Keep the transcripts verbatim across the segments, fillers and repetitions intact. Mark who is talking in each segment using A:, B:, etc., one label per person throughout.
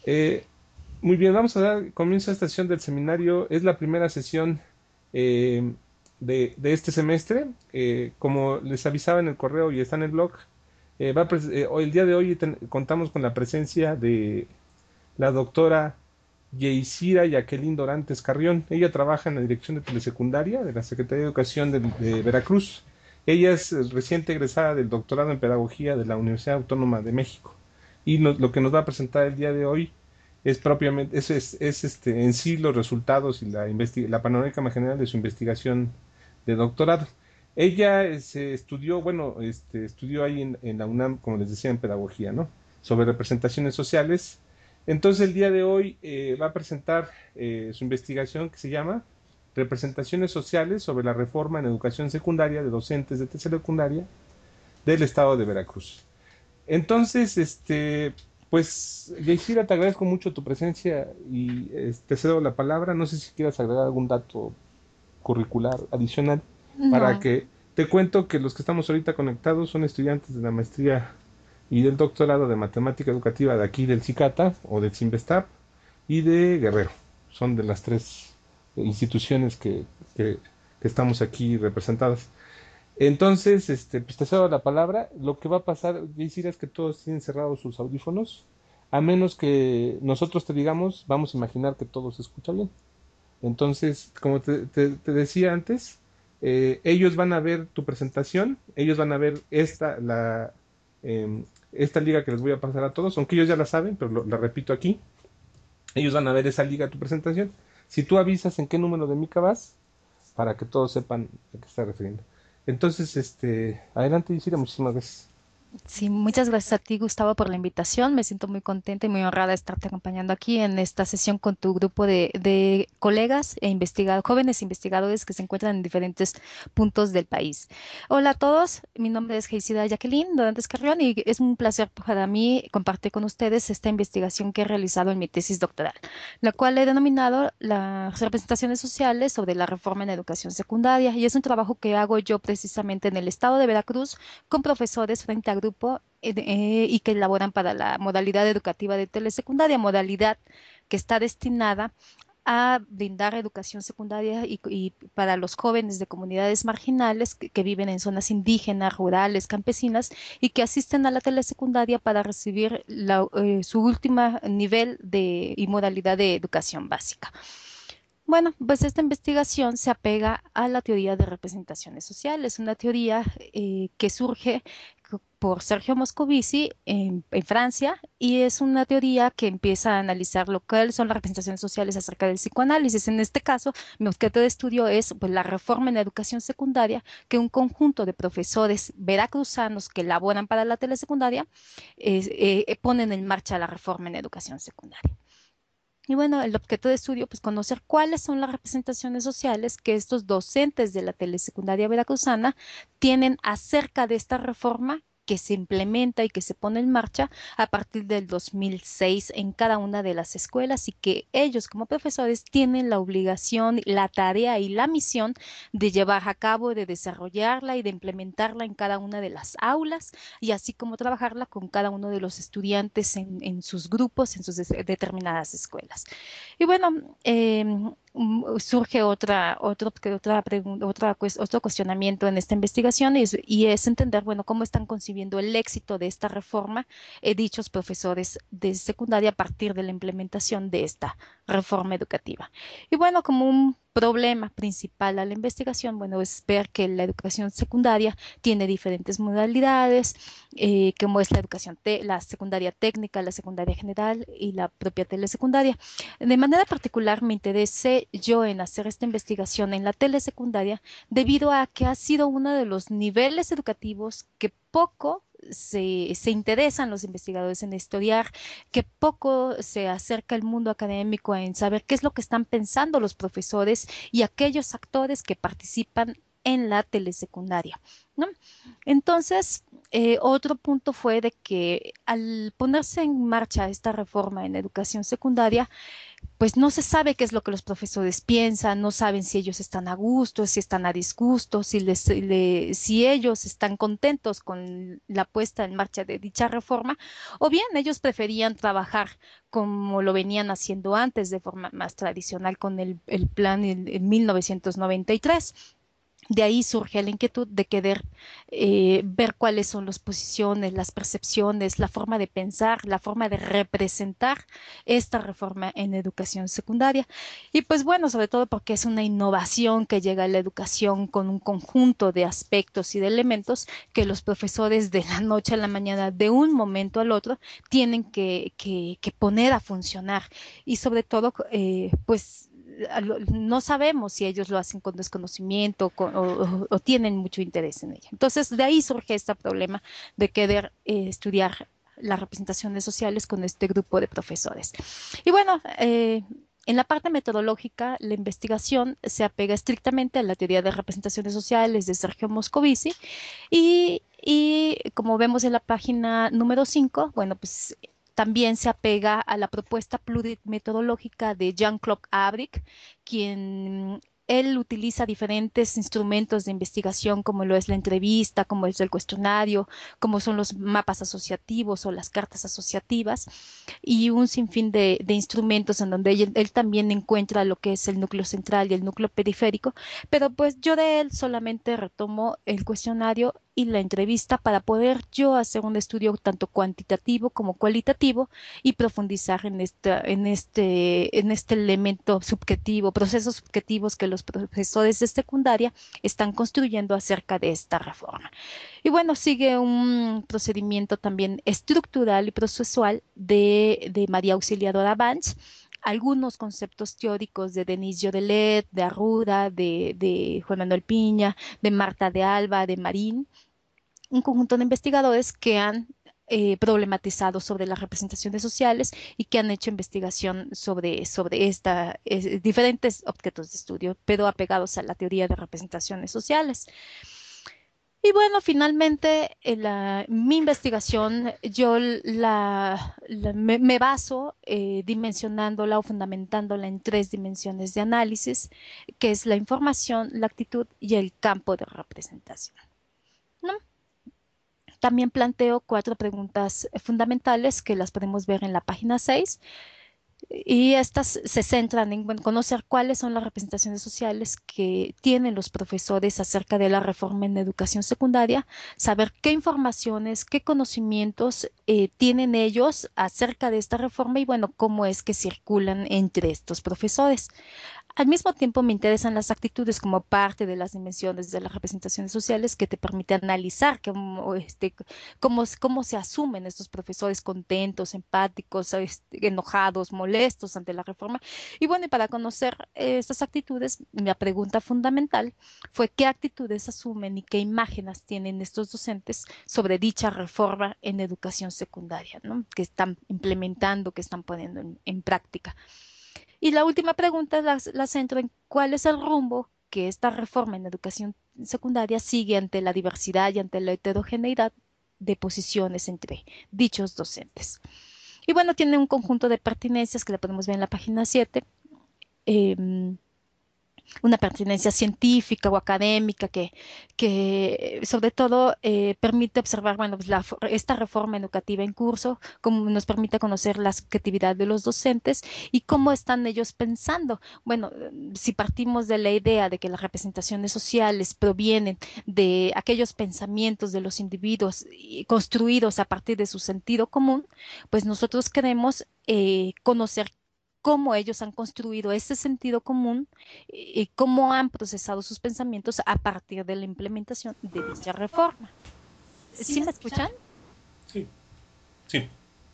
A: Eh, Muy bien, vamos a dar comienzo a esta sesión del seminario. Es la primera sesión eh, de, de este semestre. Eh, como les avisaba en el correo y está en el blog, eh, va a pres- eh, hoy- el día de hoy ten- contamos con la presencia de la doctora Yeisira Jacqueline Dorantes Carrión. Ella trabaja en la Dirección de Telesecundaria de la Secretaría de Educación de, de Veracruz. Ella es eh, reciente egresada del doctorado en Pedagogía de la Universidad Autónoma de México. Y nos- lo que nos va a presentar el día de hoy es propiamente, es, es, es, este, en sí los resultados y la, investi- la panorámica general de su investigación de doctorado. Ella eh, se estudió, bueno, este, estudió ahí en, en la UNAM, como les decía, en pedagogía, ¿no? Sobre representaciones sociales. Entonces el día de hoy eh, va a presentar eh, su investigación que se llama Representaciones sociales sobre la reforma en educación secundaria de docentes de tercera secundaria del estado de Veracruz. Entonces, este, pues, Yaisira, te agradezco mucho tu presencia y eh, te cedo la palabra. No sé si quieras agregar algún dato curricular adicional para
B: No,
A: que te cuento que los que estamos ahorita conectados son estudiantes de la maestría y del doctorado de matemática educativa de aquí del CICATA o del CIMBESTAP y de Guerrero. Son de las tres instituciones que, que, que estamos aquí representadas. Entonces, este, pues te cedo la palabra. Lo que va a pasar, Jessira, es que todos tienen cerrados sus audífonos. A menos que nosotros te digamos, vamos a imaginar que todo se escucha bien. Entonces, como te, te- te decía antes, eh, ellos van a ver tu presentación, ellos van a ver esta, la, em, esta liga que les voy a pasar a todos, aunque ellos ya la saben, pero lo- la repito aquí. Ellos van a ver esa liga, tu presentación. Si tú avisas en qué número de mica vas, para que todos sepan a qué está refiriendo. Entonces, este, adelante, Isira, muchísimas gracias.
B: sí, muchas gracias a ti, Gustavo, por la invitación. Me siento muy contenta y muy honrada de estarte acompañando aquí en esta sesión con tu grupo de, de colegas e investigadores, jóvenes investigadores que se encuentran en diferentes puntos del país. Hola a todos, mi nombre es Geisida Jacqueline Dorantes Carrión y es un placer para mí compartir con ustedes esta investigación que he realizado en mi tesis doctoral, la cual he denominado las representaciones sociales sobre la reforma en educación secundaria y es un trabajo que hago yo precisamente en el estado de Veracruz con profesores frente a grupo eh, de- eh, y que elaboran para la modalidad educativa de telesecundaria, modalidad que está destinada a brindar educación secundaria y, y para los jóvenes de comunidades marginales que, que viven en zonas indígenas, rurales, campesinas y que asisten a la telesecundaria para recibir la, eh, su última nivel de, y modalidad de educación básica. Bueno, pues esta investigación se apega a la teoría de representaciones sociales, una teoría eh, que surge c- por Sergio Moscovici en, en Francia y es una teoría que empieza a analizar lo que son las representaciones sociales acerca del psicoanálisis. En este caso, mi objeto de estudio es pues, la reforma en la educación secundaria que un conjunto de profesores veracruzanos que laboran para la telesecundaria eh, eh, ponen en marcha la reforma en educación secundaria. Y bueno, el objeto de estudio, pues conocer cuáles son las representaciones sociales que estos docentes de la telesecundaria veracruzana tienen acerca de esta reforma que se implementa y que se pone en marcha a partir del dos mil seis en cada una de las escuelas y que ellos como profesores tienen la obligación, la tarea y la misión de llevar a cabo, de desarrollarla y de implementarla en cada una de las aulas y así como trabajarla con cada uno de los estudiantes en, en sus grupos, en sus des- determinadas escuelas. Y bueno, eh, mm, surge otra, otro, que otra pregunta, otra, cues- otro cuestionamiento en esta investigación y es, y es entender, bueno, cómo están concibiendo el éxito de esta reforma eh, dichos profesores de secundaria a partir de la implementación de esta reforma educativa. Y bueno, como un problema principal a la investigación, bueno, es ver que la educación secundaria tiene diferentes modalidades, eh, como es la educación, te- la secundaria técnica, la secundaria general y la propia telesecundaria. De manera particular, me interesé yo en hacer esta investigación en la telesecundaria debido a que ha sido uno de los niveles educativos que poco se, se interesan los investigadores en estudiar, que poco se acerca el mundo académico en saber qué es lo que están pensando los profesores y aquellos actores que participan en la telesecundaria, ¿no? Entonces, eh, otro punto fue de que al ponerse en marcha esta reforma en educación secundaria, pues no se sabe qué es lo que los profesores piensan, no saben si ellos están a gusto, si están a disgusto, si, les, le- si ellos están contentos con la puesta en marcha de dicha reforma, o bien ellos preferían trabajar como lo venían haciendo antes, de forma más tradicional, con el, el plan en, en mil novecientos noventa y tres. De ahí surge la inquietud de querer eh, ver cuáles son las posiciones, las percepciones, la forma de pensar, la forma de representar esta reforma en educación secundaria. Y pues bueno, sobre todo porque es una innovación que llega a la educación con un conjunto de aspectos y de elementos que los profesores de la noche a la mañana, de un momento al otro, tienen que, que, que poner a funcionar. Y sobre todo, eh, pues a lo- no sabemos si ellos lo hacen con desconocimiento con- o, o- o tienen mucho interés en ella. Entonces, de ahí surge este problema de querer eh, estudiar las representaciones sociales con este grupo de profesores. Y bueno, eh, en la parte metodológica, la investigación se apega estrictamente a la teoría de representaciones sociales de Sergio Moscovici y, y como vemos en la página número cinco, bueno, pues también se apega a la propuesta plurimetodológica de Jean-Claude Abric, quien él utiliza diferentes instrumentos de investigación, como lo es la entrevista, como es el cuestionario, como son los mapas asociativos o las cartas asociativas, y un sinfín de, de instrumentos en donde él, él también encuentra lo que es el núcleo central y el núcleo periférico, pero pues yo de él solamente retomo el cuestionario y la entrevista para poder yo hacer un estudio tanto cuantitativo como cualitativo y profundizar en esta, en este, en este elemento subjetivo, procesos subjetivos que los profesores de secundaria están construyendo acerca de esta reforma. Y bueno, sigue un procedimiento también estructural y procesual de, de María Auxiliadora Banch, algunos conceptos teóricos de Denis Jodelet, de Arruda, de, de Juan Manuel Piña, de Marta de Alba, de Marín, un conjunto de investigadores que han eh, problematizado sobre las representaciones sociales y que han hecho investigación sobre, sobre esta, eh, diferentes objetos de estudio, pero apegados a la teoría de representaciones sociales. Y bueno, finalmente, en la- mi investigación, yo la, la- me, me baso eh, dimensionándola o fundamentándola en tres dimensiones de análisis, que es la información, la actitud y el campo de representación, ¿no? También planteo cuatro preguntas fundamentales que las podemos ver en la página seis. Y estas se centran en bueno, conocer cuáles son las representaciones sociales que tienen los profesores acerca de la reforma en educación secundaria, saber qué informaciones, qué conocimientos eh, tienen ellos acerca de esta reforma y bueno, cómo es que circulan entre estos profesores. Al mismo tiempo me interesan las actitudes como parte de las dimensiones de las representaciones sociales que te permite analizar cómo, este, cómo, cómo se asumen estos profesores contentos, empáticos, este, enojados, molestos ante la reforma. Y bueno, y para conocer eh, estas actitudes, la pregunta fundamental fue qué actitudes asumen y qué imágenes tienen estos docentes sobre dicha reforma en educación secundaria, ¿no? Que están implementando, que están poniendo en, en práctica. Y la última pregunta la, la centro en cuál es el rumbo que esta reforma en educación secundaria sigue ante la diversidad y ante la heterogeneidad de posiciones entre dichos docentes. Y bueno, tiene un conjunto de pertinencias que la podemos ver en la página siete. Eh, una pertinencia científica o académica que, que sobre todo eh, permite observar, bueno, pues la, esta reforma educativa en curso, cómo nos permite conocer la subjetividad de los docentes y cómo están ellos pensando. Bueno, si partimos de la idea de que las representaciones sociales provienen de aquellos pensamientos de los individuos construidos a partir de su sentido común, pues nosotros queremos eh, conocer cómo ellos han construido ese sentido común y cómo han procesado sus pensamientos a partir de la implementación de dicha reforma. ¿Sí me escuchan?
A: Sí, sí.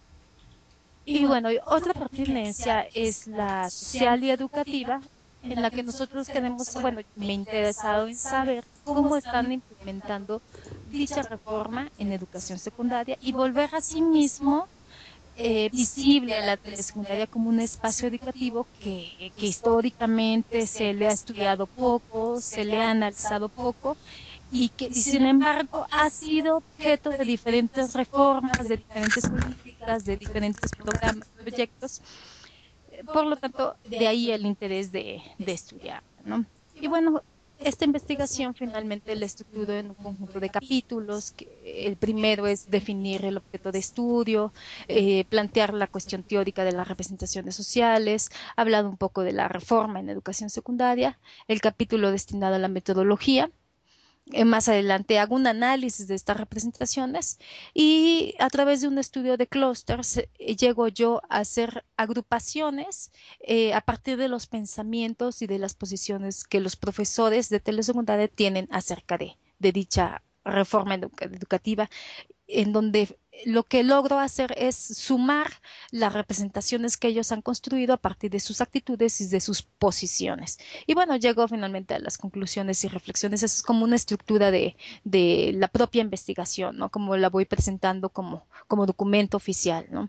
B: Y bueno, y otra pertinencia es la social y educativa, en la que nosotros queremos, bueno, me he interesado en saber cómo están implementando dicha reforma en educación secundaria y volver a sí mismo eh, visible a la telesecundaria como un espacio educativo que, que históricamente se le ha estudiado poco, se le ha analizado poco y que, y sin embargo, ha sido objeto de diferentes reformas, de diferentes políticas, de diferentes programas, proyectos. Eh, Por lo tanto, de ahí el interés de, de estudiar, ¿no? Y bueno, esta investigación finalmente la estructuro en un conjunto de capítulos. Que el primero es definir el objeto de estudio, eh, plantear la cuestión teórica de las representaciones sociales, hablar un poco de la reforma en educación secundaria, el capítulo destinado a la metodología. Eh, Más adelante hago un análisis de estas representaciones y a través de un estudio de clústeres eh, llego yo a hacer agrupaciones eh, a partir de los pensamientos y de las posiciones que los profesores de telesecundaria tienen acerca de, de dicha reforma educa- educativa, en donde lo que logro hacer es sumar las representaciones que ellos han construido a partir de sus actitudes y de sus posiciones. Y bueno, llego finalmente a las conclusiones y reflexiones. Eso es como una estructura de, de la propia investigación, ¿no? Como la voy presentando como, como documento oficial, ¿no?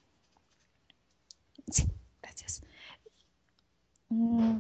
B: Sí, gracias. Mm,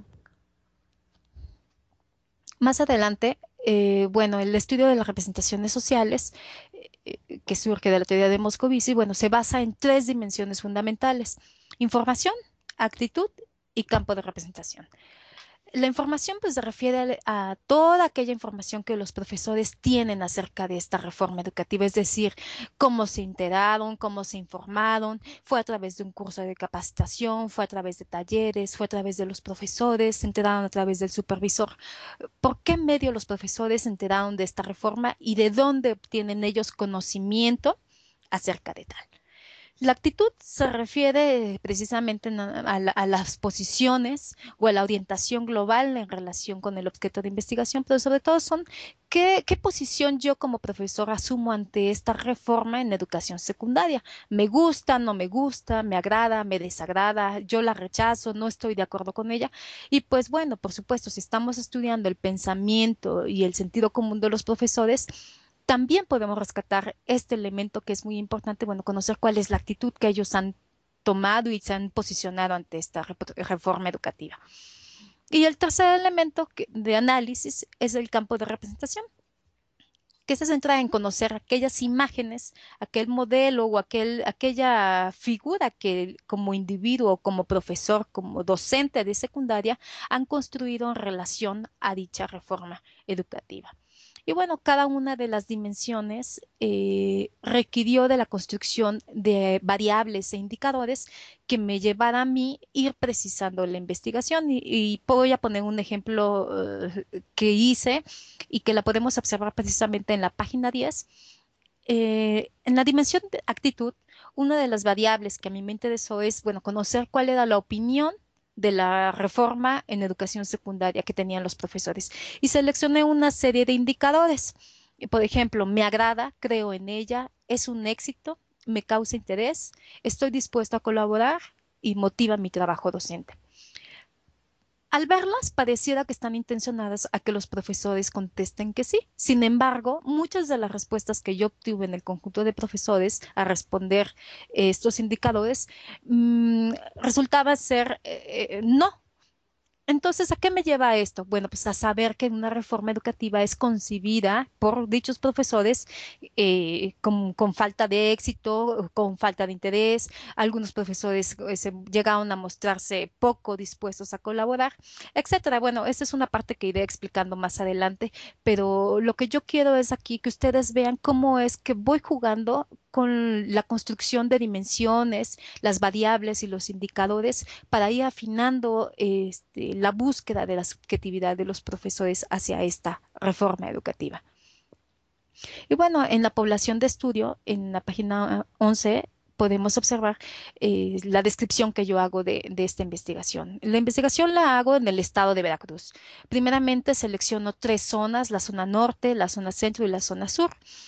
B: Más adelante, eh, bueno, el estudio de las representaciones sociales eh, eh, que surge de la teoría de Moscovici, bueno, se basa en tres dimensiones fundamentales: información, actitud y campo de representación. La información pues se refiere a, a toda aquella información que los profesores tienen acerca de esta reforma educativa, es decir, cómo se enteraron, cómo se informaron, fue a través de un curso de capacitación, fue a través de talleres, fue a través de los profesores, se enteraron a través del supervisor. ¿Por qué medio los profesores se enteraron de esta reforma y de dónde obtienen ellos conocimiento acerca de tal? La actitud se refiere precisamente a, a la- a las posiciones o a la orientación global en relación con el objeto de investigación, pero sobre todo son qué, qué posición yo como profesor asumo ante esta reforma en educación secundaria. ¿Me gusta, no me gusta, me agrada, me desagrada, yo la rechazo, no estoy de acuerdo con ella? Y pues bueno, por supuesto, si estamos estudiando el pensamiento y el sentido común de los profesores, también podemos rescatar este elemento que es muy importante, bueno, conocer cuál es la actitud que ellos han tomado y se han posicionado ante esta rep- reforma educativa. Y el tercer elemento que- de análisis es el campo de representación, que se centra en conocer aquellas imágenes, aquel modelo o aquel, aquella figura que como individuo, como profesor, como docente de secundaria han construido en relación a dicha reforma educativa. Y bueno, cada una de las dimensiones eh, requirió de la construcción de variables e indicadores que me llevara a mí ir precisando la investigación. Y, y voy a poner un ejemplo eh, que hice y que la podemos observar precisamente en la página diez. Eh, en la dimensión de actitud, una de las variables que a mí me interesó es, bueno, conocer cuál era la opinión de la reforma en educación secundaria que tenían los profesores. Y seleccioné una serie de indicadores. Y, por ejemplo, me agrada, creo en ella, es un éxito, me causa interés, estoy dispuesto a colaborar y motiva mi trabajo docente. Al verlas, pareciera que están intencionadas a que los profesores contesten que sí. Sin embargo, muchas de las respuestas que yo obtuve en el conjunto de profesores a responder eh, estos indicadores mm, resultaba ser eh, eh, no. Entonces, ¿a qué me lleva esto? Bueno, pues a saber que una reforma educativa es concebida por dichos profesores eh, con, con falta de éxito, con falta de interés. Algunos profesores eh, se llegaron a mostrarse poco dispuestos a colaborar, etcétera. Bueno, esta es una parte que iré explicando más adelante, pero lo que yo quiero es aquí que ustedes vean cómo es que voy jugando con la construcción de dimensiones, las variables y los indicadores para ir afinando este, la búsqueda de la subjetividad de los profesores hacia esta reforma educativa. Y bueno, en la población de estudio, en la página once, podemos observar eh, la descripción que yo hago de, de esta investigación. La investigación la hago en el estado de Veracruz. Primeramente selecciono tres zonas: la zona norte, la zona centro y la zona sur.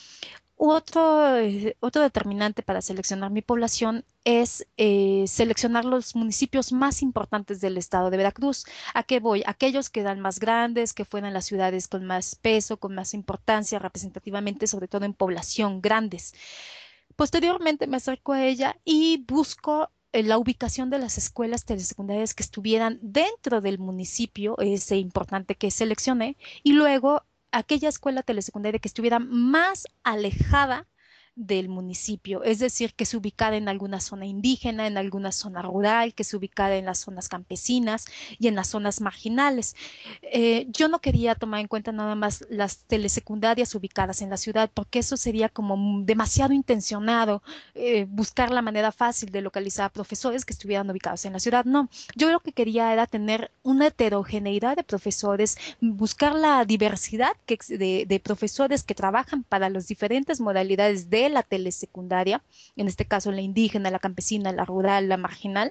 B: Otro, eh, otro determinante para seleccionar mi población es eh, seleccionar los municipios más importantes del estado de Veracruz. ¿A qué voy? Aquellos que eran más grandes, que fueran las ciudades con más peso, con más importancia representativamente, sobre todo en población grandes. Posteriormente me acerco a ella y busco eh, la ubicación de las escuelas telesecundarias que estuvieran dentro del municipio, ese importante que seleccioné, y luego aquella escuela telesecundaria que estuviera más alejada del municipio, es decir, que se ubicara en alguna zona indígena, en alguna zona rural, que se ubicara en las zonas campesinas y en las zonas marginales. Eh, yo no quería tomar en cuenta nada más las telesecundarias ubicadas en la ciudad, porque eso sería como mm, demasiado intencionado, eh, buscar la manera fácil de localizar a profesores que estuvieran ubicados en la ciudad. No, yo lo que quería era tener una heterogeneidad de profesores, buscar la diversidad que, ex- de, de profesores que trabajan para las diferentes modalidades de la telesecundaria, en este caso la indígena, la campesina, la rural, la marginal,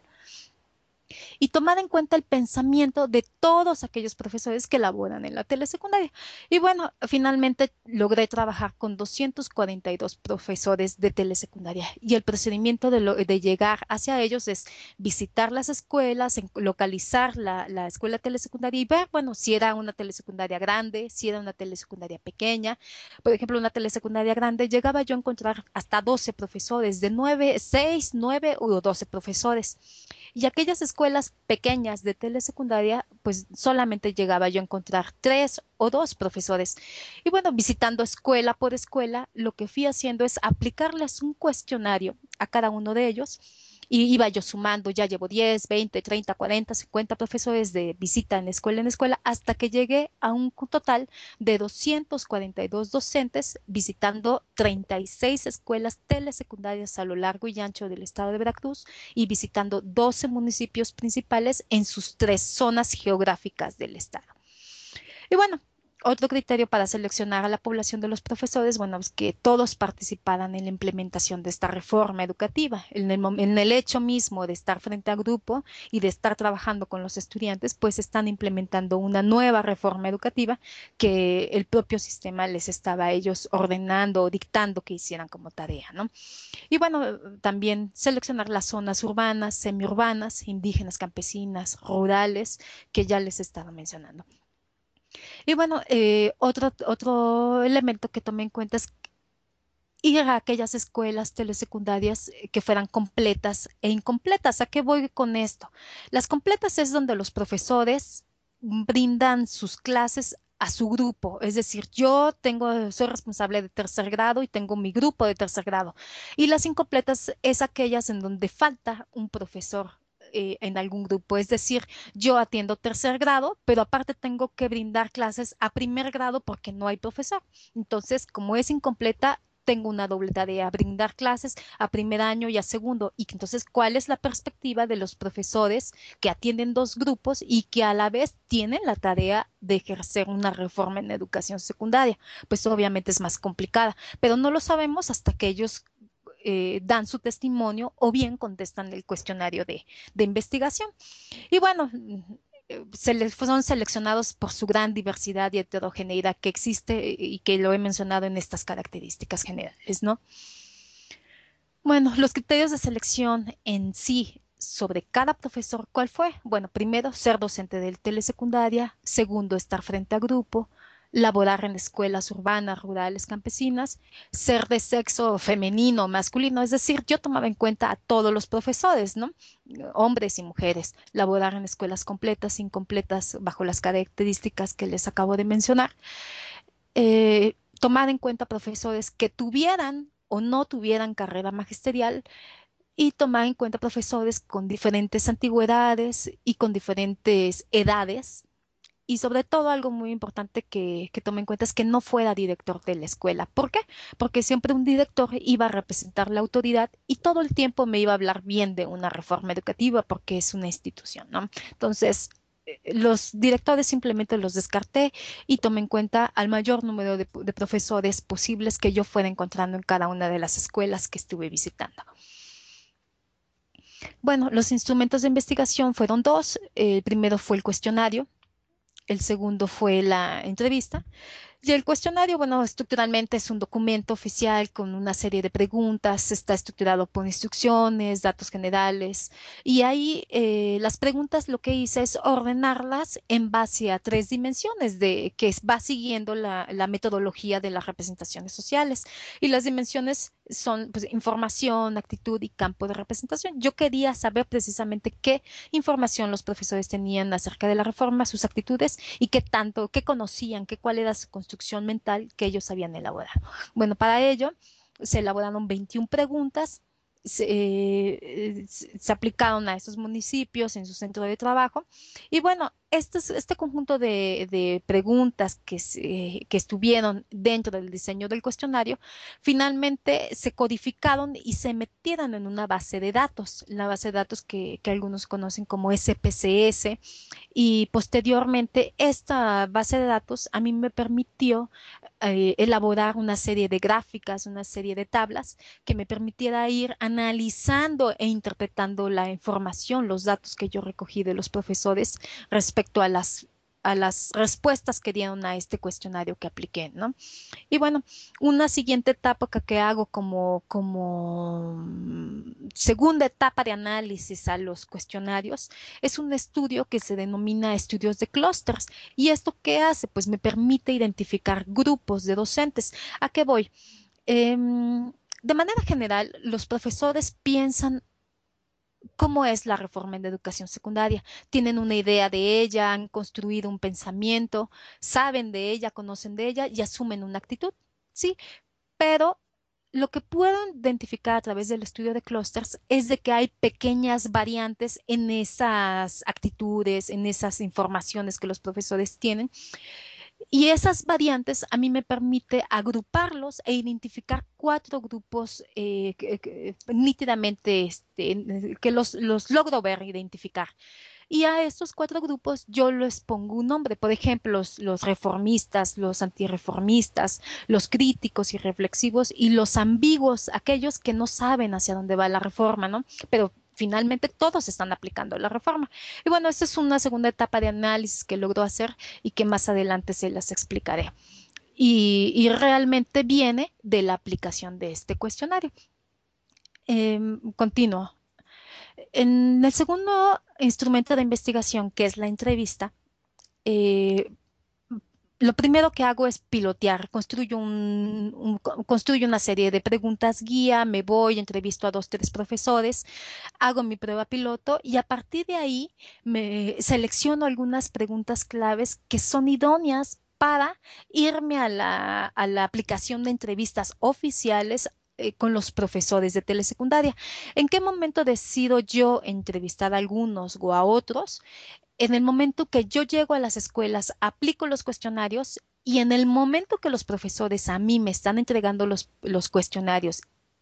B: y tomar en cuenta el pensamiento de todos aquellos profesores que laboran en la telesecundaria. Y bueno, finalmente logré trabajar con doscientos cuarenta y dos profesores de telesecundaria y el procedimiento de, lo- de llegar hacia ellos es visitar las escuelas, en- localizar la, la escuela telesecundaria y ver, bueno, si era una telesecundaria grande, si era una telesecundaria pequeña. Por ejemplo, una telesecundaria grande llegaba yo a encontrar hasta doce profesores, de nueve, seis, nueve o doce profesores. Y aquellas escuelas pequeñas de telesecundaria, pues solamente llegaba yo a encontrar tres o dos profesores. Y bueno, visitando escuela por escuela, lo que fui haciendo es aplicarles un cuestionario a cada uno de ellos. Y iba yo sumando, ya llevo diez, veinte, treinta, cuarenta, cincuenta profesores de visita en escuela en escuela, hasta que llegué a un total de doscientos cuarenta y dos docentes visitando treinta y seis escuelas telesecundarias a lo largo y ancho del estado de Veracruz y visitando doce municipios principales en sus tres zonas geográficas del estado. Y bueno, otro criterio para seleccionar a la población de los profesores, bueno, es que todos participaran en la implementación de esta reforma educativa. En el, mom- en el hecho mismo de estar frente a grupo y de estar trabajando con los estudiantes, pues están implementando una nueva reforma educativa que el propio sistema les estaba a ellos ordenando o dictando que hicieran como tarea, ¿no? Y bueno, también seleccionar las zonas urbanas, semiurbanas, indígenas, campesinas, rurales, que ya les estaba mencionando. Y bueno, eh, otro, otro elemento que tomé en cuenta es ir a aquellas escuelas telesecundarias eh, que fueran completas e incompletas. ¿A qué voy con esto? Las completas es donde los profesores brindan sus clases a su grupo, es decir, yo tengo, soy responsable de tercer grado y tengo mi grupo de tercer grado. Y las incompletas es aquellas en donde falta un profesor eh, en algún grupo, es decir, yo atiendo tercer grado, pero aparte tengo que brindar clases a primer grado porque no hay profesor. Entonces, como es incompleta, tengo una doble tarea, brindar clases a primer año y a segundo. Y entonces, ¿cuál es la perspectiva de los profesores que atienden dos grupos y que a la vez tienen la tarea de ejercer una reforma en educación secundaria? Pues obviamente es más complicada, pero no lo sabemos hasta que ellos eh, dan su testimonio o bien contestan el cuestionario de, de investigación. Y bueno, eh, se les son seleccionados por su gran diversidad y heterogeneidad que existe y que lo he mencionado en estas características generales, ¿no? Bueno, los criterios de selección en sí sobre cada profesor, ¿cuál fue? Bueno, primero, ser docente de telesecundaria, segundo, estar frente a grupo, laborar en escuelas urbanas, rurales, campesinas, ser de sexo femenino o masculino, es decir, yo tomaba en cuenta a todos los profesores, ¿no? Hombres y mujeres, laborar en escuelas completas, incompletas, bajo las características que les acabo de mencionar, eh, tomar en cuenta profesores que tuvieran o no tuvieran carrera magisterial y tomar en cuenta profesores con diferentes antigüedades y con diferentes edades. Y sobre todo algo muy importante que, que tome en cuenta es que no fuera director de la escuela. ¿Por qué? Porque siempre un director iba a representar la autoridad y todo el tiempo me iba a hablar bien de una reforma educativa porque es una institución, ¿no? Entonces, eh, los directores simplemente los descarté y tomé en cuenta al mayor número de, de profesores posibles que yo fuera encontrando en cada una de las escuelas que estuve visitando. Bueno, los instrumentos de investigación fueron dos. El primero fue el cuestionario, el segundo fue la entrevista. Y el cuestionario, bueno, estructuralmente es un documento oficial con una serie de preguntas, está estructurado por instrucciones, datos generales, y ahí eh, las preguntas lo que hice es ordenarlas en base a tres dimensiones de que es- va siguiendo la, la metodología de las representaciones sociales. Y las dimensiones son pues, información, actitud y campo de representación. Yo quería saber precisamente qué información los profesores tenían acerca de la reforma, sus actitudes y qué tanto, qué conocían, qué cuál era su construcción mental que ellos habían elaborado. Bueno, para ello se elaboraron veintiuna preguntas, se, eh, se aplicaron a estos municipios en su centro de trabajo y bueno, este, este conjunto de, de preguntas que, se, que estuvieron dentro del diseño del cuestionario finalmente se codificaron y se metieron en una base de datos, la base de datos que, que algunos conocen como S P C S, y posteriormente esta base de datos a mí me permitió eh, elaborar una serie de gráficas, una serie de tablas que me permitiera ir analizando e interpretando la información, los datos que yo recogí de los profesores respecto a las a las respuestas que dieron a este cuestionario que apliqué, ¿no? Y bueno, una siguiente etapa que, que hago como, como mm, segunda etapa de análisis a los cuestionarios es un estudio que se denomina estudios de clústeres. ¿Y esto qué hace? Pues me permite identificar grupos de docentes. ¿A qué voy? Em, de manera general, los profesores piensan cómo es la reforma en la educación secundaria. Tienen una idea de ella, han construido un pensamiento, saben de ella, conocen de ella y asumen una actitud. Sí, pero lo que puedo identificar a través del estudio de clústeres es de que hay pequeñas variantes en esas actitudes, en esas informaciones que los profesores tienen. Y esas variantes a mí me permite agruparlos e identificar cuatro grupos eh, que, que nítidamente este, que los, los logro ver, identificar. Y a estos cuatro grupos yo les pongo un nombre. Por ejemplo, los, los reformistas, los antirreformistas, los críticos y reflexivos y los ambiguos, aquellos que no saben hacia dónde va la reforma, ¿no? Pero finalmente todos están aplicando la reforma. Y bueno, esta es una segunda etapa de análisis que logro hacer y que más adelante se las explicaré. Y, y realmente viene de la aplicación de este cuestionario. Em, continuo. En el segundo instrumento de investigación, que es la entrevista, eh, lo primero que hago es pilotear, construyo, un, un- construyo una serie de preguntas guía, me voy, entrevisto a dos, tres profesores, hago mi prueba piloto y a partir de ahí me selecciono algunas preguntas claves que son idóneas para irme a la, a la aplicación de entrevistas oficiales eh, con los profesores de telesecundaria. ¿En qué momento decido yo entrevistar a algunos o a otros? En el momento que yo llego a las escuelas, aplico los cuestionarios y en el momento que los profesores a mí me están entregando los, los cuestionarios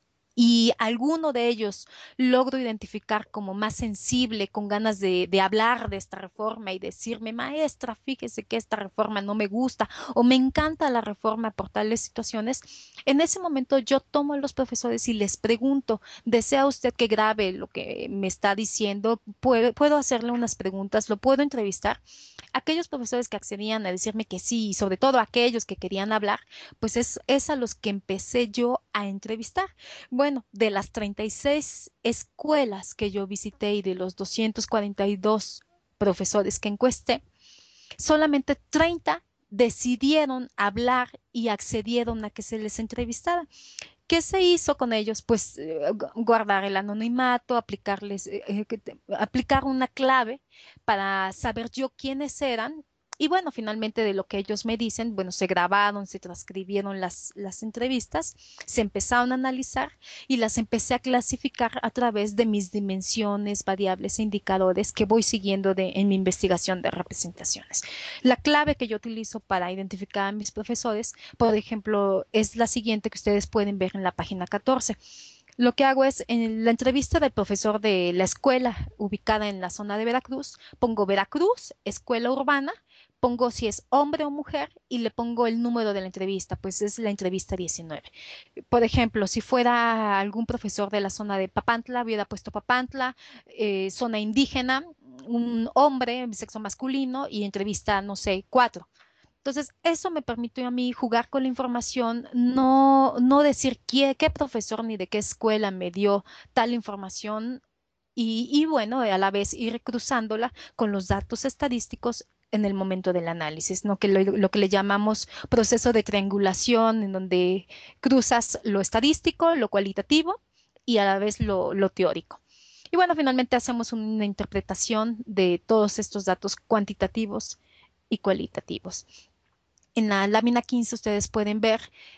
B: y alguno de ellos logro identificar como más sensible, con ganas de, de hablar de esta reforma y decirme, maestra, fíjese que esta reforma no me gusta o me encanta la reforma por tales situaciones, en ese momento yo tomo a los profesores y les pregunto, ¿desea usted que grabe lo que me está diciendo? ¿Puedo, puedo hacerle unas preguntas? ¿Lo puedo entrevistar? Aquellos profesores que accedían a decirme que sí, y sobre todo aquellos que querían hablar, pues es, es a los que empecé yo a entrevistar. Bueno, de las treinta y seis escuelas que yo visité y de los doscientos cuarenta y dos profesores que encuesté, solamente treinta decidieron hablar y accedieron a que se les entrevistara. ¿Qué se hizo con ellos? Pues eh, guardar el anonimato, aplicarles, eh, eh, que te- aplicar una clave para saber yo quiénes eran. Y bueno, finalmente de lo que ellos me dicen, bueno, se grabaron, se transcribieron las, las entrevistas, se empezaron a analizar y las empecé a clasificar a través de mis dimensiones, variables e indicadores que voy siguiendo de, en mi investigación de representaciones. La clave que yo utilizo para identificar a mis profesores, por ejemplo, es la siguiente que ustedes pueden ver en la página catorce. Lo que hago es, en la entrevista del profesor de la escuela ubicada en la zona de Veracruz, pongo Veracruz, escuela urbana, pongo si es hombre o mujer y le pongo el número de la entrevista, pues es la entrevista diecinueve. Por ejemplo, si fuera algún profesor de la zona de Papantla, hubiera puesto Papantla, eh, zona indígena, un hombre, sexo masculino y entrevista, no sé, cuatro. Entonces, eso me permitió a mí jugar con la información, no, no decir qué, qué profesor ni de qué escuela me dio tal información y, y bueno, a la vez ir cruzándola con los datos estadísticos en el momento del análisis, ¿no? Que lo, lo que le llamamos proceso de triangulación, en donde cruzas lo estadístico, lo cualitativo y a la vez lo, lo teórico. Y bueno, finalmente hacemos una interpretación de todos estos datos cuantitativos y cualitativos. En la lámina quince ustedes pueden ver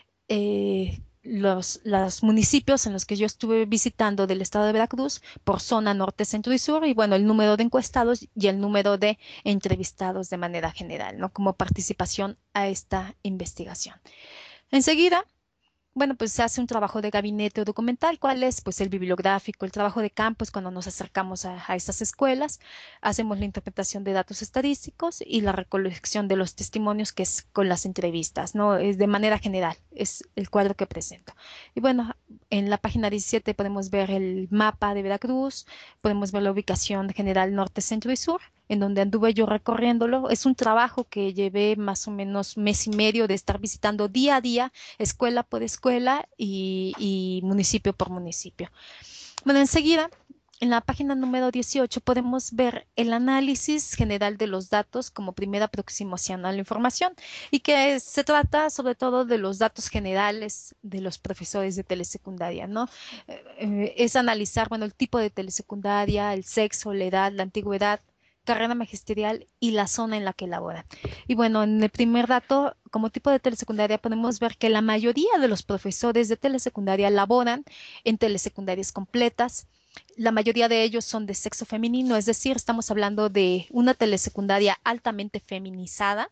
B: eh, los, los municipios en los que yo estuve visitando del estado de Veracruz por zona norte, centro y sur, y bueno, el número de encuestados y el número de entrevistados de manera general, ¿no? Como participación a esta investigación. Enseguida, bueno, pues se hace un trabajo de gabinete o documental. ¿Cuál es? Pues el bibliográfico, el trabajo de campo es cuando nos acercamos a, a estas escuelas, hacemos la interpretación de datos estadísticos y la recolección de los testimonios, que es con las entrevistas, ¿no? Es de manera general, es el cuadro que presento. Y bueno, en la página diecisiete podemos ver el mapa de Veracruz, podemos ver la ubicación general norte, centro y sur, en donde anduve yo recorriéndolo. Es un trabajo que llevé más o menos mes y medio de estar visitando día a día escuela por escuela y, y municipio por municipio. Bueno, enseguida, en la página número dieciocho podemos ver el análisis general de los datos como primera aproximación a la información y que se trata sobre todo de los datos generales de los profesores de telesecundaria, ¿no? Eh, eh, es analizar, bueno, el tipo de telesecundaria, el sexo, la edad, la antigüedad, carrera magisterial y la zona en la que laboran. Y bueno, en el primer dato, como tipo de telesecundaria, podemos ver que la mayoría de los profesores de telesecundaria laboran en telesecundarias completas. La mayoría de ellos son de sexo femenino, es decir, estamos hablando de una telesecundaria altamente feminizada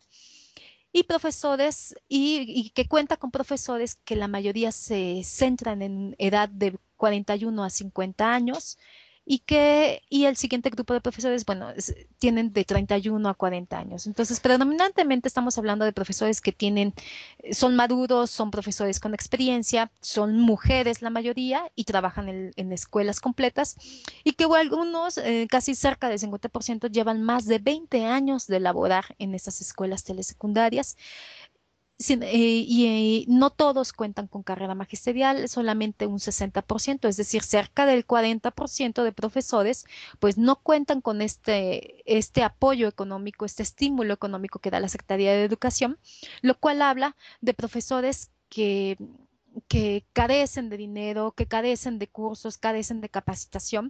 B: y profesores y, y que cuenta con profesores que la mayoría se centran en edad de cuarenta y uno a cincuenta años y que y el siguiente grupo de profesores, bueno, es- tienen de treinta y uno a cuarenta años. Entonces, predominantemente estamos hablando de profesores que tienen, eh, son maduros, son profesores con experiencia, son mujeres la mayoría y trabajan en, en escuelas completas y que algunos, eh, casi cerca del cincuenta por ciento, llevan más de veinte años de laborar en estas escuelas telesecundarias. Sin- eh, y eh, no todos cuentan con carrera magisterial, solamente un sesenta por ciento, es decir, cerca del cuarenta por ciento de profesores, pues no cuentan con este, este apoyo económico, este estímulo económico que da la Secretaría de Educación, lo cual habla de profesores que, que carecen de dinero, que carecen de cursos, carecen de capacitación,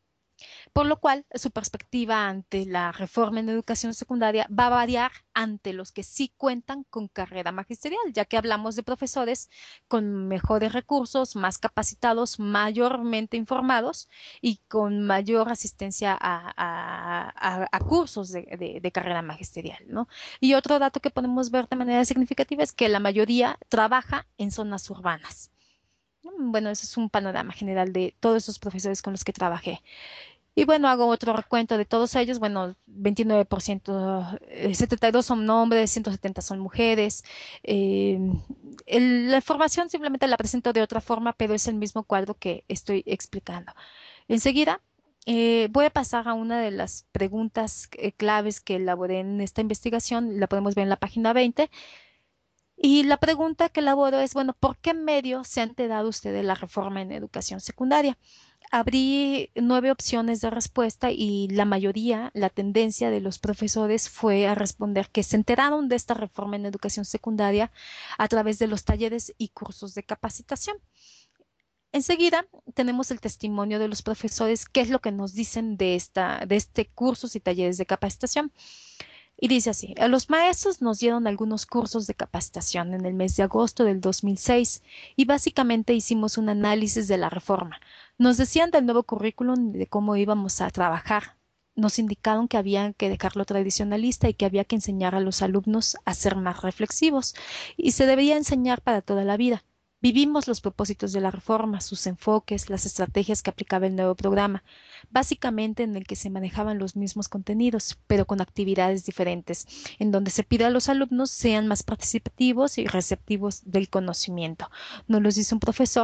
B: por lo cual su perspectiva ante la reforma en educación secundaria va a variar ante los que sí cuentan con carrera magisterial, ya que hablamos de profesores con mejores recursos, más capacitados, mayormente informados y con mayor asistencia a, a- a- a cursos de, de- de carrera magisterial, ¿no? Y otro dato que podemos ver de manera significativa es que la mayoría trabaja en zonas urbanas. Bueno, ese es un panorama general de todos esos profesores con los que trabajé. Y bueno, hago otro recuento de todos ellos. Bueno, veintinueve por ciento, eh, setenta y dos son hombres, ciento setenta son mujeres. Eh, el- la información simplemente la presento de otra forma, pero es el mismo cuadro que estoy explicando. Enseguida, eh, voy a pasar a una de las preguntas eh, claves que elaboré en esta investigación. La podemos ver en la página veinte. Y la pregunta que elaboro es, bueno, ¿por qué medio se ha enterado usted de la reforma en educación secundaria? Abrí nueve opciones de respuesta y la mayoría, la tendencia de los profesores fue a responder que se enteraron de esta reforma en educación secundaria a través de los talleres y cursos de capacitación. Enseguida tenemos el testimonio de los profesores, qué es lo que nos dicen de esta, de este cursos y talleres de capacitación. Y dice así, a los maestros nos dieron algunos cursos de capacitación en el mes de agosto del dos mil seis y básicamente hicimos un análisis de la reforma. Nos decían del nuevo currículum, de cómo íbamos a trabajar. Nos indicaron que había que dejarlo tradicionalista y que había que enseñar a los alumnos a ser más reflexivos y se debía enseñar para toda la vida. Vivimos los propósitos de la reforma, sus enfoques, las estrategias que aplicaba el nuevo programa, básicamente en el que se manejaban los mismos contenidos, pero con actividades diferentes, en donde se pide a los alumnos sean más participativos y receptivos del conocimiento. Nos los dice un profesor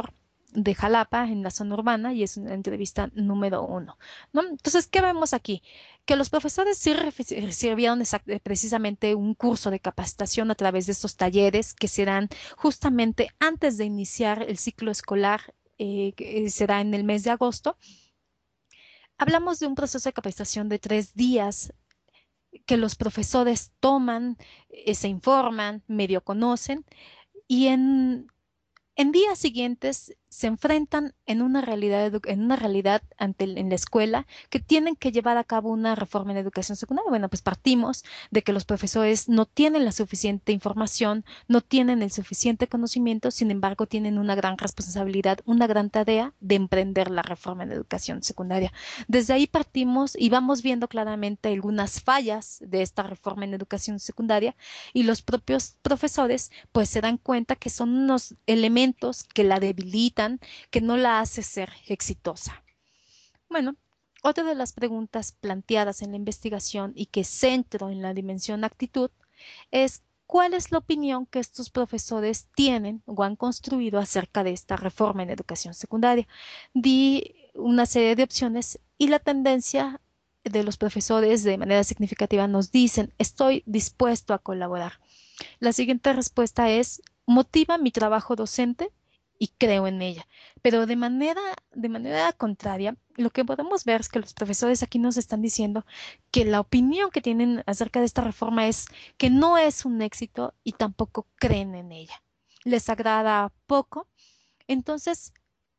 B: de Jalapa, en la zona urbana, y es una entrevista número uno, ¿no? Entonces, ¿qué vemos aquí? Que los profesores sí refi- recibieron exact- eh, precisamente un curso de capacitación a través de estos talleres que serán justamente antes de iniciar el ciclo escolar, eh, que eh, será en el mes de agosto. Hablamos de un proceso de capacitación de tres días que los profesores toman, eh, se informan, medio conocen, y en en días siguientes se enfrentan en una realidad, edu- en una realidad ante el- en la escuela que tienen que llevar a cabo una reforma en la educación secundaria. Bueno, pues partimos de que los profesores no tienen la suficiente información, no tienen el suficiente conocimiento, sin embargo, tienen una gran responsabilidad, una gran tarea de emprender la reforma en la educación secundaria. Desde ahí partimos y vamos viendo claramente algunas fallas de esta reforma en educación secundaria, y los propios profesores pues se dan cuenta que son unos elementos que la debilitan, que no la hace ser exitosa. Bueno, otra de las preguntas planteadas en la investigación y que centro en la dimensión actitud es: ¿cuál es la opinión que estos profesores tienen o han construido acerca de esta reforma en educación secundaria? Di una serie de opciones y la tendencia de los profesores de manera significativa nos dicen: estoy dispuesto a colaborar. La siguiente respuesta es: motiva mi trabajo docente y creo en ella. Pero de manera, de manera contraria, lo que podemos ver es que los profesores aquí nos están diciendo que la opinión que tienen acerca de esta reforma es que no es un éxito y tampoco creen en ella. Les agrada poco, entonces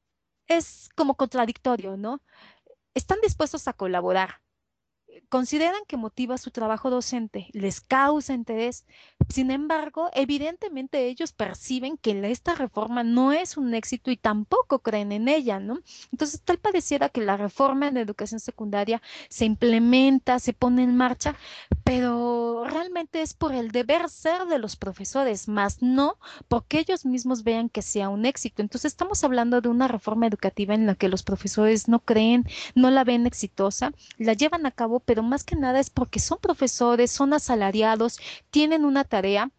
B: es como contradictorio, ¿no? Están dispuestos a colaborar, consideran que motiva su trabajo docente, les causa interés. Sin embargo, evidentemente ellos perciben que la- esta reforma no es un éxito y tampoco creen en ella, ¿no? Entonces, tal pareciera que la reforma en la educación secundaria se implementa, se pone en marcha, pero realmente es por el deber ser de los profesores, más no porque ellos mismos vean que sea un éxito. Entonces, estamos hablando de una reforma educativa en la que los profesores no creen, no la ven exitosa, la llevan a cabo, pero más que nada es porque son profesores, son asalariados, tienen una tarea,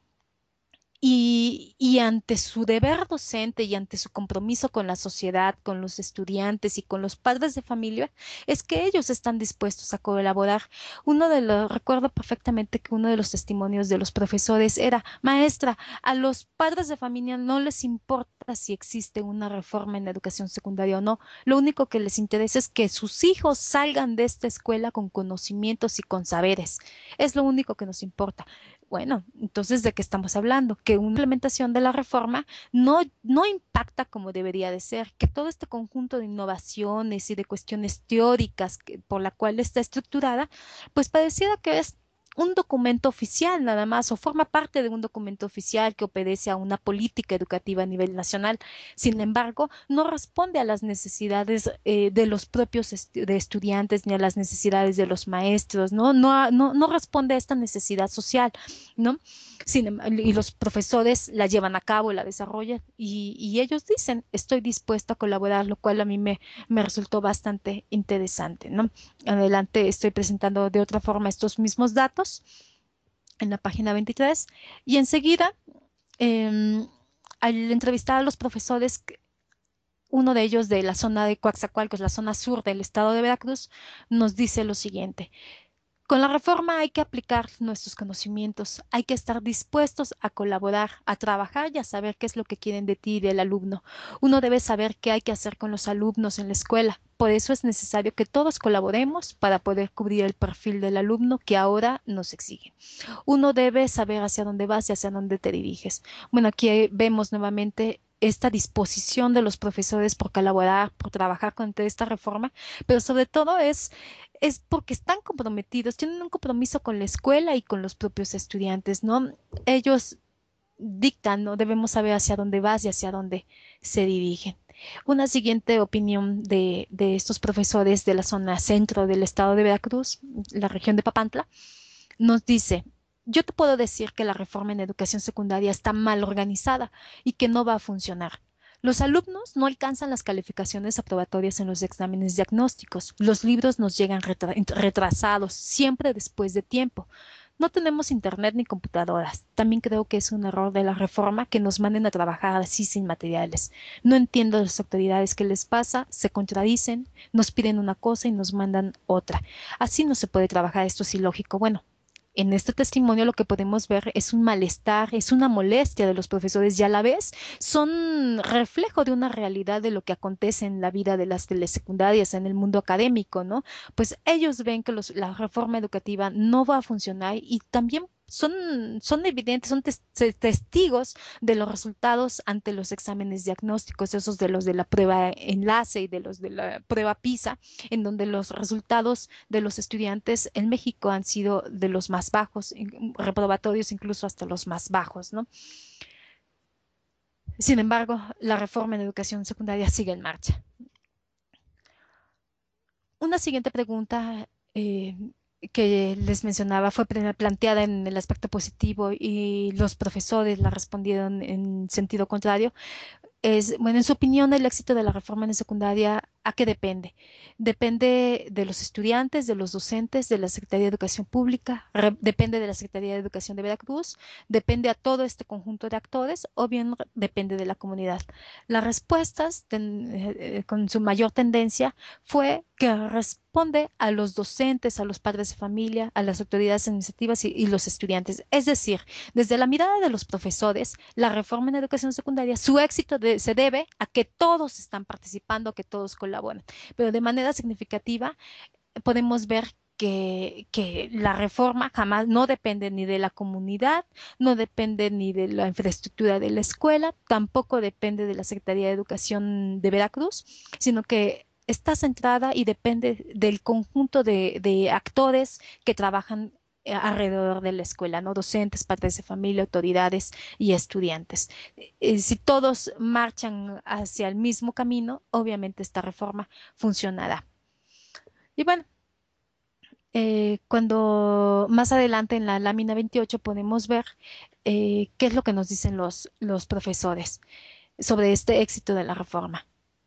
B: y, y ante su deber docente y ante su compromiso con la sociedad, con los estudiantes y con los padres de familia, es que ellos están dispuestos a colaborar. Uno de los, recuerdo perfectamente que uno de los testimonios de los profesores era: maestra, a los padres de familia no les importa si existe una reforma en la educación secundaria o no. Lo único que les interesa es que sus hijos salgan de esta escuela con conocimientos y con saberes. Es lo único que nos importa. Bueno, entonces, ¿de qué estamos hablando? Que una implementación de la reforma no, no impacta como debería de ser, que todo este conjunto de innovaciones y de cuestiones teóricas que- por la cual está estructurada, pues pareciera que es un documento oficial nada más, o forma parte de un documento oficial que obedece a una política educativa a nivel nacional. Sin embargo, no responde a las necesidades eh, de los propios estu- de estudiantes ni a las necesidades de los maestros, ¿no? No, no, no responde a esta necesidad social, ¿no? Sin em- y los profesores la llevan a cabo, la desarrollan, y, y ellos dicen: estoy dispuesto a colaborar, lo cual a mí me, me resultó bastante interesante, ¿no? Adelante estoy presentando de otra forma estos mismos datos en la página veintitrés, y enseguida, em, al entrevistar a los profesores, uno de ellos de la zona de Coaxacualcos, la zona sur del estado de Veracruz, nos dice lo siguiente: con la reforma hay que aplicar nuestros conocimientos, hay que estar dispuestos a colaborar, a trabajar y a saber qué es lo que quieren de ti y del alumno. Uno debe saber qué hay que hacer con los alumnos en la escuela. Por eso es necesario que todos colaboremos para poder cubrir el perfil del alumno que ahora nos exige. Uno debe saber hacia dónde vas y hacia dónde te diriges. Bueno, aquí vemos nuevamente esta disposición de los profesores por colaborar, por trabajar con esta reforma, pero sobre todo es es porque están comprometidos, tienen un compromiso con la escuela y con los propios estudiantes, ¿no? Ellos dictan, ¿no? Debemos saber hacia dónde vas y hacia dónde se dirigen. Una siguiente opinión de, de estos profesores de la zona centro del estado de Veracruz, la región de Papantla, nos dice: yo te puedo decir que la reforma en educación secundaria está mal organizada y que no va a funcionar. Los alumnos no alcanzan las calificaciones aprobatorias en los exámenes diagnósticos. Los libros nos llegan retra- retrasados, siempre después de tiempo. No tenemos internet ni computadoras. También creo que es un error de la reforma que nos manden a trabajar así sin materiales. No entiendo a las autoridades qué les pasa, se contradicen, nos piden una cosa y nos mandan otra. Así no se puede trabajar, esto es ilógico. Bueno, en este testimonio lo que podemos ver es un malestar, es una molestia de los profesores y a la vez son reflejo de una realidad de lo que acontece en la vida de las telesecundarias, en el mundo académico, ¿no? Pues ellos ven que los- la reforma educativa no va a funcionar y también son, son evidentes, son tes- te- testigos de los resultados ante los exámenes diagnósticos, esos de los de la prueba enlace y de los de la prueba PISA, en donde los resultados de los estudiantes en México han sido de los más bajos, in- reprobatorios incluso hasta los más bajos, ¿no? Sin embargo, la reforma en educación secundaria sigue en marcha. Una siguiente pregunta eh, que les mencionaba fue pre- planteada en el aspecto positivo y los profesores la respondieron en sentido contrario. Es, bueno, en su opinión, el éxito de la reforma en secundaria, ¿a qué depende? Depende de los estudiantes, de los docentes, de la Secretaría de Educación Pública, re- depende de la Secretaría de Educación de Veracruz, depende a todo este conjunto de actores o bien re- depende de la comunidad. Las respuestas, ten- eh, eh, con su mayor tendencia, fue que responde a los docentes, a los padres de familia, a las autoridades administrativas y, y los estudiantes. Es decir, desde la mirada de los profesores, la reforma en educación secundaria, su éxito de- se debe a que todos están participando, a que todos colaboran. Pero de manera significativa podemos ver que, que la reforma jamás no depende ni de la comunidad, no depende ni de la infraestructura de la escuela, tampoco depende de la Secretaría de Educación de Veracruz, sino que está centrada y depende del conjunto de, de actores que trabajan eh, alrededor de la escuela, ¿no? Docentes, padres de familia, autoridades y estudiantes. Eh, si todos marchan hacia el mismo camino, obviamente esta reforma funcionará. Y bueno, eh, cuando más adelante en la lámina veintiocho podemos ver eh, qué es lo que nos dicen los, los profesores sobre este éxito de la reforma.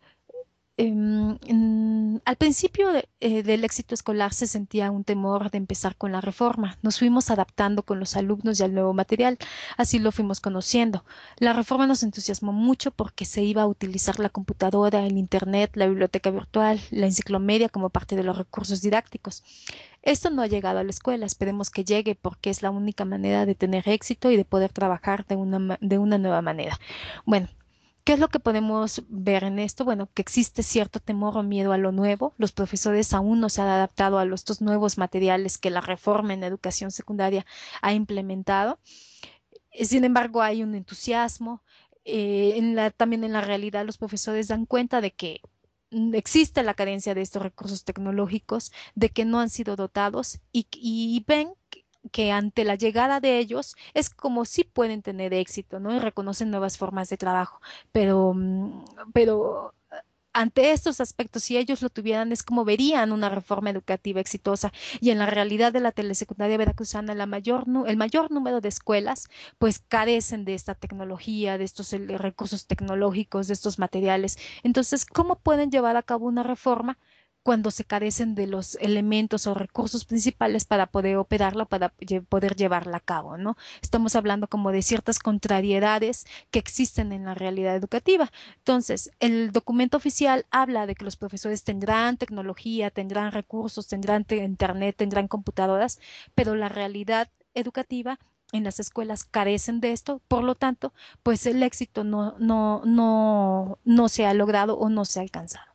B: Em, en- al principio de- eh, del éxito escolar se sentía un temor de empezar con la reforma. Nos fuimos adaptando con los alumnos y al nuevo material, así lo fuimos conociendo. La reforma nos entusiasmó mucho porque se iba a utilizar la computadora, el internet, la biblioteca virtual, la enciclomedia como parte de los recursos didácticos. Esto no ha llegado a la escuela, esperemos que llegue porque es la única manera de tener éxito y de poder trabajar de una, ma- de una nueva manera. Bueno. ¿Qué es lo que podemos ver en esto? Bueno, que existe cierto temor o miedo a lo nuevo. Los profesores aún no se han adaptado a los- estos nuevos materiales que la reforma en educación secundaria ha implementado. Eh, Sin embargo, hay un entusiasmo. Eh, en la, también en la realidad, los profesores dan cuenta de que mm, existe la carencia de estos recursos tecnológicos, de que no han sido dotados y, y ven que que ante la llegada de ellos es como si pueden tener éxito, ¿no? Y reconocen nuevas formas de trabajo, pero, mm, pero ante estos aspectos, si ellos lo tuvieran, es como verían una reforma educativa exitosa. Y en la realidad de la telesecundaria veracruzana, la mayor, nu- el mayor número de escuelas, pues carecen de esta tecnología, de estos eh, recursos tecnológicos, de estos materiales. Entonces, ¿cómo pueden llevar a cabo una reforma cuando se carecen de los elementos o recursos principales para poder operarla, para lle- poder llevarla a cabo, ¿no? Estamos hablando como de ciertas contrariedades que existen en la realidad educativa. Entonces, el documento oficial habla de que los profesores tendrán tecnología, tendrán recursos, tendrán te- internet, tendrán computadoras, pero la realidad educativa en las escuelas carecen de esto, por lo tanto, pues el éxito no, no, no, no se ha logrado o no se ha alcanzado.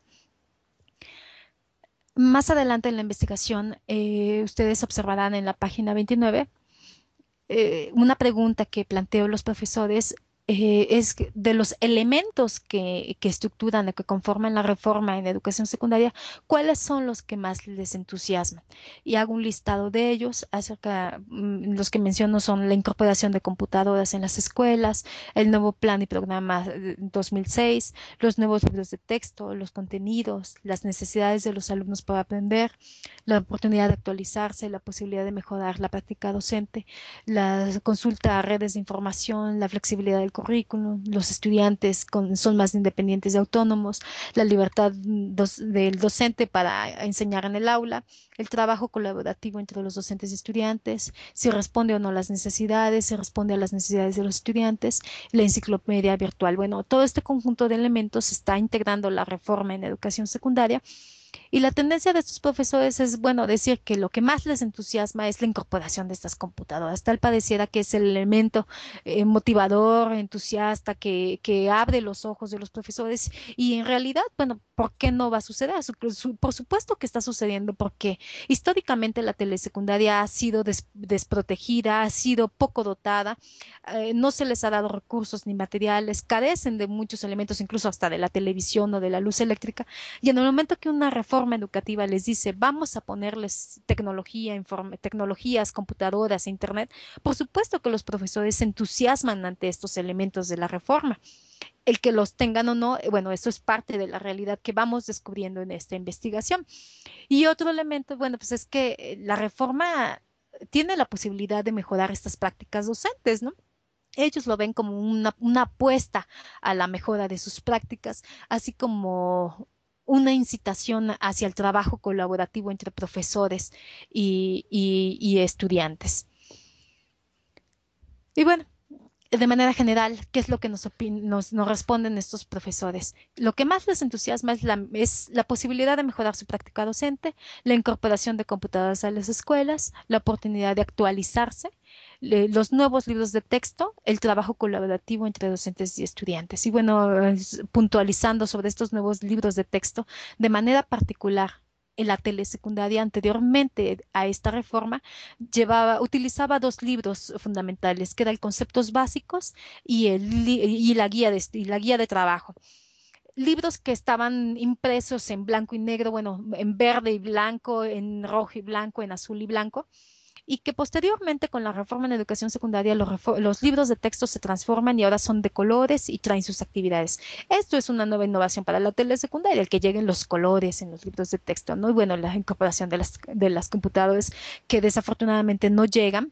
B: Más adelante en la investigación, eh, ustedes observarán en la página veintinueve eh, una pregunta que planteo los profesores eh, es que de los elementos que, que estructuran o que conforman la reforma en educación secundaria, ¿cuáles son los que más les entusiasman? Y hago un listado de ellos acerca, mm, los que menciono son la incorporación de computadoras en las escuelas, el nuevo plan y programa eh, dos mil seis, los nuevos libros de texto, los contenidos, las necesidades de los alumnos para aprender, la oportunidad de actualizarse, la posibilidad de mejorar la práctica docente, la consulta a redes de información, la flexibilidad del currículum, los estudiantes con- son más independientes y autónomos, la libertad dos- del docente para enseñar en el aula, el trabajo colaborativo entre los docentes y estudiantes, si responde o no a las necesidades, si responde a las necesidades de los estudiantes, la enciclopedia virtual. Bueno, todo este conjunto de elementos está integrando la reforma en educación secundaria y la tendencia de estos profesores es, bueno, decir que lo que más les entusiasma es la incorporación de estas computadoras. Tal pareciera que es el elemento eh, motivador, entusiasta, que, que abre los ojos de los profesores. Y en realidad, bueno, ¿por qué no va a suceder? Su- su- por supuesto que está sucediendo porque históricamente la telesecundaria ha sido des- desprotegida, ha sido poco dotada, eh, no se les ha dado recursos ni materiales, carecen de muchos elementos, incluso hasta de la televisión o de la luz eléctrica. Y en el momento que una reforma educativa les dice, vamos a ponerles tecnología, informe- tecnologías, computadoras, internet, por supuesto que los profesores se entusiasman ante estos elementos de la reforma. El que los tengan o no, eh, bueno, eso es parte de la realidad que vamos descubriendo en esta investigación. Y otro elemento, bueno, pues es que eh, la reforma tiene la posibilidad de mejorar estas prácticas docentes, ¿no? Ellos lo ven como una, una apuesta a la mejora de sus prácticas, así como una incitación hacia el trabajo colaborativo entre profesores y, y- y estudiantes. Y bueno, de manera general, ¿qué es lo que nos, opin- nos, nos responden estos profesores? Lo que más les entusiasma es la, es la posibilidad de mejorar su práctica docente, la incorporación de computadoras a las escuelas, la oportunidad de actualizarse, le- los nuevos libros de texto, el trabajo colaborativo entre docentes y estudiantes. Y bueno, es- puntualizando sobre estos nuevos libros de texto, de manera particular, en la telesecundaria anteriormente a esta reforma, llevaba, utilizaba dos libros fundamentales, que eran conceptos básicos y, el, li- y la guía de, y la guía de trabajo. Libros que estaban impresos en blanco y negro, bueno, en verde y blanco, en rojo y blanco, en azul y blanco, y que posteriormente con la reforma en educación secundaria los, refo- los libros de texto se transforman y ahora son de colores y traen sus actividades. Esto es una nueva innovación para la telesecundaria, el que lleguen los colores en los libros de texto, ¿no? Y bueno, la incorporación de las, de las computadoras que desafortunadamente no llegan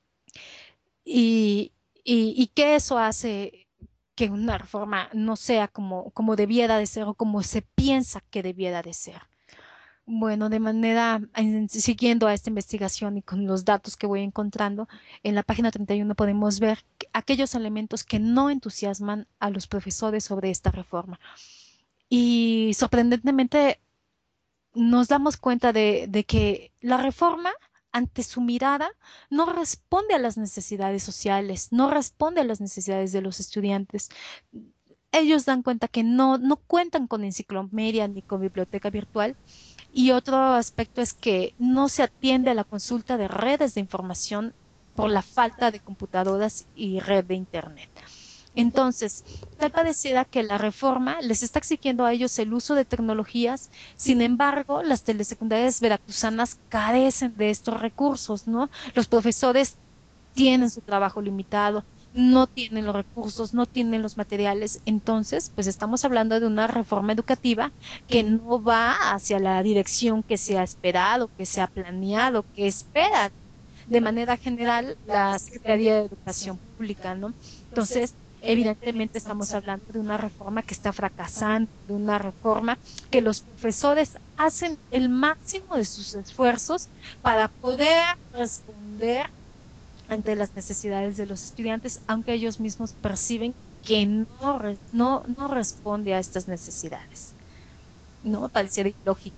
B: y, y, y que eso hace que una reforma no sea como, como debiera de ser o como se piensa que debiera de ser. Bueno, de manera, en- siguiendo a esta investigación y con los datos que voy encontrando, en la página treinta y uno podemos ver que- aquellos elementos que no entusiasman a los profesores sobre esta reforma. Y sorprendentemente nos damos cuenta de, de que la reforma, ante su mirada, no responde a las necesidades sociales, no responde a las necesidades de los estudiantes. Ellos dan cuenta que no, no cuentan con enciclomedia ni con biblioteca virtual. Y otro aspecto es que no se atiende a la consulta de redes de información por la falta de computadoras y red de Internet. Entonces, tal pareciera que la reforma les está exigiendo a ellos el uso de tecnologías, sin embargo, las telesecundarias veracruzanas carecen de estos recursos, ¿no? Los profesores tienen su trabajo limitado, no tienen los recursos, no tienen los materiales. Entonces, pues estamos hablando de una reforma educativa que no va hacia la dirección que se ha esperado, que se ha planeado, que espera de manera general la Secretaría de Educación Pública, ¿no? Entonces, evidentemente estamos hablando de una reforma que está fracasando, de una reforma que los profesores hacen el máximo de sus esfuerzos para poder responder ante las necesidades de los estudiantes, aunque ellos mismos perciben que no, re- no, no responde a estas necesidades. ¿No? Pareciera ilógico.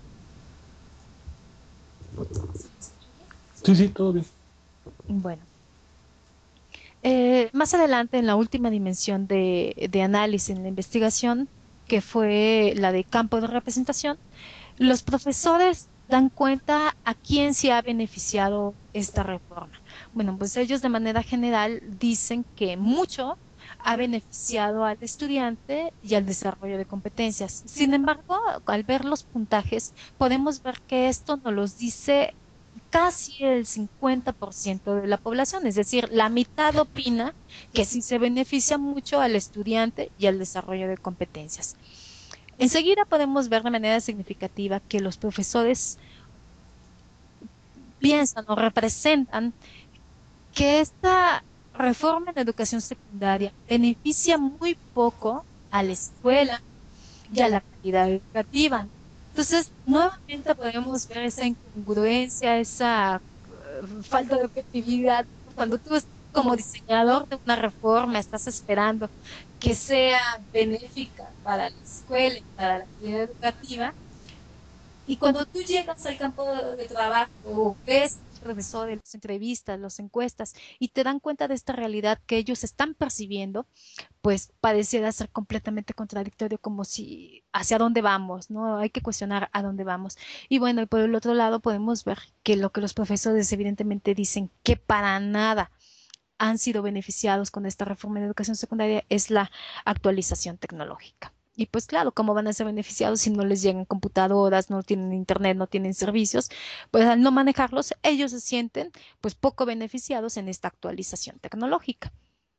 A: Sí, sí, todo bien.
B: Bueno, eh, más adelante en la última dimensión de, de análisis en la investigación, que fue la de campo de representación, los profesores dan cuenta a quién se ha beneficiado esta reforma. Bueno, pues ellos de manera general dicen que mucho ha beneficiado al estudiante y al desarrollo de competencias. Sin embargo, al ver los puntajes, podemos ver que esto nos los dice casi el cincuenta por ciento de la población, es decir, la mitad opina que sí se beneficia mucho al estudiante y al desarrollo de competencias. Enseguida podemos ver de manera significativa que los profesores piensan o representan que esta, reforma en educación secundaria beneficia muy poco a la escuela y a la calidad educativa. Entonces, nuevamente podemos ver esa incongruencia, esa eh, falta de objetividad. Cuando tú es- como diseñador de una reforma estás esperando que sea benéfica para la escuela y para la calidad educativa, y cuando tú llegas al campo de, de trabajo o ves a los profesores, las entrevistas, las encuestas y te dan cuenta de esta realidad que ellos están percibiendo, pues pareciera ser completamente contradictorio, como si hacia dónde vamos, ¿no? Hay que cuestionar a dónde vamos. Y bueno, y por el otro lado podemos ver que lo que los profesores evidentemente dicen que para nada han sido beneficiados con esta reforma de educación secundaria es la actualización tecnológica. Y pues claro, ¿cómo van a ser beneficiados si no les llegan computadoras, no tienen internet, no tienen servicios? Pues al no manejarlos, ellos se sienten pues poco beneficiados en esta actualización tecnológica.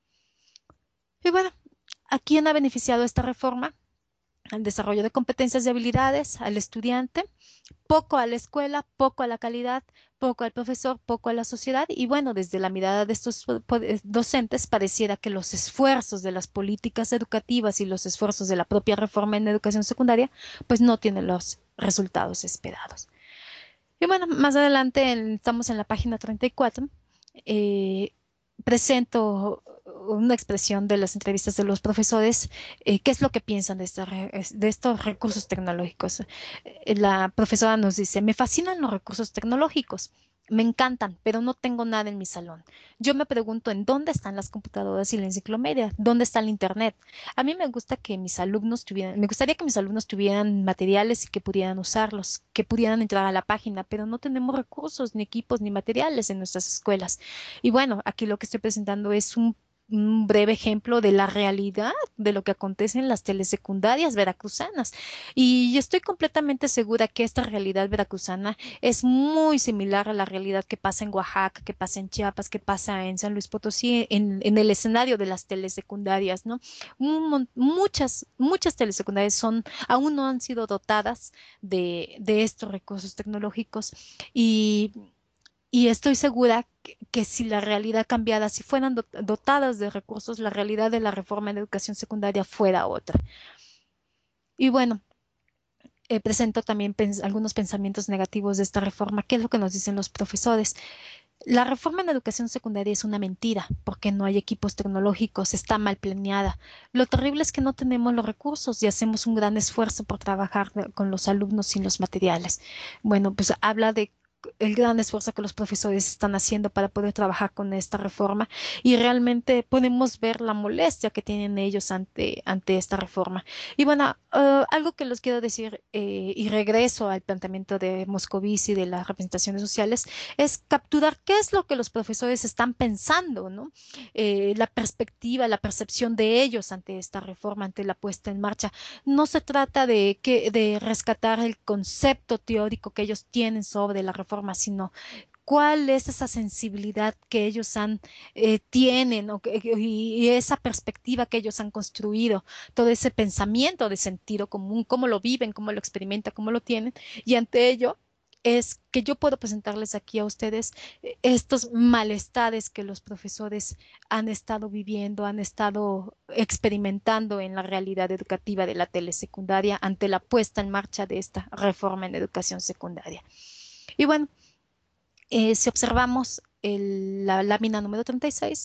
B: Y bueno, ¿a quién ha beneficiado esta reforma? Al desarrollo de competencias y habilidades, al estudiante, poco a la escuela, poco a la calidad, poco al profesor, poco a la sociedad. Y bueno, desde la mirada de estos docentes, pareciera que los esfuerzos de las políticas educativas y los esfuerzos de la propia reforma en educación secundaria, pues no tienen los resultados esperados. Y bueno, más adelante en- estamos en la página treinta y cuatro. eh, Presento una expresión de las entrevistas de los profesores, eh, qué es lo que piensan de, esta re- es- de estos recursos tecnológicos. Eh, La profesora nos dice, me fascinan los recursos tecnológicos, me encantan, pero no tengo nada en mi salón. Yo me pregunto en dónde están las computadoras y la enciclomedia, dónde está el internet. A mí me gusta que mis alumnos tuvieran, me gustaría que mis alumnos tuvieran materiales y que pudieran usarlos, que pudieran entrar a la página, pero no tenemos recursos, ni equipos, ni materiales en nuestras escuelas. Y bueno, aquí lo que estoy presentando es un, un breve ejemplo de la realidad de lo que acontece en las telesecundarias veracruzanas. Y estoy completamente segura que esta realidad veracruzana es muy similar a la realidad que pasa en Oaxaca, que pasa en Chiapas, que pasa en San Luis Potosí, en, en el escenario de las telesecundarias, ¿no? Un mon- muchas, muchas telesecundarias son, aún no han sido dotadas de, de estos recursos tecnológicos y, y estoy segura que, que si la realidad cambiara, si fueran dot- dotadas de recursos, la realidad de la reforma en educación secundaria fuera otra. Y bueno, eh, presento también pens- algunos pensamientos negativos de esta reforma. ¿Qué es lo que nos dicen los profesores? La reforma en educación secundaria es una mentira porque no hay equipos tecnológicos, está mal planeada. Lo terrible es que no tenemos los recursos y hacemos un gran esfuerzo por trabajar de- con los alumnos sin los materiales. Bueno, pues habla de el gran esfuerzo que los profesores están haciendo para poder trabajar con esta reforma y realmente podemos ver la molestia que tienen ellos ante, ante esta reforma. Y bueno, eh, algo que les quiero decir eh, y regreso al planteamiento de Moscovici de las representaciones sociales es capturar qué es lo que los profesores están pensando, ¿no? Eh, la perspectiva, la percepción de ellos ante esta reforma, ante la puesta en marcha. No se trata de, que, de rescatar el concepto teórico que ellos tienen sobre la reforma, sino cuál es esa sensibilidad que ellos han, eh, tienen o que- y, y esa perspectiva que ellos han construido, todo ese pensamiento de sentido común, cómo lo viven, cómo lo experimentan, cómo lo tienen, y ante ello es que yo puedo presentarles aquí a ustedes eh, estos malestares que los profesores han estado viviendo, han estado experimentando en la realidad educativa de la telesecundaria ante la puesta en marcha de esta reforma en educación secundaria. Y bueno, eh, si observamos el- la lámina número treinta y seis,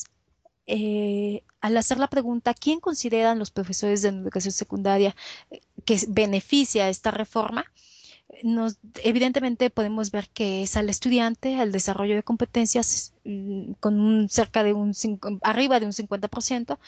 B: eh, al hacer la pregunta, ¿quién consideran los profesores de educación secundaria eh, que beneficia esta reforma? Nos, evidentemente podemos ver que es al estudiante, al desarrollo de competencias mm, con un cerca de un cinco- arriba de un cincuenta por ciento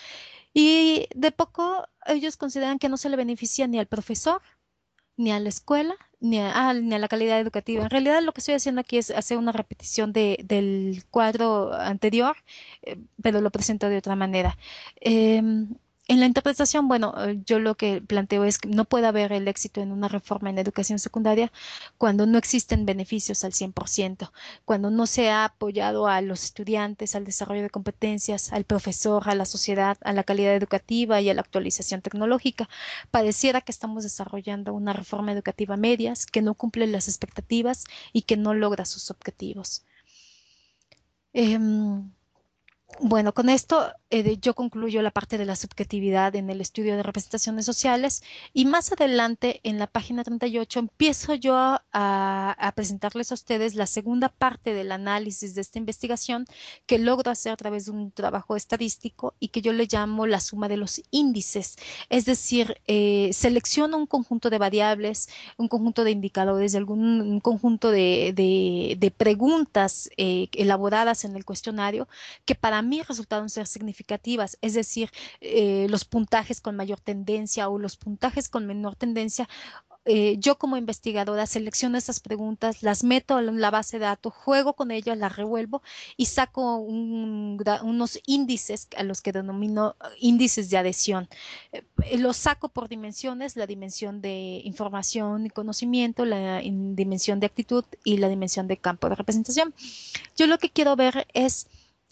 B: y de poco ellos consideran que no se le beneficia ni al profesor, ni a la escuela, ni a, ah, ni a la calidad educativa. En realidad lo que estoy haciendo aquí es hacer una repetición de, del cuadro anterior, eh, pero lo presento de otra manera. Em, en la interpretación, bueno, eh, yo lo que planteo es que no puede haber el éxito en una reforma en educación secundaria cuando no existen beneficios al cien por ciento, cuando no se ha apoyado a los estudiantes, al desarrollo de competencias, al profesor, a la sociedad, a la calidad educativa y a la actualización tecnológica. Pareciera que estamos desarrollando una reforma educativa a medias que no cumple las expectativas y que no logra sus objetivos. Em, Bueno, con esto eh, de- yo concluyo la parte de la subjetividad en el estudio de representaciones sociales y más adelante en la página treinta y ocho empiezo yo a, a presentarles a ustedes la segunda parte del análisis de esta investigación que logro hacer a través de un trabajo estadístico y que yo le llamo la suma de los índices. Es decir, eh, selecciono un conjunto de variables, un conjunto de indicadores, de algún un conjunto de, de- de preguntas eh, elaboradas en el cuestionario que para mí resultaron ser significativas, es decir, eh, los puntajes con mayor tendencia o los puntajes con menor tendencia. Eh, yo como investigadora selecciono estas preguntas, las meto en la base de datos, juego con ellas, las revuelvo y saco un unos índices a los que denomino eh, índices de adhesión. Eh, los saco por dimensiones, la dimensión de información y conocimiento, la dimensión de actitud y la dimensión de campo de representación. Yo lo que quiero ver es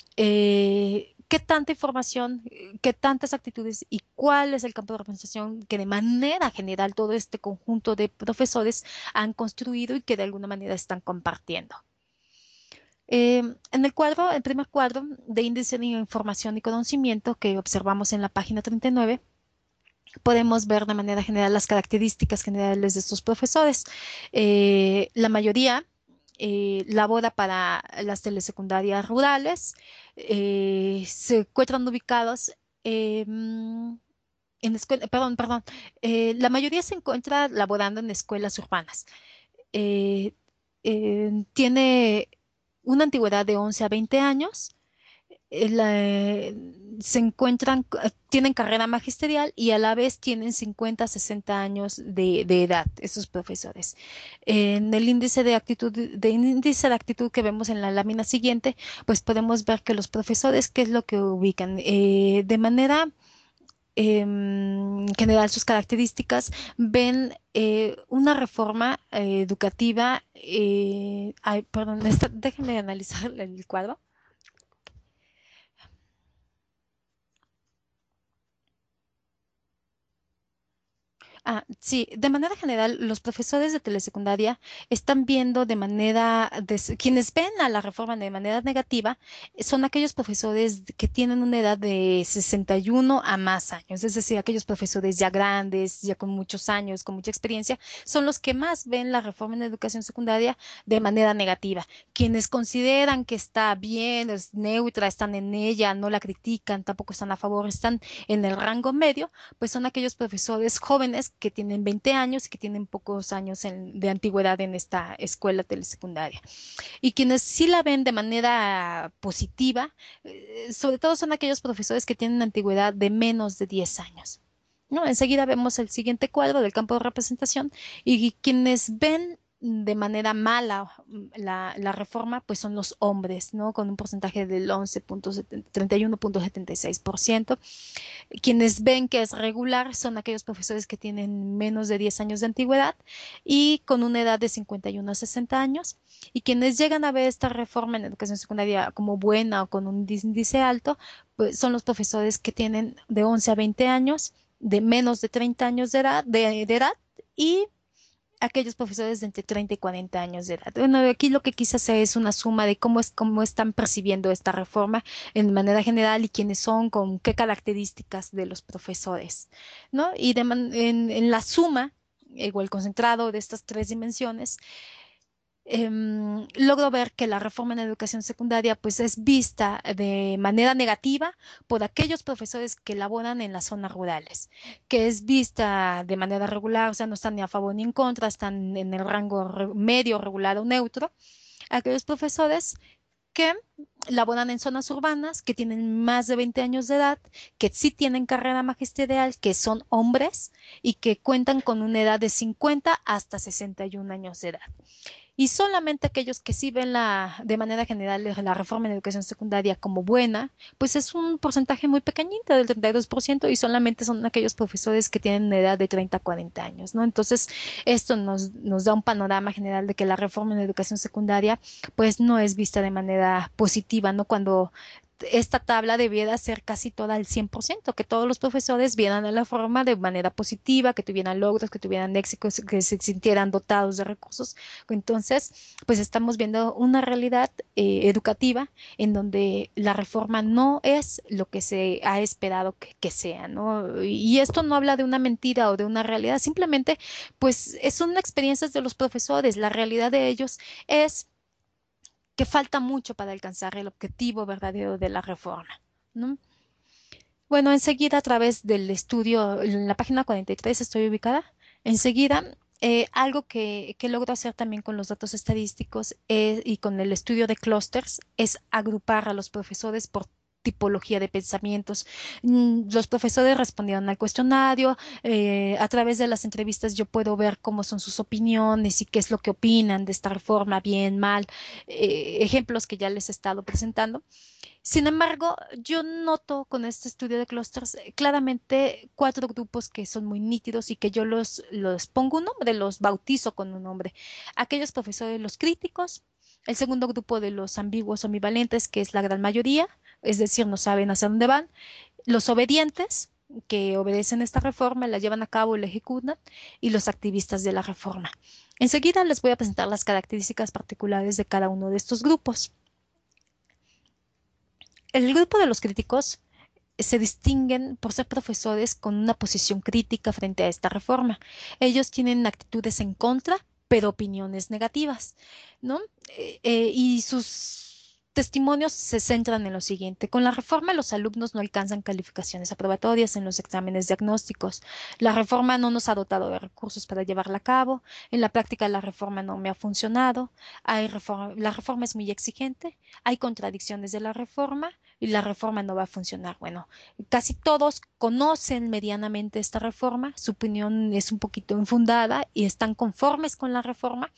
B: eh, qué tanta información, eh, qué tantas actitudes y cuál es el campo de representación que de manera general todo este conjunto de profesores han construido y que de alguna manera están compartiendo. Eh, en el cuadro, el primer cuadro de índice de información y conocimiento que observamos en la página treinta y nueve, podemos ver de manera general las características generales de estos profesores. Eh, la mayoría eh, labora para las telesecundarias rurales, eh, se encuentran ubicados eh, en escuela, perdón, perdón, eh, la mayoría se encuentra laborando en escuelas urbanas. Eh, eh, tiene una antigüedad de once a veinte años, eh, la- se encuentran, eh, tienen carrera magisterial y a la vez tienen cincuenta, sesenta años de, de edad, esos profesores. En el índice de actitud, de índice de actitud que vemos en la lámina siguiente, pues podemos ver que los profesores, ¿qué es lo que ubican? Eh, de manera em, general, sus características, ven eh, una reforma eh, educativa, eh, ay, perdón, esta- déjenme analizar el cuadro. Ah, sí, de manera general, los profesores de telesecundaria están viendo de manera, des- quienes ven a la reforma de manera negativa, eh, son aquellos profesores que tienen una edad de sesenta y uno a más años, es decir, aquellos profesores ya grandes, ya con muchos años, con mucha experiencia, son los que más ven la reforma en la educación secundaria de manera negativa. Quienes consideran que está bien, es neutra, están en ella, no la critican, tampoco están a favor, están en el rango medio, pues son aquellos profesores jóvenes que tienen veinte años y que tienen pocos años en- de antigüedad en esta escuela telesecundaria. Y quienes sí la ven de manera positiva, eh, sobre todo son aquellos profesores que tienen antigüedad de menos de diez años. ¿No? Enseguida vemos el siguiente cuadro del campo de representación y quienes ven de manera mala mm, la, la reforma, pues son los hombres, ¿no? Con un porcentaje del once punto treinta y uno punto setenta y seis por ciento. Quienes ven que es regular son aquellos profesores que tienen menos de diez años de antigüedad y con una edad de cincuenta y uno a sesenta años. Y quienes llegan a ver esta reforma en educación secundaria como buena o con un índice alto, pues son los profesores que tienen de once a veinte años, de menos de treinta años de edad, de, de edad y aquellos profesores de entre treinta y cuarenta años de edad. Bueno, aquí lo que quise hacer es una suma de cómo es, cómo están percibiendo esta reforma en manera general y quiénes son, con qué características de los profesores, ¿no? Y de man- en, en la suma, eh, o el concentrado de estas tres dimensiones, em, logro ver que la reforma en educación secundaria pues es vista de manera negativa por aquellos profesores que laboran en las zonas rurales, que es vista de manera regular, o sea, no están ni a favor ni en contra, están en el rango re- medio, regular o neutro, aquellos profesores que laboran en zonas urbanas, que tienen más de veinte años de edad, que sí tienen carrera magisterial, que son hombres y que cuentan con una edad de cincuenta hasta sesenta y un años de edad. Y solamente aquellos que sí ven la, de manera general la reforma en educación secundaria como buena, pues es un porcentaje muy pequeñito del treinta y dos por ciento y solamente son aquellos profesores que tienen una edad de treinta a cuarenta años, ¿no? Entonces, esto nos, nos da un panorama general de que la reforma en educación secundaria pues no es vista de manera positiva, ¿no? Cuando esta tabla debiera ser casi toda al cien por ciento, que todos los profesores vieran a la reforma de manera positiva, que tuvieran logros, que tuvieran éxitos, que se sintieran dotados de recursos. Entonces, pues estamos viendo una realidad eh, educativa en donde la reforma no es lo que se ha esperado que, que sea, ¿no? Y esto no habla de una mentira o de una realidad, simplemente, pues, son experiencias de los profesores. La realidad de ellos es que falta mucho para alcanzar el objetivo verdadero de la reforma, ¿no? Bueno, enseguida a través del estudio, en la página cuarenta y tres estoy ubicada, enseguida eh, algo que, que logro hacer también con los datos estadísticos eh, y con el estudio de clústeres es agrupar a los profesores por tipología de pensamientos. Mm, Los profesores respondieron al cuestionario, eh, a través de las entrevistas yo puedo ver cómo son sus opiniones y qué es lo que opinan de esta reforma, bien, mal, eh, ejemplos que ya les he estado presentando. Sin embargo, yo noto con este estudio de clústeres eh, claramente cuatro grupos que son muy nítidos y que yo los, los pongo un nombre, los bautizo con un nombre. Aquellos profesores, los críticos, el segundo grupo de los ambiguos o ambivalentes, que es la gran mayoría, es decir, no saben hacia dónde van, los obedientes, que obedecen esta reforma, la llevan a cabo y la ejecutan, y los activistas de la reforma. Enseguida les voy a presentar las características particulares de cada uno de estos grupos. El grupo de los críticos se distinguen por ser profesores con una posición crítica frente a esta reforma. Ellos tienen actitudes en contra, pero opiniones negativas, ¿no? Eh, eh, y sus testimonios se centran en lo siguiente. Con la reforma, los alumnos no alcanzan calificaciones aprobatorias en los exámenes diagnósticos. La reforma no nos ha dotado de recursos para llevarla a cabo. En la práctica, la reforma no me ha funcionado. Hay reforma, la reforma es muy exigente. Hay contradicciones de la reforma y la reforma no va a funcionar. Bueno, casi todos conocen medianamente esta reforma, su opinión es un poquito infundada y están conformes con la reforma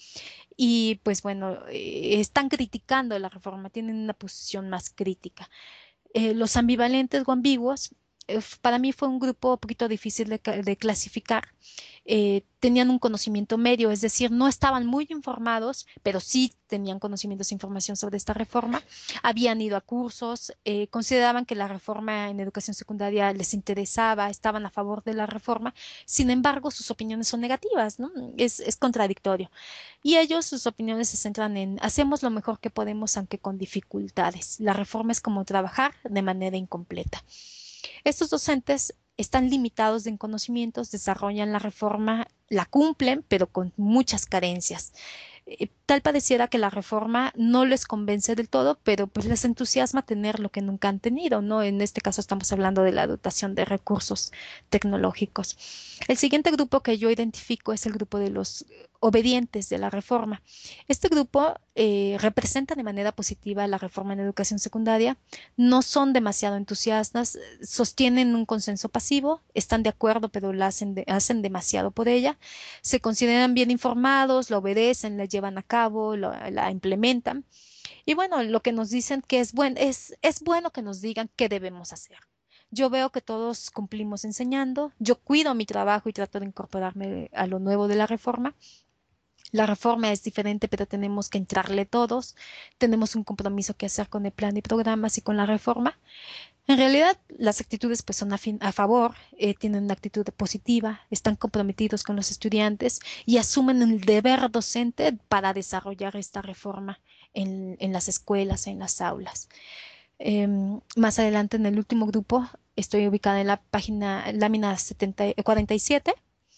B: y pues bueno, eh, están criticando la reforma, tienen una posición más crítica. Eh, los ambivalentes o ambiguos, eh, para mí fue un grupo un poquito difícil de, de clasificar. Eh, tenían un conocimiento medio, es decir, no estaban muy informados, pero sí tenían conocimientos e información sobre esta reforma, habían ido a cursos, eh, consideraban que la reforma en educación secundaria les interesaba, estaban a favor de la reforma, sin embargo, sus opiniones son negativas, ¿no? Es, es contradictorio. Y ellos, sus opiniones se centran en hacemos lo mejor que podemos, aunque con dificultades. La reforma es como trabajar de manera incompleta. Estos docentes están limitados en conocimientos, desarrollan la reforma, la cumplen, pero con muchas carencias. Eh, Tal pareciera que la reforma no les convence del todo, pero pues les entusiasma tener lo que nunca han tenido, ¿no? En este caso estamos hablando de la dotación de recursos tecnológicos. El siguiente grupo que yo identifico es el grupo de los obedientes de la reforma. Este grupo eh, representa de manera positiva la reforma en educación secundaria, no son demasiado entusiastas, sostienen un consenso pasivo, están de acuerdo, pero la hacen, de, hacen demasiado por ella, se consideran bien informados, la obedecen, la llevan a cabo, la, la implementan. Y bueno, lo que nos dicen que es, buen, es, es bueno que nos digan qué debemos hacer. Yo veo que todos cumplimos enseñando, yo cuido mi trabajo y trato de incorporarme a lo nuevo de la reforma. La reforma es diferente, pero tenemos que entrarle todos. Tenemos un compromiso que hacer con el plan y programas y con la reforma. En realidad, las actitudes pues son a, fin- a favor, eh, tienen una actitud positiva, están comprometidos con los estudiantes y asumen el deber docente para desarrollar esta reforma en, en las escuelas, en las aulas. Em, más adelante, en el último grupo, estoy ubicada en la página lámina setenta cuarenta y siete.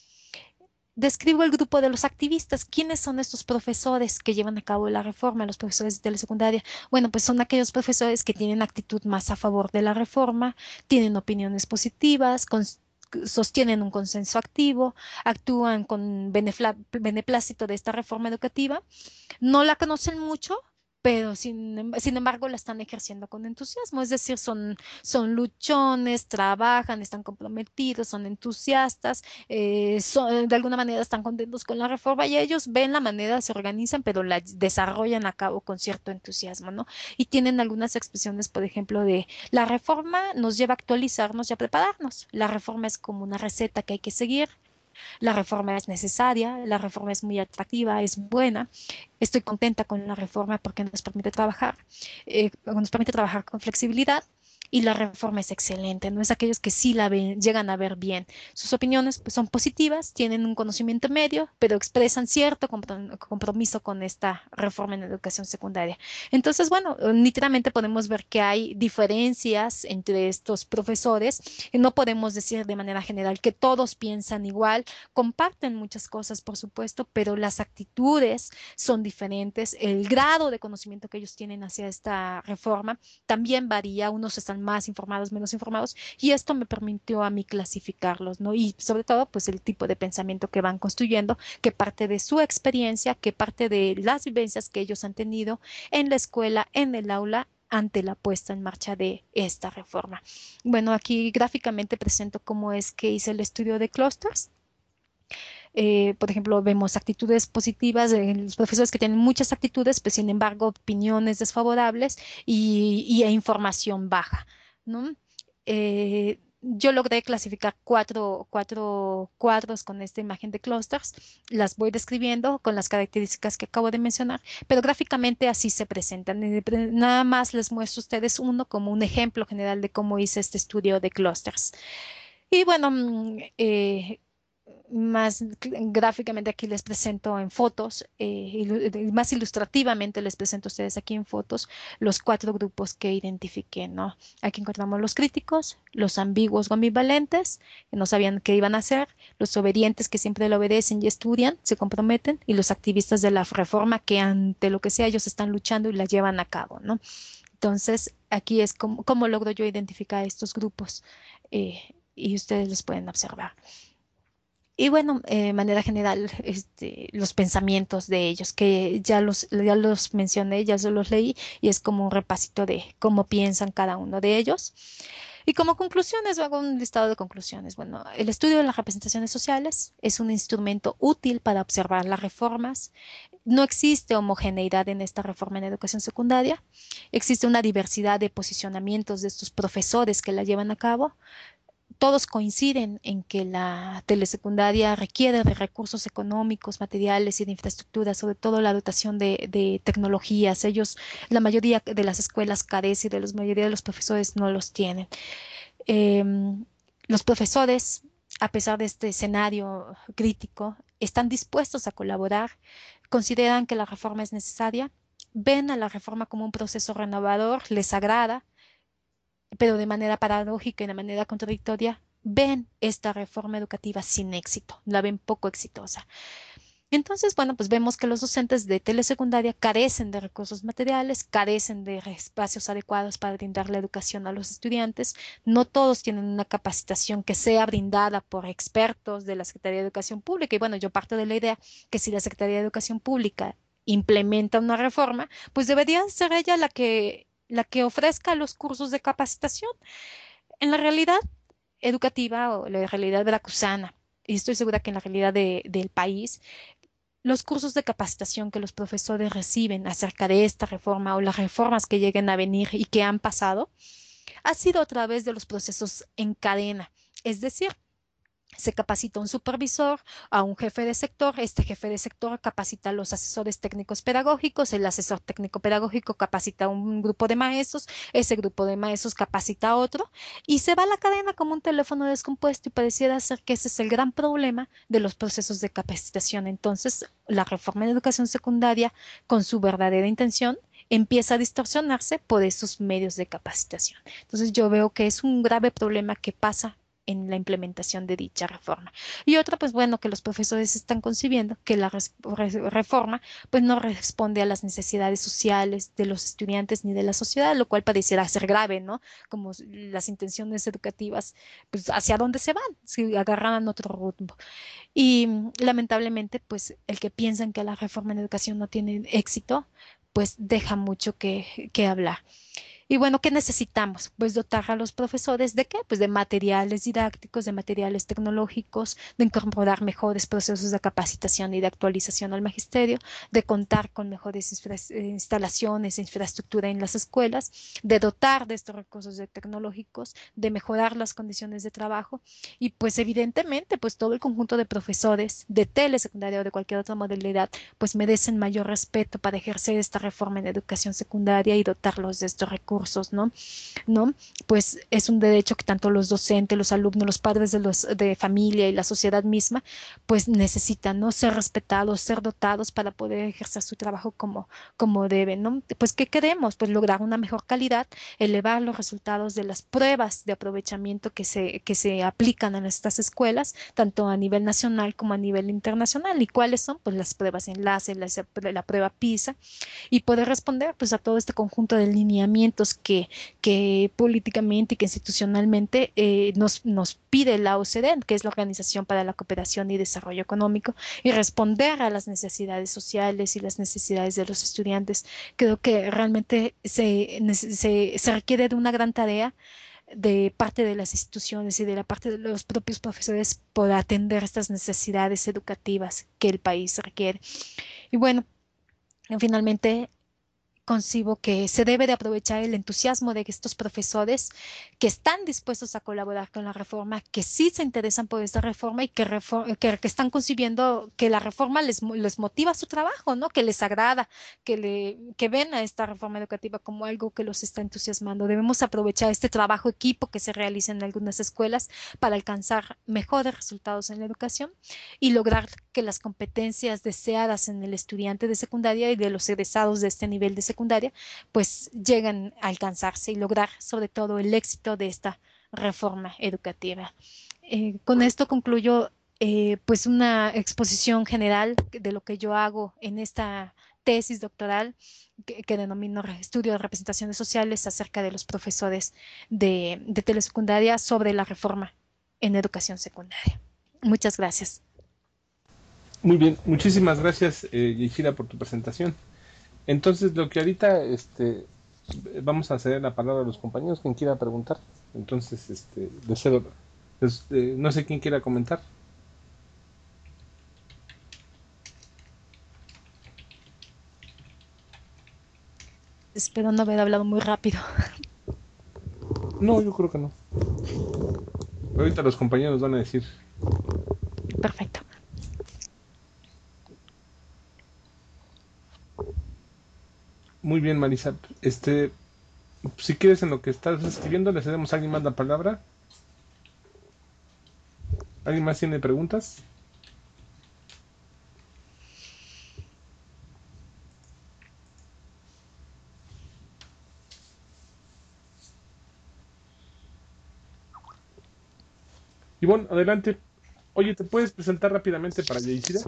B: Describo el grupo de los activistas. ¿Quiénes son estos profesores que llevan a cabo la reforma, los profesores de telesecundaria? Bueno, pues son aquellos profesores que tienen actitud más a favor de la reforma, tienen opiniones positivas, cons- sostienen un consenso activo, actúan con benefla- beneplácito de esta reforma educativa, no la conocen mucho, pero sin, em- sin embargo la están ejerciendo con entusiasmo. Es decir, son, son luchones, trabajan, están comprometidos, son entusiastas, eh, son- de alguna manera están contentos con la reforma y ellos ven la manera, se organizan, pero la desarrollan a cabo con cierto entusiasmo, ¿no? Y tienen algunas expresiones, por ejemplo, de la reforma nos lleva a actualizarnos y a prepararnos. La reforma es como una receta que hay que seguir. La reforma es necesaria, la reforma es muy atractiva, es buena. Estoy contenta con la reforma porque nos permite trabajar, eh, nos permite trabajar con flexibilidad. Y la reforma es excelente, no es aquellos que sí la ven, llegan a ver bien. Sus opiniones pues, son positivas, tienen un conocimiento medio, pero expresan cierto comprom- compromiso con esta reforma en la educación secundaria. Entonces, bueno, nítidamente podemos ver que hay diferencias entre estos profesores. Y no podemos decir de manera general que todos piensan igual, comparten muchas cosas, por supuesto, pero las actitudes son diferentes. El grado de conocimiento que ellos tienen hacia esta reforma también varía. Unos están más informados, menos informados, y esto me permitió a mí clasificarlos, ¿no? Y sobre todo, pues el tipo de pensamiento que van construyendo, que parte de su experiencia, que parte de las vivencias que ellos han tenido en la escuela, en el aula, ante la puesta en marcha de esta reforma. Bueno, aquí gráficamente presento cómo es que hice el estudio de clústeres. Eh, por ejemplo, vemos actitudes positivas, eh, los profesores que tienen muchas actitudes, pues sin embargo, opiniones desfavorables y, y e información baja, ¿no? Eh, yo logré clasificar cuatro, cuatro cuadros con esta imagen de clusters. Las voy describiendo con las características que acabo de mencionar, pero gráficamente así se presentan. Eh, pre- Nada más les muestro a ustedes uno como un ejemplo general de cómo hice este estudio de clusters. Y bueno, mm, eh, más gráficamente aquí les presento en fotos, eh, ilu- más ilustrativamente les presento a ustedes aquí en fotos los cuatro grupos que identifiqué, ¿no? Aquí encontramos los críticos, los ambiguos o ambivalentes, que no sabían qué iban a hacer, los obedientes que siempre le obedecen y estudian, se comprometen, y los activistas de la reforma que ante lo que sea ellos están luchando y la llevan a cabo, ¿no? Entonces, aquí es como, cómo logro yo identificar estos grupos, eh, y ustedes los pueden observar. Y bueno, eh, de manera general, este, los pensamientos de ellos, que ya los, ya los mencioné, ya se los leí, y es como un repasito de cómo piensan cada uno de ellos. Y como conclusiones, hago un listado de conclusiones. Bueno, el estudio de las representaciones sociales es un instrumento útil para observar las reformas. No existe homogeneidad en esta reforma en educación secundaria. Existe una diversidad de posicionamientos de estos profesores que la llevan a cabo. Todos coinciden en que la telesecundaria requiere de recursos económicos, materiales y de infraestructura, sobre todo la dotación de, de tecnologías. Ellos, la mayoría de las escuelas carece y de la mayoría de los profesores no los tienen. Em, los profesores, a pesar de este escenario crítico, están dispuestos a colaborar, consideran que la reforma es necesaria, ven a la reforma como un proceso renovador, les agrada, pero de manera paradójica y de manera contradictoria, ven esta reforma educativa sin éxito, la ven poco exitosa. Entonces, bueno, pues vemos que los docentes de telesecundaria carecen de recursos materiales, carecen de espacios adecuados para brindar la educación a los estudiantes. No todos tienen una capacitación que sea brindada por expertos de la Secretaría de Educación Pública. Y bueno, yo parto de la idea que si la Secretaría de Educación Pública implementa una reforma, pues debería ser ella la que, la que ofrezca los cursos de capacitación. En la realidad educativa o la realidad veracruzana, y estoy segura que en la realidad de- del país, los cursos de capacitación que los profesores reciben acerca de esta reforma o las reformas que lleguen a venir y que han pasado, ha sido a través de los procesos en cadena. Es decir, se capacita a un supervisor, a un jefe de sector, este jefe de sector capacita a los asesores técnicos pedagógicos, el asesor técnico pedagógico capacita a un grupo de maestros, ese grupo de maestros capacita a otro, y se va la cadena como un teléfono descompuesto, y pareciera ser que ese es el gran problema de los procesos de capacitación. Entonces, la reforma en educación secundaria, con su verdadera intención, empieza a distorsionarse por esos medios de capacitación. Entonces, yo veo que es un grave problema que pasa en la implementación de dicha reforma. Y otra, pues bueno, que los profesores están concibiendo que la res- re- reforma pues no responde a las necesidades sociales de los estudiantes ni de la sociedad, lo cual pareciera ser grave, ¿no? Como s- las intenciones educativas, pues hacia dónde se van, si agarran otro rumbo. Y mm, lamentablemente, pues el que piensan que la reforma en educación no tiene éxito, pues deja mucho que, que hablar. Y bueno, ¿qué necesitamos? Pues dotar a los profesores de qué? Pues de materiales didácticos, de materiales tecnológicos, de incorporar mejores procesos de capacitación y de actualización al magisterio, de contar con mejores infra- eh, instalaciones e infraestructura en las escuelas, de dotar de estos recursos de tecnológicos, de mejorar las condiciones de trabajo y pues evidentemente pues todo el conjunto de profesores de telesecundaria o de cualquier otra modalidad pues merecen mayor respeto para ejercer esta reforma en educación secundaria y dotarlos de estos recursos, ¿no? ¿No? Pues es un derecho que tanto los docentes, los alumnos, los padres de, los, de familia y la sociedad misma, pues necesitan, ¿no? Ser respetados, ser dotados para poder ejercer su trabajo como, como deben, ¿no? Pues, ¿qué queremos? Pues lograr una mejor calidad, elevar los resultados de las pruebas de aprovechamiento que se, que se aplican en estas escuelas, tanto a nivel nacional como a nivel internacional. ¿Y cuáles son? Pues las pruebas enlace, la, la prueba PISA, y poder responder pues a todo este conjunto de lineamientos que, que políticamente y que institucionalmente eh, nos, nos pide la O C D E, que es la Organización para la Cooperación y Desarrollo Económico, y responder a las necesidades sociales y las necesidades de los estudiantes. Creo que realmente se, se, se requiere de una gran tarea de parte de las instituciones y de la parte de los propios profesores por atender estas necesidades educativas que el país requiere. Y bueno, finalmente concibo que se debe de aprovechar el entusiasmo de estos profesores que están dispuestos a colaborar con la reforma, que sí se interesan por esta reforma y que, refor- que, que están concibiendo que la reforma les, mo- les motiva su trabajo, ¿no? Que les agrada, que, le, que ven a esta reforma educativa como algo que los está entusiasmando. Debemos aprovechar este trabajo equipo que se realiza en algunas escuelas para alcanzar mejores resultados en la educación y lograr que las competencias deseadas en el estudiante de secundaria y de los egresados de este nivel de secundaria, pues lleguen a alcanzarse y lograr sobre todo el éxito de esta reforma educativa. Eh, con esto concluyo eh, pues una exposición general de lo que yo hago en esta tesis doctoral que, que denomino Estudio de Representaciones Sociales acerca de los profesores de, de telesecundaria sobre la reforma en educación secundaria. Muchas gracias.
A: Muy bien, muchísimas gracias, eh, Yeshira, por tu presentación. Entonces, lo que ahorita este, vamos a ceder la palabra a los compañeros, quien quiera preguntar. Entonces, este, de cedo, pues, eh, no sé quién quiera comentar.
B: Espero no haber hablado muy rápido.
A: No, yo creo que no. Ahorita los compañeros van a decir.
B: Perfecto.
A: Muy bien, Marisa. Este, si quieres en lo que estás escribiendo, le cedemos a alguien más la palabra. ¿Alguien más tiene preguntas? Y bueno, adelante. Oye, ¿te puedes presentar rápidamente para Yeshira?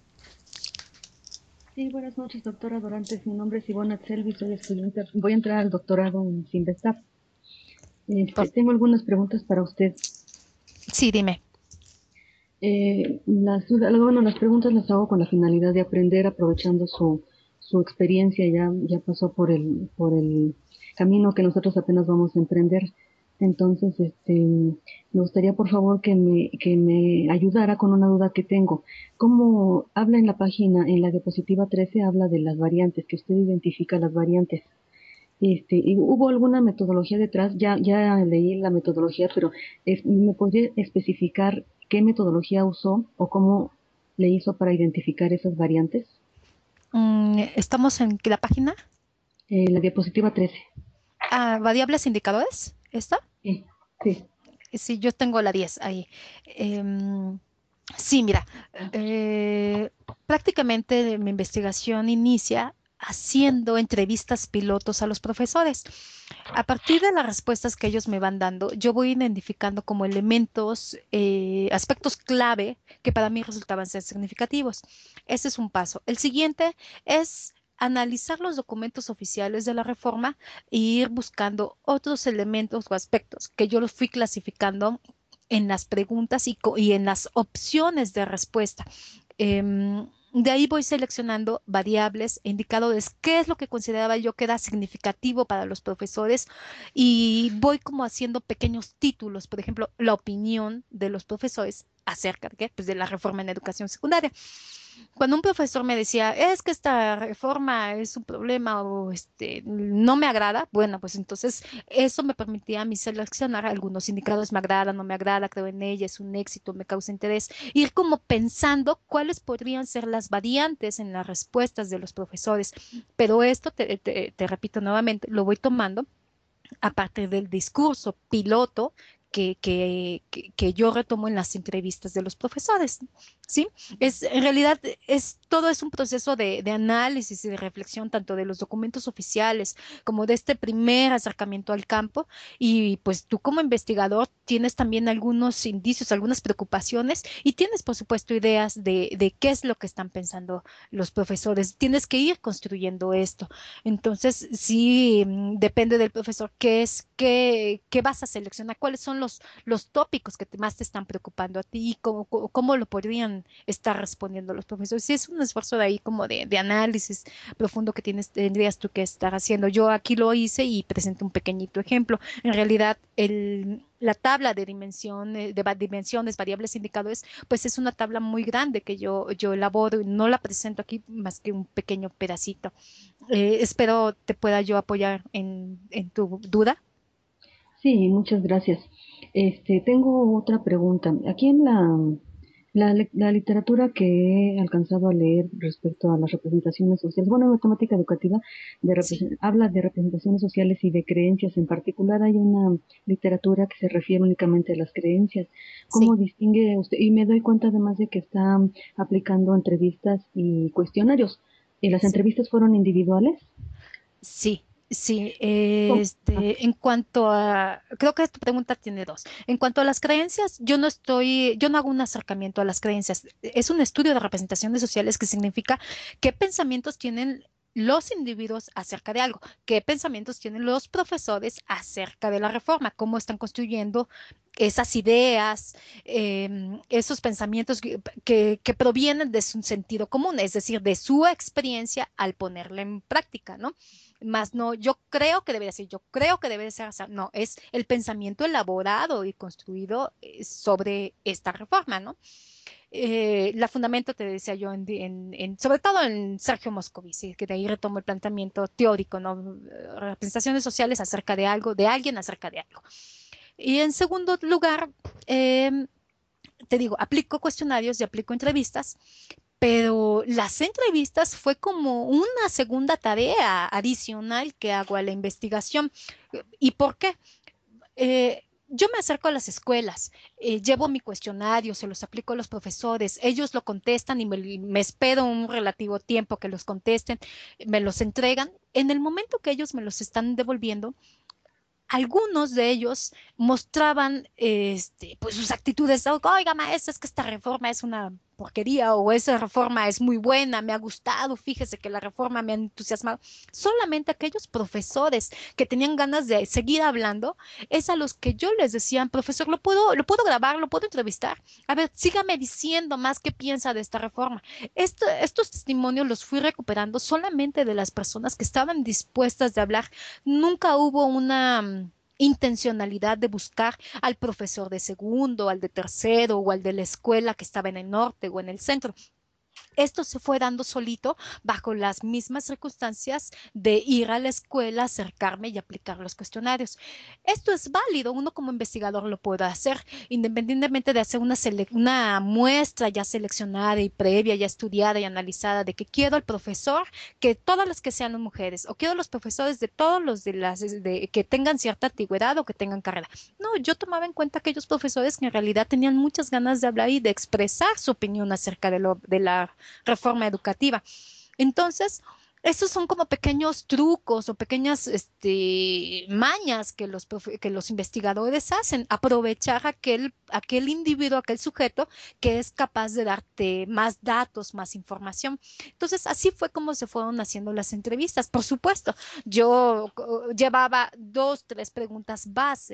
C: Sí, buenas noches, doctora Dorantes. Mi nombre es Ivonne Atzelvi, soy estudiante. Voy a entrar al doctorado en Sinvestab. Este,
B: Por-
C: tengo algunas preguntas para usted.
B: sí, dime.
C: Eh, las, duda- bueno, las preguntas las hago con la finalidad de aprender, aprovechando su, su experiencia. Ya, ya pasó por el, por el camino que nosotros apenas vamos a emprender. Entonces, este, me gustaría, por favor, que me, que me ayudara con una duda que tengo. ¿Cómo habla en la página, en la diapositiva trece, habla de las variantes, que usted identifica las variantes? Este, y hubo alguna metodología detrás, ya, ya leí la metodología, pero es- ¿me podría especificar qué metodología usó o cómo le hizo para identificar esas variantes?
B: Mm, estamos en la página.
C: Eh, la diapositiva trece.
B: Ah, variables indicadores. ¿Esta?
C: Sí, sí.
B: Sí, yo tengo la diez ahí. Em, sí, mira, eh, prácticamente mi investigación inicia haciendo entrevistas pilotos a los profesores. A partir de las respuestas que ellos me van dando, yo voy identificando como elementos, eh, aspectos clave que para mí resultaban ser significativos. Ese es un paso. El siguiente es analizar los documentos oficiales de la reforma e ir buscando otros elementos o aspectos que yo los fui clasificando en las preguntas y, co- y en las opciones de respuesta. Em, De ahí voy seleccionando variables e indicadores, qué es lo que consideraba yo que era significativo para los profesores y voy como haciendo pequeños títulos, por ejemplo, la opinión de los profesores acerca de qué, pues de la reforma en educación secundaria. Cuando un profesor me decía, es que esta reforma es un problema o este, no me agrada, bueno, pues entonces eso me permitía a mí seleccionar algunos indicadores, me agrada, no me agrada, creo en ella, es un éxito, me causa interés, ir como pensando cuáles podrían ser las variantes en las respuestas de los profesores. Pero esto, te, te, te repito nuevamente, lo voy tomando a partir del discurso piloto que, que, que, que yo retomo en las entrevistas de los profesores, ¿sí? Es, en realidad, es, todo es un proceso de, de análisis y de reflexión tanto de los documentos oficiales como de este primer acercamiento al campo y pues tú como investigador tienes también algunos indicios, algunas preocupaciones y tienes por supuesto ideas de, de qué es lo que están pensando los profesores. Tienes que ir construyendo esto. Entonces, sí, mm, depende del profesor qué es, qué, qué vas a seleccionar, cuáles son los, los tópicos que te- más te están preocupando a ti y cómo, cómo, cómo lo podrían estar respondiendo los profesores. Sí, es un esfuerzo de ahí como de, de análisis profundo que tienes, tendrías tú que estar haciendo. Yo aquí lo hice y presento un pequeñito ejemplo. En realidad, el, la tabla de dimensión, eh, de va- dimensiones, variables, indicadores, pues es una tabla muy grande que yo, yo elaboro y no la presento aquí más que un pequeño pedacito. Eh, espero te pueda yo apoyar en, en tu duda.
C: Sí, muchas gracias. Este, tengo otra pregunta. Aquí en la, la, le- la literatura que he alcanzado a leer respecto a las representaciones sociales, bueno, en matemática educativa, de
B: Sí,
C: represen- habla de representaciones sociales y de creencias. En particular, hay una literatura que se refiere únicamente a las creencias.
B: sí,
C: ¿Cómo distingue usted? Y me doy cuenta además de que está aplicando entrevistas y cuestionarios. ¿Y las
B: sí,
C: entrevistas fueron individuales?
B: sí, sí.
C: ¿Cómo? Ah,
B: Este, en cuanto a, creo que tu pregunta tiene dos. En cuanto a las creencias, yo no estoy, yo no hago un acercamiento a las creencias. Es un estudio de representaciones sociales que significa qué pensamientos tienen los individuos acerca de algo, qué pensamientos tienen los profesores acerca de la reforma, cómo están construyendo esas ideas, em, esos pensamientos que, que- que provienen de su sentido común, es decir, de su experiencia al ponerla en práctica, ¿no? Más no, yo creo que debe ser, yo creo que debe ser, así. No, es el pensamiento elaborado y construido eh, sobre esta reforma, ¿no? Eh, la fundamento, te decía yo, en, en- en- sobre todo en Sergio Moscovici, que de ahí retomo el planteamiento teórico, ¿no? Eh, Representaciones sociales acerca de algo, de alguien acerca de algo. Y en segundo lugar, em, te digo, aplico cuestionarios y aplico entrevistas, pero las entrevistas fue como una segunda tarea adicional que hago a la investigación. ¿Y por qué? Eh, yo me acerco a las escuelas, eh, llevo mi cuestionario, se los aplico a los profesores, ellos lo contestan y me, me espero un relativo tiempo que los contesten, me los entregan. En el momento que ellos me los están devolviendo, algunos de ellos mostraban este, pues sus actitudes, oiga, maestra, es que esta reforma es una porquería o esa reforma es muy buena, me ha gustado, fíjese que la reforma me ha entusiasmado. Solamente aquellos profesores que tenían ganas de seguir hablando, es a los que yo les decía, profesor, ¿lo puedo, lo puedo grabar, lo puedo entrevistar? A ver, sígame diciendo más qué piensa de esta reforma. Esto, estos testimonios los fui recuperando solamente de las personas que estaban dispuestas de hablar. Nunca hubo una mm, intencionalidad de buscar al profesor de segundo, al de tercero o al de la escuela que estaba en el norte o en el centro. Esto se fue dando solito bajo las mismas circunstancias de ir a la escuela, acercarme y aplicar los cuestionarios. Esto es válido, uno como investigador lo puede hacer, independientemente de hacer una, sele- una muestra ya seleccionada y previa, ya estudiada y analizada de que quiero al profesor, que todas las que sean mujeres, o quiero los profesores de todos los de las de, que tengan cierta antigüedad o que tengan carrera. No, yo tomaba en cuenta aquellos profesores que en realidad tenían muchas ganas de hablar y de expresar su opinión acerca de, lo, de la reforma educativa. Entonces, esos son como pequeños trucos o pequeñas este, mañas que los, que los investigadores hacen, aprovechar aquel, aquel individuo, aquel sujeto que es capaz de darte más datos, más información. Entonces, así fue como se fueron haciendo las entrevistas. Por supuesto, yo uh, llevaba dos, tres preguntas base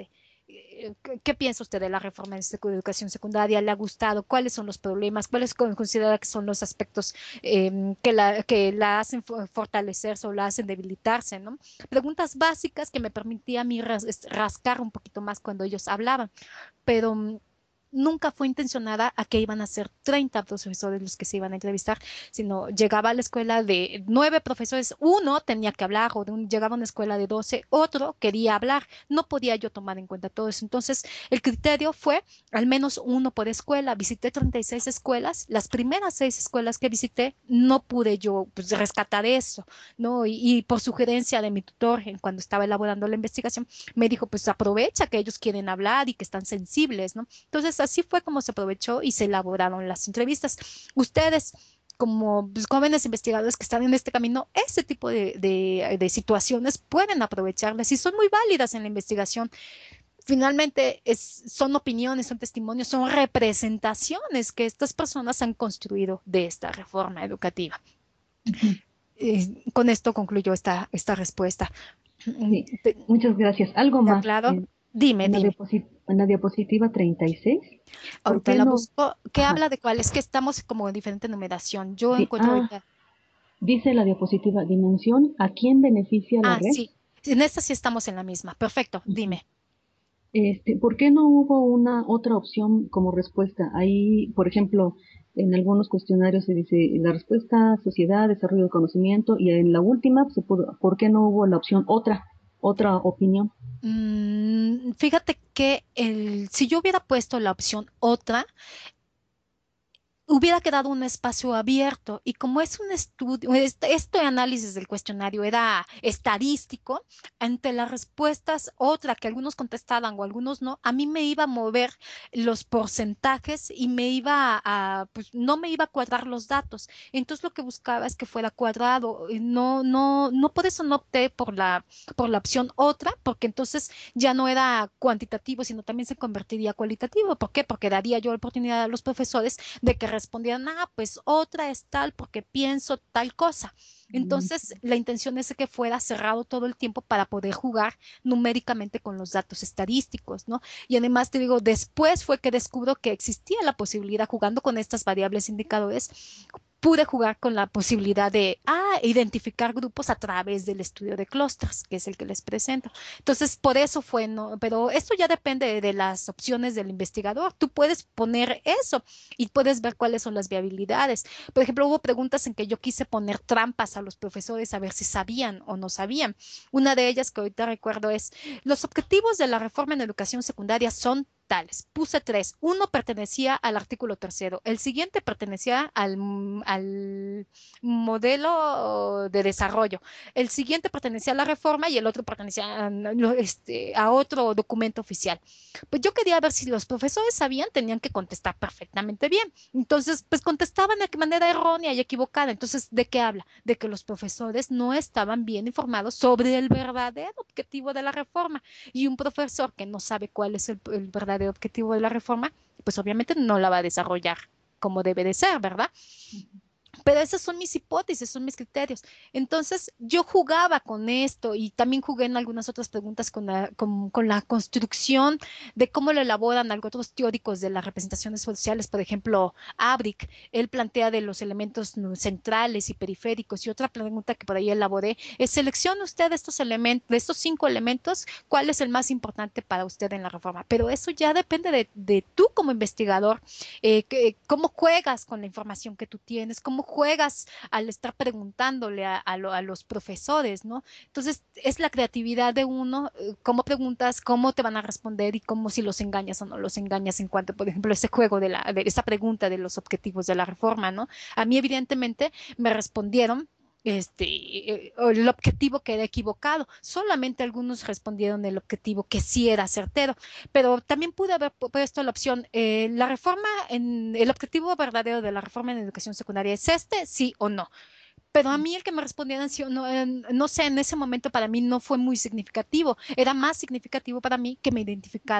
B: ¿qué, qué piensa usted de la reforma de secu- educación secundaria? ¿Le ha gustado? ¿Cuáles son los problemas? ¿Cuáles con- considera que son los aspectos eh, que la, que la hacen fo- fortalecerse o la hacen debilitarse, ¿no? Preguntas básicas que me permitía a mí ras- es- rascar un poquito más cuando ellos hablaban, pero mm, nunca fue intencionada a que iban a ser treinta profesores los que se iban a entrevistar, sino llegaba a la escuela de nueve profesores, uno tenía que hablar, o de un, llegaba a una escuela de doce, otro quería hablar, no podía yo tomar en cuenta todo eso. Entonces, el criterio fue al menos uno por escuela. Visité treinta y seis escuelas, las primeras seis escuelas que visité, no pude yo pues, rescatar eso, ¿no? Y, y por sugerencia de mi tutor, en, cuando estaba elaborando la investigación, me dijo, pues aprovecha que ellos quieren hablar y que están sensibles, ¿no? Entonces, así fue como se aprovechó y se elaboraron las entrevistas. Ustedes, como pues, jóvenes investigadores que están en este camino, este tipo de, de, de situaciones pueden aprovecharlas y son muy válidas en la investigación. Finalmente, es, son opiniones, son testimonios, son representaciones que estas personas han construido de esta reforma educativa.
C: Ujú.
B: Eh, con esto concluyo esta, esta respuesta.
C: Sí,
B: ¿Te,
C: muchas gracias. Algo
B: te
C: más.
B: aclaro?
C: En,
B: Dime,
C: en la
B: dime.
C: diaposi- en la diapositiva treinta y seis, ¿por
B: Ahorita
C: qué
B: la
C: no?
B: busco. ¿Qué
C: Ajá,
B: habla de cuál? Es que estamos como en diferente numeración. Yo
C: sí.
B: encuentro
C: Ah,
B: ahorita.
C: dice la diapositiva dimensión, ¿a quién beneficia la
B: Ah,
C: red?
B: sí. En esta sí estamos en la misma. Perfecto.
C: Ujú.
B: Dime.
C: Este, ¿por qué no hubo una otra opción como respuesta? Ahí, por ejemplo, en algunos cuestionarios se dice la respuesta sociedad, desarrollo de conocimiento, y en la última, se pudo- ¿por qué no hubo la opción otra, otra opinión?
B: Mm, fíjate que el, si yo hubiera puesto la opción otra, hubiera quedado un espacio abierto y como es un estudio, este, este análisis del cuestionario era estadístico, ante las respuestas, otra que algunos contestaban o algunos no, a mí me iba a mover los porcentajes y me iba a, pues no me iba a cuadrar los datos. Entonces lo que buscaba es que fuera cuadrado. y No, no, no por eso no opté por la, por la opción otra, porque entonces ya no era cuantitativo, sino también se convertiría cualitativo. ¿Por qué? Porque daría yo la oportunidad a los profesores de que respondieran, ah, pues otra es tal porque pienso tal cosa.
C: Mm,
B: Entonces, la intención es que fuera cerrado todo el tiempo para poder jugar numéricamente con los datos estadísticos, ¿no? Y además te digo, después fue que descubro que existía la posibilidad, jugando con estas variables indicadores, pude jugar con la posibilidad de, ah, identificar grupos a través del estudio de clústeres, que es el que les presento. Entonces, por eso fue, ¿no? Pero esto ya depende de, de las opciones del investigador. Tú puedes poner eso y puedes ver cuáles son las viabilidades. Por ejemplo, hubo preguntas en que yo quise poner trampas a los profesores a ver si sabían o no sabían. Una de ellas que ahorita recuerdo es, los objetivos de la reforma en educación secundaria son tales. Puse tres. Uno pertenecía al artículo tercero. El siguiente pertenecía al, al modelo de desarrollo. El siguiente pertenecía a la reforma y el otro pertenecía a, este, a otro documento oficial. Pues yo quería ver si los profesores sabían, tenían que contestar perfectamente bien. Entonces, pues contestaban de manera errónea y equivocada. Entonces, ¿de qué habla? De que los profesores no estaban bien informados sobre el verdadero objetivo de la reforma. Y un profesor que no sabe cuál es el, el verdadero objetivo de la reforma, pues obviamente no la va a desarrollar como debe de ser, ¿verdad? Pero esas son mis hipótesis, son mis criterios. Entonces, yo jugaba con esto y también jugué en algunas otras preguntas con la, con, con la construcción de cómo lo elaboran algunos otros teóricos de las representaciones sociales. Por ejemplo, Abric, él plantea de los elementos no, centrales y periféricos. Y otra pregunta que por ahí elaboré es, seleccione usted estos elementos, de estos cinco elementos, ¿cuál es el más importante para usted en la reforma? Pero eso ya depende de, de tú como investigador, eh, que, cómo juegas con la información que tú tienes, cómo juegas al estar preguntándole a, a, lo, a los profesores, ¿no? Entonces, es la creatividad de uno, eh, cómo preguntas, cómo te van a responder y cómo si los engañas o no los engañas en cuanto, por ejemplo, ese juego de, la, de esa pregunta de los objetivos de la reforma, ¿no? A mí, evidentemente, me respondieron este, eh, el objetivo que era equivocado. Solamente algunos respondieron el objetivo que sí era certero, pero también pude haber puesto la opción, eh, la reforma, en el objetivo verdadero de la reforma en educación secundaria es este, sí o no. Pero a mí el que me respondieran sí o no, eh, no sé, en ese momento para mí no fue muy significativo. Era más significativo para mí que me identificaran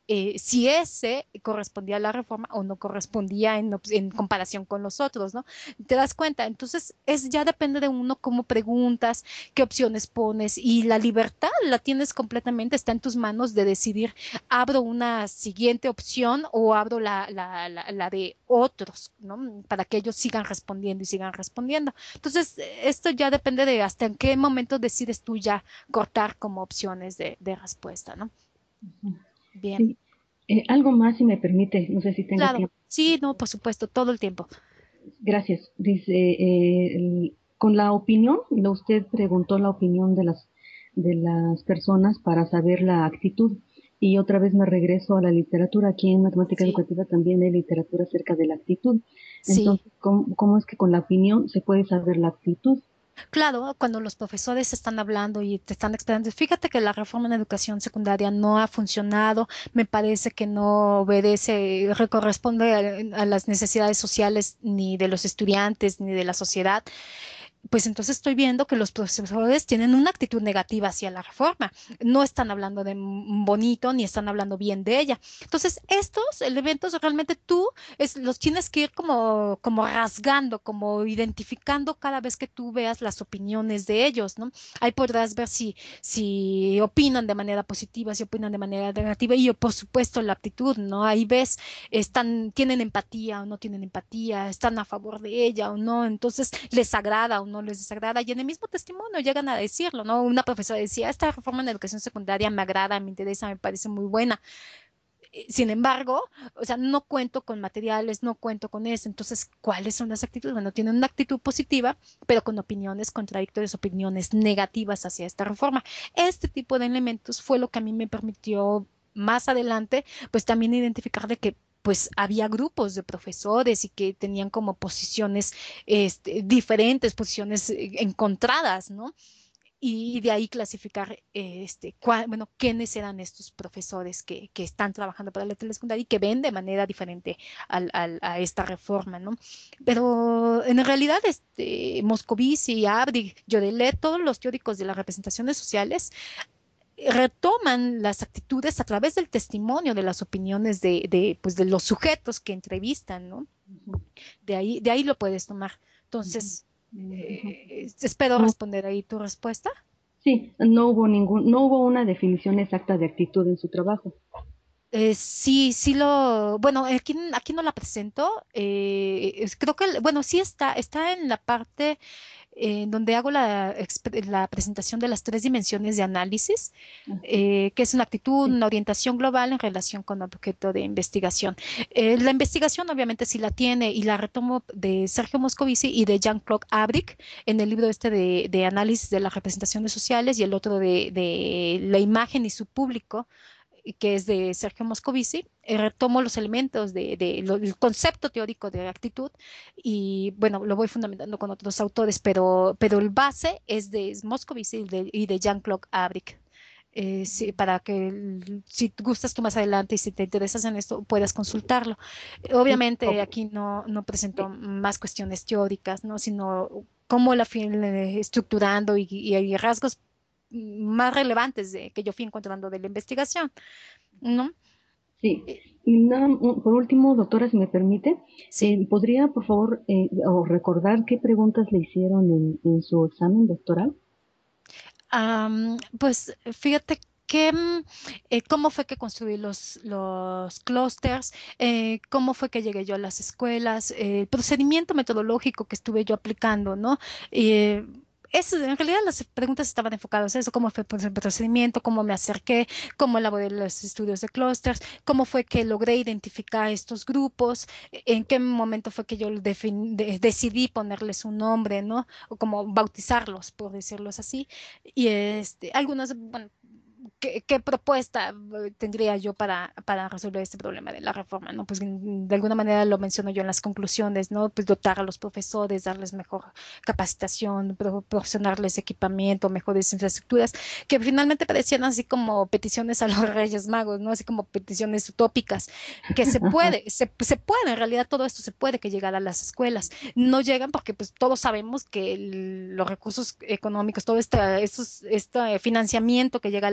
B: eh, si ese correspondía a la reforma o no correspondía en, en comparación con los otros, ¿no? ¿Te das cuenta? Entonces, es ya depende de uno cómo preguntas, qué opciones pones y la libertad la tienes completamente, está en tus manos de decidir, abro una siguiente opción o abro la, la, la, la de otros, ¿no? Para que ellos sigan respondiendo y sigan respondiendo. Entonces, esto ya depende de hasta en qué momento decides tú ya cortar como opciones de, de respuesta, ¿no? Bien.
C: Sí. Eh, algo más, si me permite, no sé si tenga
B: Claro,
C: tiempo.
B: sí, no, por supuesto, todo el tiempo.
C: Gracias. Dice, eh, el- con la opinión, lo- usted preguntó la opinión de las, de las personas para saber la actitud. Y otra vez me regreso a la literatura. Aquí en matemática
B: Sí,
C: educativa también hay literatura acerca de la actitud.
B: sí.
C: Entonces, ¿cómo, cómo es que con la opinión se puede saber la actitud?
B: Claro, cuando los profesores están hablando y te están explicando, fíjate que la reforma en educación secundaria no ha funcionado, me parece que no obedece, corresponde a, a las necesidades sociales ni de los estudiantes ni de la sociedad. Pues entonces estoy viendo que los profesores tienen una actitud negativa hacia la reforma. No están hablando de m- bonito ni están hablando bien de ella. Entonces, estos elementos realmente tú es, los tienes que ir como, como rasgando, como identificando cada vez que tú veas las opiniones de ellos, ¿no? Ahí podrás ver si, si opinan de manera positiva, si opinan de manera negativa y yo, por supuesto, la actitud, ¿no? Ahí ves, están, tienen empatía o no tienen empatía, están a favor de ella o no, entonces les agrada o no les desagrada, y en el mismo testimonio llegan a decirlo, ¿no? Una profesora decía, esta reforma en la educación secundaria me agrada, me interesa, me parece muy buena. Eh, Sin embargo, o sea, no cuento con materiales, no cuento con eso. Entonces, ¿cuáles son las actitudes? Bueno, tienen una actitud positiva, pero con opiniones contradictorias, opiniones negativas hacia esta reforma. Este tipo de elementos fue lo que a mí me permitió más adelante, pues también identificar de que pues había grupos de profesores y que tenían como posiciones este, diferentes, posiciones eh, encontradas, ¿no? Y de ahí clasificar, eh, este, cuál- bueno, quiénes eran estos profesores que, que están trabajando para la telesecundaria y que ven de manera diferente al, al- a esta reforma, ¿no? Pero en realidad, este, Moscovici, Abdi, Yodelet, todos los teóricos de las representaciones sociales eh, retoman las actitudes a través del testimonio de las opiniones de, de, pues, de los sujetos que entrevistan, ¿no?
C: Ujú,
B: De ahí, de ahí lo puedes tomar.
C: ujú,
B: Entonces,
C: ujú.
B: eh, espero
C: No,
B: responder ahí tu respuesta.
C: sí, no hubo ningún, no hubo una definición exacta de actitud en su trabajo.
B: Eh, sí, sí lo, bueno, aquí, aquí no la presento, eh, es- creo que, bueno, sí está, está en la parte eh, donde hago la, exp- la presentación de las tres dimensiones de análisis,
C: Así,
B: eh, que es una actitud,
C: sí.
B: una orientación global en relación con objeto de investigación. Eh, la investigación obviamente sí la tiene y la retomo de Sergio Moscovici y de Jean-Claude Abric en el libro este de, de análisis de las representaciones sociales y el otro de, de la imagen y su público que es de Sergio Moscovici, eh, retomo los elementos de, de lo, el concepto teórico de actitud y bueno, lo voy fundamentando con otros autores, pero, pero el base es de Moscovici y de, y de Jean-Claude Abric. Eh, sí, para que el- si gustas tú más adelante y si te interesas en esto, puedas consultarlo.
C: Sí,
B: Obviamente
C: o-
B: aquí no, no
C: eh,
B: presento más cuestiones teóricas, ¿no? Sino cómo la fui eh, estructurando y, y, y rasgos más relevantes de, que yo fui encontrando de la investigación, ¿no?
C: sí.
B: Eh,
C: Y nada, un- por último, doctora, si me permite,
B: sí.
C: eh, ¿podría, por favor, eh, o recordar qué preguntas le hicieron en, en su examen doctoral?
B: Am, pues fíjate que mm, eh, cómo fue que construí los, los clústeres, eh, cómo fue que llegué yo a las escuelas, eh, el procedimiento metodológico que estuve yo aplicando, ¿no? Eh, es, en realidad las preguntas estaban enfocadas a eso, cómo fue pues, el procedimiento, cómo me acerqué, cómo elaboré los estudios de clústeres, cómo fue que logré identificar estos grupos, en qué momento fue que yo defin- de- decidí ponerles un nombre, ¿no? O como bautizarlos, por decirlo así. Y este, algunas, bueno, ¿qué, qué propuesta eh, tendría yo para, para resolver este problema de la reforma? ¿No? Pues mm, de alguna manera lo menciono yo en las conclusiones, ¿no? Pues dotar a los profesores, darles mejor capacitación, pro- proporcionarles equipamiento, mejores infraestructuras, que finalmente parecían así como peticiones a los Reyes Magos, ¿no? Así como peticiones utópicas, que se
C: Ajá,
B: puede, se, se puede, en realidad todo esto se puede que llegar a las escuelas no llegan porque pues todos sabemos que el- los recursos económicos, todo este, estos- este financiamiento que llega a la educación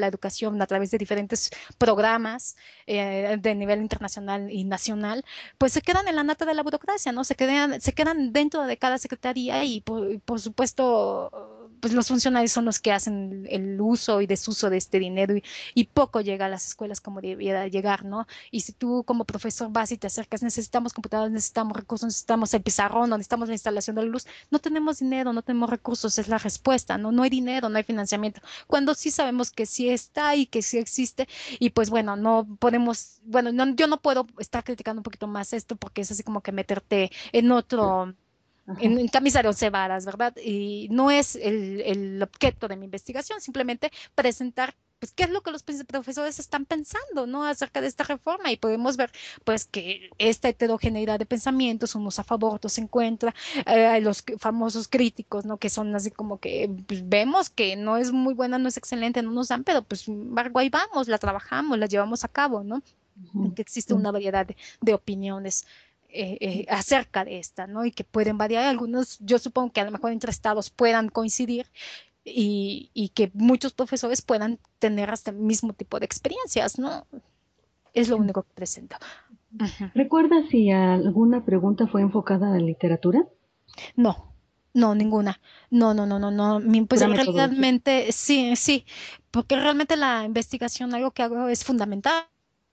B: investigación a través de diferentes programas eh, de nivel internacional y nacional, pues se quedan en la nata de la burocracia, ¿no? Se quedan, se quedan dentro de cada secretaría y por, por supuesto, pues los funcionarios son los que hacen el uso y desuso de este dinero y, y poco llega a las escuelas como debiera llegar, ¿no? Y si tú como profesor vas y te acercas, necesitamos computadoras, necesitamos recursos, necesitamos el pizarrón, no necesitamos la instalación de la luz, no tenemos dinero, no tenemos recursos, es la respuesta, ¿no? No hay dinero, no hay financiamiento, cuando sí sabemos que sí está y que sí existe y pues bueno, no podemos, bueno, no, yo no puedo estar criticando un poquito más esto porque es así como que meterte en otro,
C: Ajá.
B: en, en camisa de once varas, ¿verdad? Y no es el, el objeto de mi investigación, simplemente presentar pues qué es lo que los profesores están pensando, ¿no? Acerca de esta reforma y podemos ver pues que esta heterogeneidad de pensamientos, unos a favor, otros en contra, eh, los famosos críticos, ¿no? Que son así como que pues, vemos que no es muy buena, no es excelente, no nos dan, pero pues sin embargo ahí vamos, la trabajamos, la llevamos a cabo, ¿no?
C: Ujú.
B: Que existe
C: Sí.
B: una variedad de, de opiniones eh, eh, acerca de esta, ¿no? Y que pueden variar. Algunos, yo supongo que a lo mejor entre estados puedan coincidir y, y que muchos profesores puedan tener hasta el mismo tipo de experiencias, ¿no? Es lo único que presento. Ujú.
C: ¿Recuerdas si alguna pregunta fue enfocada a la literatura?
B: No, no, ninguna. No, no, no, no, no. Mi- Pues
C: Pura metodología.
B: realmente sí, sí, porque realmente la investigación, algo que hago es fundamental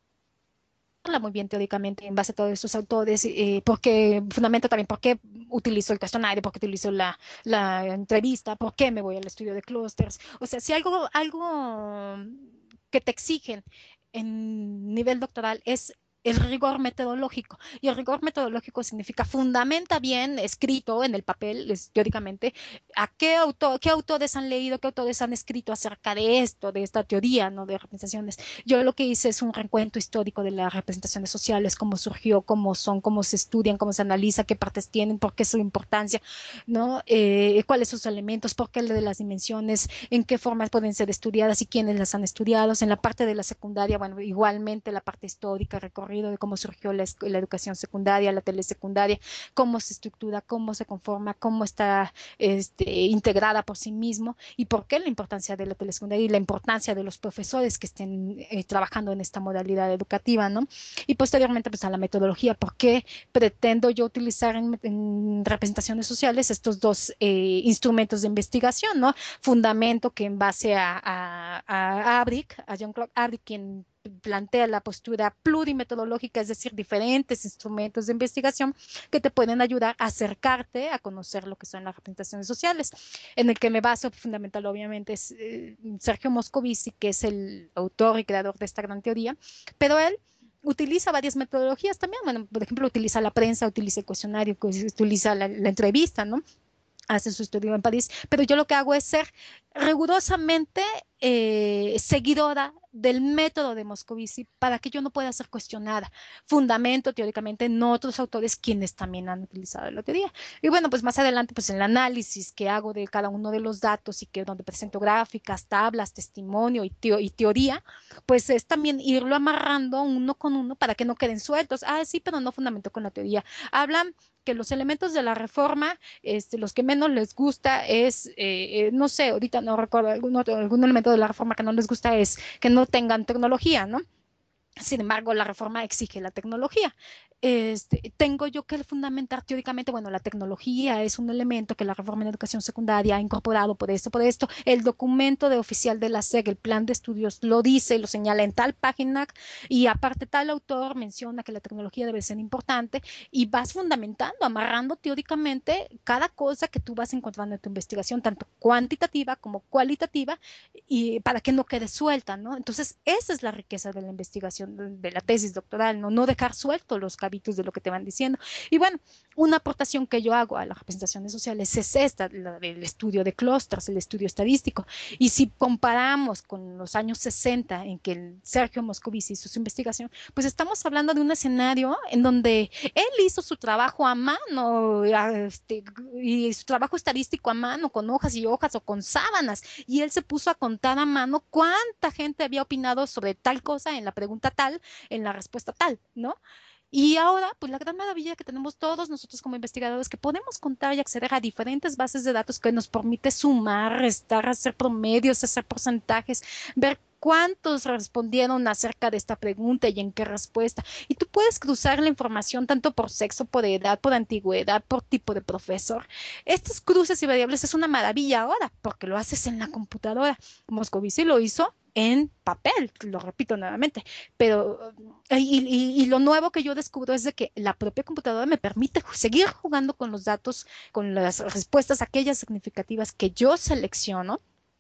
B: muy bien teóricamente en base a todos estos autores, eh, porque fundamento también por qué utilizo el cuestionario, por qué utilizo la, la entrevista, por qué me voy al estudio de clústeres. O sea, si algo, algo que te exigen en nivel doctoral es el rigor metodológico. Y el rigor metodológico significa fundamenta bien escrito en el papel, es, teóricamente, a qué, autor, qué autores han leído, qué autores han escrito acerca de esto, de esta teoría, ¿no? De representaciones. Yo lo que hice es un recuento histórico de las representaciones sociales, cómo surgió, cómo son, cómo se estudian, cómo se analiza, qué partes tienen, por qué su importancia, ¿no? Eh, cuáles son sus elementos, por qué de las dimensiones, en qué formas pueden ser estudiadas y quiénes las han estudiado. En la parte de la secundaria, bueno, igualmente la parte histórica, recorrido de cómo surgió la, la educación secundaria, la telesecundaria, cómo se estructura, cómo se conforma, cómo está este, integrada por sí mismo y por qué la importancia de la telesecundaria y la importancia de los profesores que estén eh, trabajando en esta modalidad educativa, ¿no? Y posteriormente, pues a la metodología, ¿por qué pretendo yo utilizar en, en representaciones sociales estos dos eh, instrumentos de investigación, ¿no? Fundamento que en base a, a, a Abric, a Jean-Claude Abric, quien plantea la postura plurimetodológica, es decir, diferentes instrumentos de investigación que te pueden ayudar a acercarte a conocer lo que son las representaciones sociales. En el que me baso fundamental, obviamente, es eh, Sergio Moscovici, que es el autor y creador de esta gran teoría, pero él utiliza varias metodologías también. Bueno, por ejemplo, utiliza la prensa, utiliza el cuestionario, utiliza la, la entrevista, ¿no? Hace su estudio en París, pero yo lo que hago es ser rigurosamente eh, seguidora del método de Moscovici para que yo no pueda ser cuestionada. Fundamento teóricamente en otros autores quienes también han utilizado la teoría. Y bueno, pues más adelante, pues el análisis que hago de cada uno de los datos y que donde presento gráficas, tablas, testimonio y, teo y teoría, pues es también irlo amarrando uno con uno para que no queden sueltos. Ah, sí, pero no fundamento con la teoría. Hablan que los elementos de la reforma, este, los que menos les gusta es, eh, eh, no sé, ahorita no recuerdo algún, otro, algún elemento de la reforma que no les gusta es que no tengan tecnología, ¿no? Sin embargo, la reforma exige la tecnología. Este, tengo yo que fundamentar teóricamente, bueno, la tecnología es un elemento que la reforma en educación secundaria ha incorporado por esto, por esto. El documento de oficial de la S E C, el plan de estudios, lo dice, lo señala en tal página y aparte tal autor menciona que la tecnología debe ser importante y vas fundamentando, amarrando teóricamente cada cosa que tú vas encontrando en tu investigación, tanto cuantitativa como cualitativa, y para que no quede suelta, ¿no? Entonces, esa es la riqueza de la investigación, de la tesis doctoral, ¿no? No dejar sueltos los cabitos de lo que te van diciendo. Y bueno, una aportación que yo hago a las representaciones sociales es esta, la del estudio de clústeres, el estudio estadístico. Y si comparamos con los años sesenta en que el Sergio Moscovici hizo su investigación, pues estamos hablando de un escenario en donde él hizo su trabajo a mano, este, y su trabajo estadístico a mano, con hojas y hojas o con sábanas, y él se puso a contar a mano cuánta gente había opinado sobre tal cosa en la pregunta tal, en la respuesta tal, ¿no? Y ahora, pues la gran maravilla que tenemos todos nosotros como investigadores, que podemos contar y acceder a diferentes bases de datos que nos permite sumar, restar, hacer promedios, hacer porcentajes, ver cuántos respondieron acerca de esta pregunta y en qué respuesta. Y tú puedes cruzar la información tanto por sexo, por edad, por antigüedad, por tipo de profesor. Estos cruces y variables es una maravilla ahora, porque lo haces en la computadora. Moscovici lo hizo en papel, lo repito nuevamente, pero y, y, y, lo nuevo que yo descubro es de que la propia computadora me permite seguir jugando con los datos, con las respuestas, aquellas significativas que yo selecciono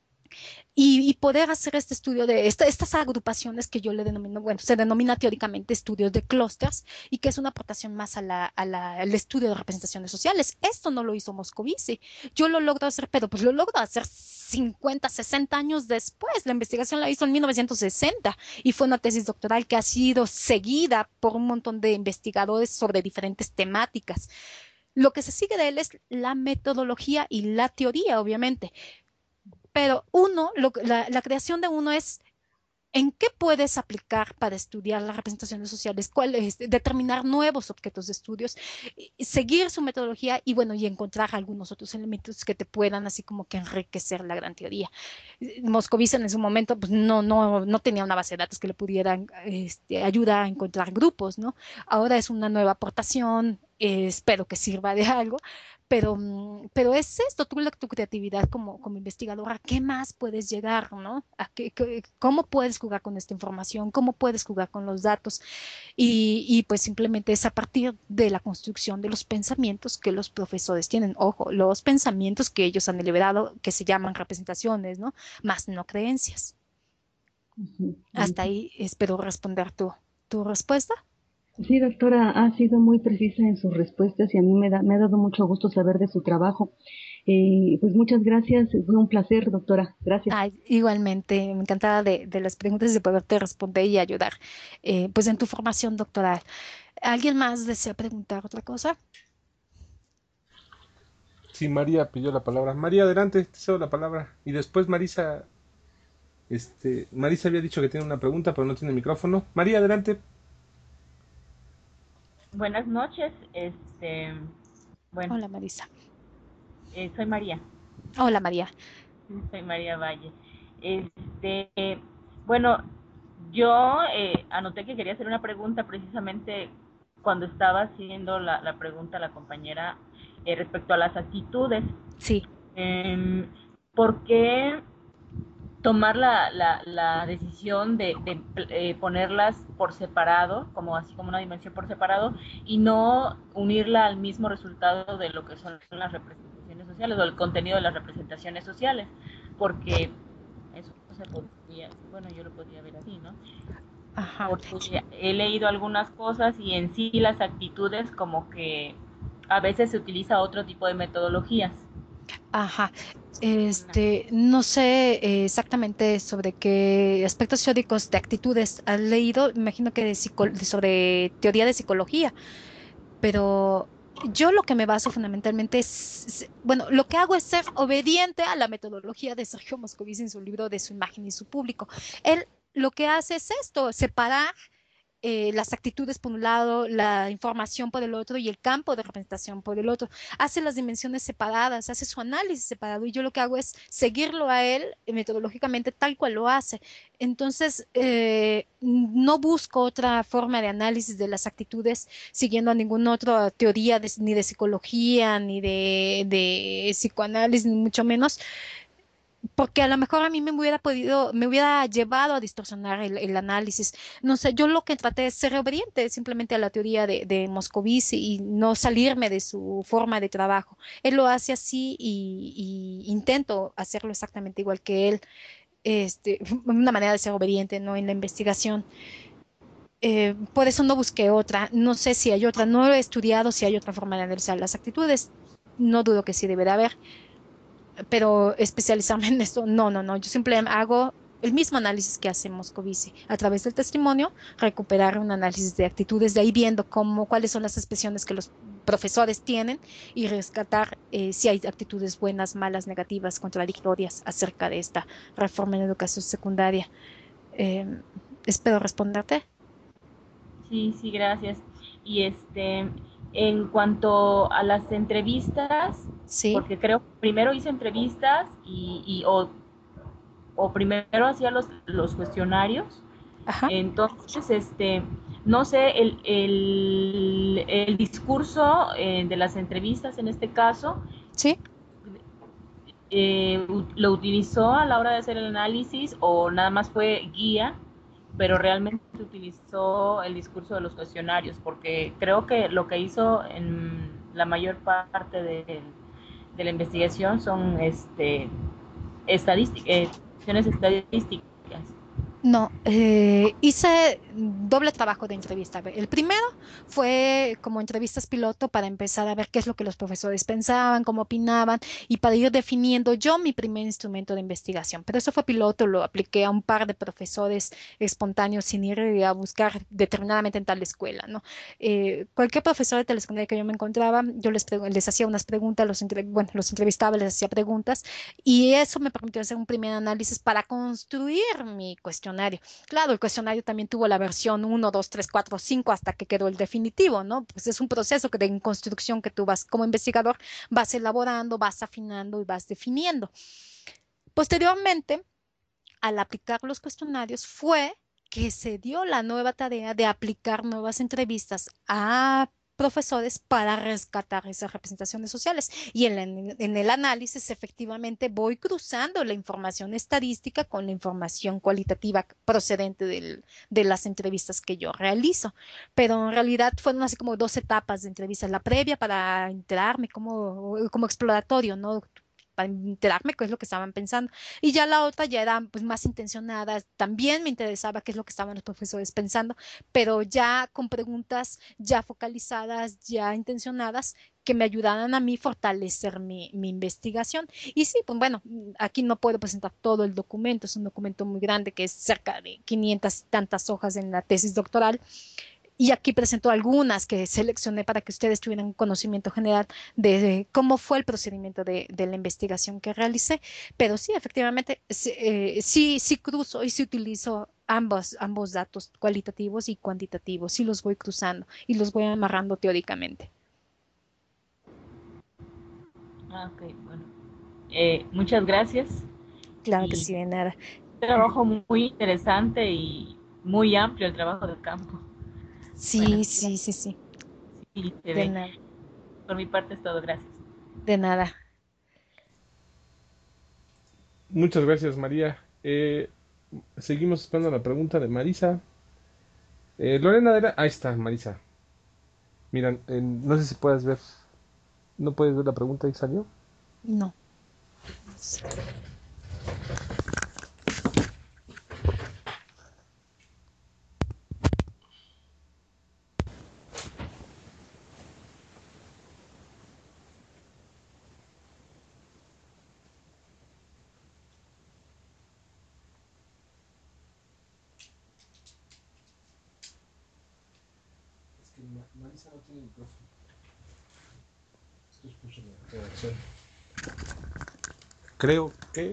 B: y, y poder hacer este estudio de esta, estas agrupaciones que yo le denomino, bueno, se denomina teóricamente estudios de clústeres y que es una aportación más a la, a la, al estudio de representaciones sociales. Esto no lo hizo Moscovici. Yo lo logro hacer, pero pues lo logro hacer cincuenta, sesenta años después. La investigación la hizo en mil novecientos sesenta y fue una tesis doctoral que ha sido seguida por un montón de investigadores sobre diferentes temáticas. Lo que se sigue de él es la metodología y la teoría, obviamente. Pero uno, lo, la, la creación de uno es en qué puedes aplicar para estudiar las representaciones sociales, cuál es, determinar nuevos objetos de estudios, seguir su metodología y bueno, y encontrar algunos otros elementos que te puedan así como que enriquecer la gran teoría. Moscovici en su momento pues no, no, no tenía una base de datos que le pudieran este, ayudar a encontrar grupos, ¿no? Ahora es una nueva aportación, eh, espero que sirva de algo, pero, pero es esto, tú, tu creatividad como, como investigadora, ¿qué más puedes llegar, ¿no? ¿A qué, qué, ¿Cómo puedes jugar con esta información? ¿Cómo puedes jugar con los datos? Y, y pues simplemente es a partir de la construcción de los pensamientos que los profesores tienen. Ojo, los pensamientos que ellos han elaborado, que se llaman representaciones, ¿no? Más no creencias.
C: Ujú,
B: Hasta
C: ujú.
B: ahí espero responder tu, tu respuesta.
C: Sí, doctora, ha sido muy precisa en sus respuestas y a mí me, da, me ha dado mucho gusto saber de su trabajo. Eh, pues muchas gracias, fue un placer, doctora. Gracias.
B: Ay, igualmente, me encantaba de, de las preguntas y de poderte responder y ayudar eh, pues en tu formación doctoral. ¿Alguien más desea preguntar otra cosa?
A: Sí, María pidió la palabra. María, adelante, te cedo la palabra. Y después Marisa, este, Marisa había dicho que tiene una pregunta, pero no tiene micrófono. María, adelante.
D: Buenas noches, este, bueno,
B: Hola Marisa.
D: eh, soy María,
B: Hola María.
D: soy María Valle. Este, eh, bueno, yo eh, anoté que quería hacer una pregunta precisamente cuando estaba haciendo la, la pregunta a la compañera eh, respecto a las actitudes.
B: Sí.
D: Eh, ¿Por qué tomar la, la, la decisión de, de eh, ponerlas por separado, como así como una dimensión por separado, y no unirla al mismo resultado de lo que son las representaciones sociales o el contenido de las representaciones sociales? Porque eso se podría, bueno, yo lo podría ver así, ¿no?
B: Ajá.
D: Porque he leído algunas cosas y en sí las actitudes como que a veces se utiliza otro tipo de metodologías.
B: Ajá.
D: Una.
B: Este, no sé eh, exactamente sobre qué aspectos teóricos de actitudes has leído, me imagino que de psico- de- sobre teoría de psicología, pero yo lo que me baso fundamentalmente es, es- bueno, lo que hago es ser obediente a la metodología de Sergio Moscovici en su libro de su imagen y su público. Él lo que hace es esto, separar eh, las actitudes por un lado, la información por el otro y el campo de representación por el otro. Hace las dimensiones separadas, hace su análisis separado y yo lo que hago es seguirlo a él eh, metodológicamente tal cual lo hace. Entonces, eh, no busco otra forma de análisis de las actitudes siguiendo a ninguna otra teoría de, ni de psicología, ni de, de psicoanálisis, ni mucho menos porque a lo mejor a mí me hubiera podido, me hubiera llevado a distorsionar el, el análisis. No sé, yo lo que traté es ser obediente simplemente a la teoría de, de Moscovici y no salirme de su forma de trabajo. Él lo hace así y, y intento hacerlo exactamente igual que él. Este, una manera de ser obediente, ¿no? En la investigación. Eh, por eso no busqué otra. No sé si hay otra. No he estudiado si hay otra forma de analizar las actitudes. No dudo que sí deberá haber, pero especializarme en esto, no, no, no, yo simplemente hago el mismo análisis que hace Moscovici, a través del testimonio, recuperar un análisis de actitudes, de ahí viendo cómo, cuáles son las expresiones que los profesores tienen y rescatar eh, si hay actitudes buenas, malas, negativas, contradictorias acerca de esta reforma en educación secundaria. Eh, espero responderte.
D: Sí, sí, gracias. Y este, en cuanto a las entrevistas,
B: Sí,
D: porque creo primero hice entrevistas y, y o, o primero hacía los, los cuestionarios.
B: ajá,
D: Entonces, este, no sé, el, el, el discurso eh, de las entrevistas en este caso,
B: sí.
D: eh, lo utilizó a la hora de hacer el análisis o nada más fue guía, pero realmente utilizó el discurso de los cuestionarios, porque creo que lo que hizo en la mayor parte de, de la investigación son este, estadísticas, eh, estadísticas.
B: No, eh, hice doble trabajo de entrevista. A ver, el primero fue como entrevistas piloto para empezar a ver qué es lo que los profesores pensaban, cómo opinaban y para ir definiendo yo mi primer instrumento de investigación. Pero eso fue piloto, lo apliqué a un par de profesores espontáneos sin ir a buscar determinadamente en tal escuela, ¿no? Eh, cualquier profesor de telesecundaria que yo me encontraba, yo les, pre- les hacía unas preguntas, los, entre- bueno, los entrevistaba, les hacía preguntas y eso me permitió hacer un primer análisis para construir mi cuestionario. Claro, el cuestionario también tuvo la versión uno, dos, tres, cuatro, cinco hasta que quedó el definitivo, ¿no? Pues es un proceso que de construcción que tú vas como investigador, vas elaborando, vas afinando y vas definiendo. Posteriormente, al aplicar los cuestionarios, fue que se dio la nueva tarea de aplicar nuevas entrevistas a profesores para rescatar esas representaciones sociales. Y en, la- en el análisis, efectivamente, voy cruzando la información estadística con la información cualitativa procedente del- de las entrevistas que yo realizo. Pero en realidad fueron así como dos etapas de entrevistas. La previa para enterarme como, como exploratorio, ¿no? Para enterarme qué es lo que estaban pensando. Y ya la otra ya era pues más intencionada. También me interesaba qué es lo que estaban los profesores pensando, pero ya con preguntas ya focalizadas, ya intencionadas, que me ayudaran a mí fortalecer mi, mi investigación. Y sí, pues bueno, aquí no puedo presentar todo el documento, es un documento muy grande que es cerca de quinientas y tantas hojas en la tesis doctoral. Y aquí presento algunas que seleccioné para que ustedes tuvieran un conocimiento general de, de cómo fue el procedimiento de, de la investigación que realicé. Pero sí, efectivamente, sí, eh, sí, sí cruzo y sí utilizo ambos, ambos datos cualitativos y cuantitativos. Sí los voy cruzando y los voy amarrando teóricamente.
D: Ah, ok, bueno. Eh, muchas gracias
B: Claro que
D: y
B: sí, de nada.
D: un trabajo muy interesante y muy amplio el trabajo de campo. Bueno,
B: Sí, sí, sí, sí.
D: sí, se
B: De
D: ve.
B: nada,
D: Por mi parte es todo, gracias.
B: de nada.
A: Muchas gracias, María. Eh, seguimos esperando la pregunta de Marisa. Eh, Lorena era... Ahí está, Marisa. Mira, eh, no sé si puedes ver. ¿No puedes ver la pregunta y salió?
B: No.
A: Es que Ma- Marisa no tiene micrófono. Esto es puso la redacción. Creo que...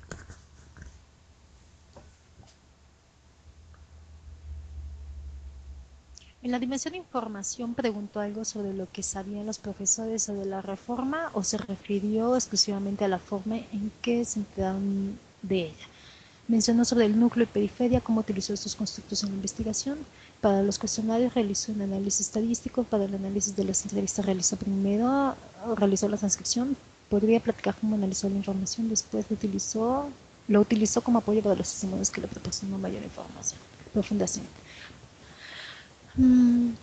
B: En la dimensión de información preguntó algo sobre lo que sabían los profesores sobre la reforma o se refirió exclusivamente a la forma en que se enteraron de ella. Mencionó sobre el núcleo y periferia, cómo utilizó estos constructos en la investigación. Para los cuestionarios realizó un análisis estadístico, para el análisis de las entrevistas realizó primero, realizó la transcripción. Podría platicar cómo analizó la información, después lo utilizó, lo utilizó como apoyo para los testimonios que le proporcionó mayor información, profundación. Mm,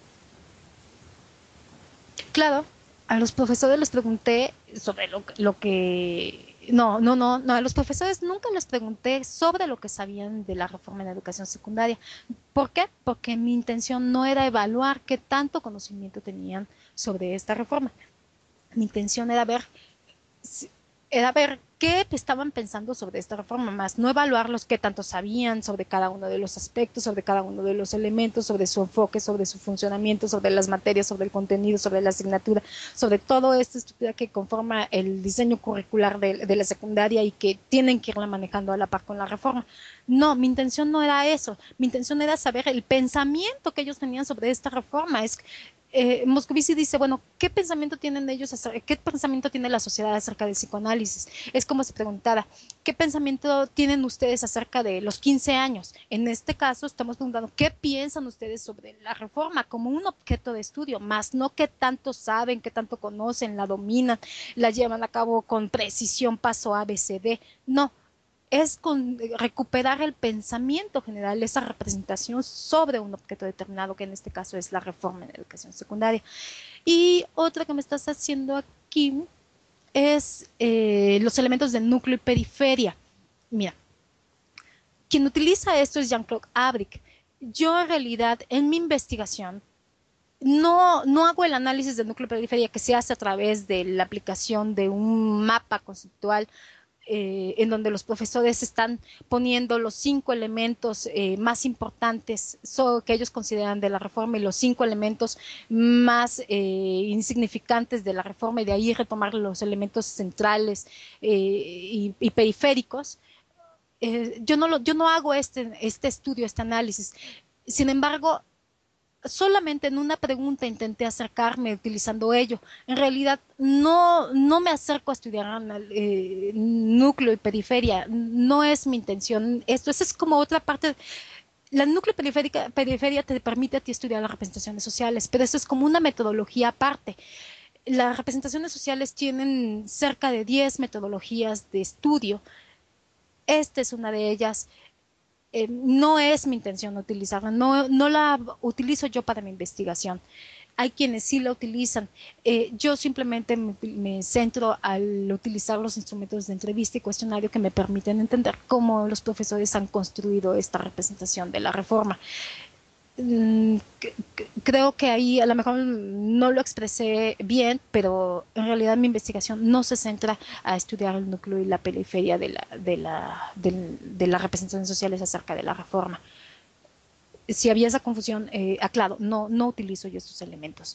B: Claro, a los profesores les pregunté sobre lo, que- lo que... No, no, no, no, a los profesores nunca les pregunté sobre lo que sabían de la reforma en la educación secundaria. ¿Por qué? Porque mi intención no era evaluar qué tanto conocimiento tenían sobre esta reforma. Mi intención era ver, si- era ver qué estaban pensando sobre esta reforma, más no evaluarlos qué tanto sabían sobre cada uno de los aspectos, sobre cada uno de los elementos, sobre su enfoque, sobre su funcionamiento, sobre las materias, sobre el contenido, sobre la asignatura, sobre todo esto que conforma el diseño curricular de, de la secundaria y que tienen que irla manejando a la par con la reforma. No, mi intención no era eso, mi intención era saber el pensamiento que ellos tenían sobre esta reforma. Es Eh, Moscovici dice, bueno, ¿qué pensamiento tienen ellos, qué pensamiento tiene la sociedad acerca del psicoanálisis? Es como si preguntara, ¿qué pensamiento tienen ustedes acerca de los quince años? En este caso estamos preguntando, ¿qué piensan ustedes sobre la reforma como un objeto de estudio? Más no qué tanto saben, qué tanto conocen, la dominan, la llevan a cabo con precisión, paso A, B, C, D. No, es con recuperar el pensamiento general, esa representación sobre un objeto determinado, que en este caso es la reforma en la educación secundaria. Y otra que me estás haciendo aquí es eh, los elementos de núcleo y periferia. Mira, quien utiliza esto es Jean-Claude Abric. Yo en realidad en mi investigación no, no hago el análisis de núcleo y periferia que se hace a través de la aplicación de un mapa conceptual eh, en donde los profesores están poniendo los cinco elementos eh, más importantes so, que ellos consideran de la reforma y los cinco elementos más eh, insignificantes de la reforma y de ahí retomar los elementos centrales eh, y, y periféricos. Eh, yo, no lo, yo no hago este, este estudio, este análisis. Sin embargo, solamente en una pregunta intenté acercarme utilizando ello. En realidad no, no me acerco a estudiar eh, núcleo y periferia, no es mi intención. Esto es como otra parte. La núcleo periférica, periferia te permite a ti estudiar las representaciones sociales, pero eso es como una metodología aparte. Las representaciones sociales tienen cerca de diez metodologías de estudio. Esta es una de ellas. Eh, no es mi intención utilizarla, no, no la utilizo yo para mi investigación. Hay quienes sí la utilizan. Eh, yo simplemente me, me centro al utilizar los instrumentos de entrevista y cuestionario que me permiten entender cómo los profesores han construido esta representación de la reforma. Mm, creo que ahí a lo mejor no lo expresé bien, pero en realidad mi investigación no se centra a estudiar el núcleo y la periferia de, la, de, la, de, de las representaciones sociales acerca de la reforma. Si había esa confusión, eh, aclaro, no, no utilizo yo estos elementos.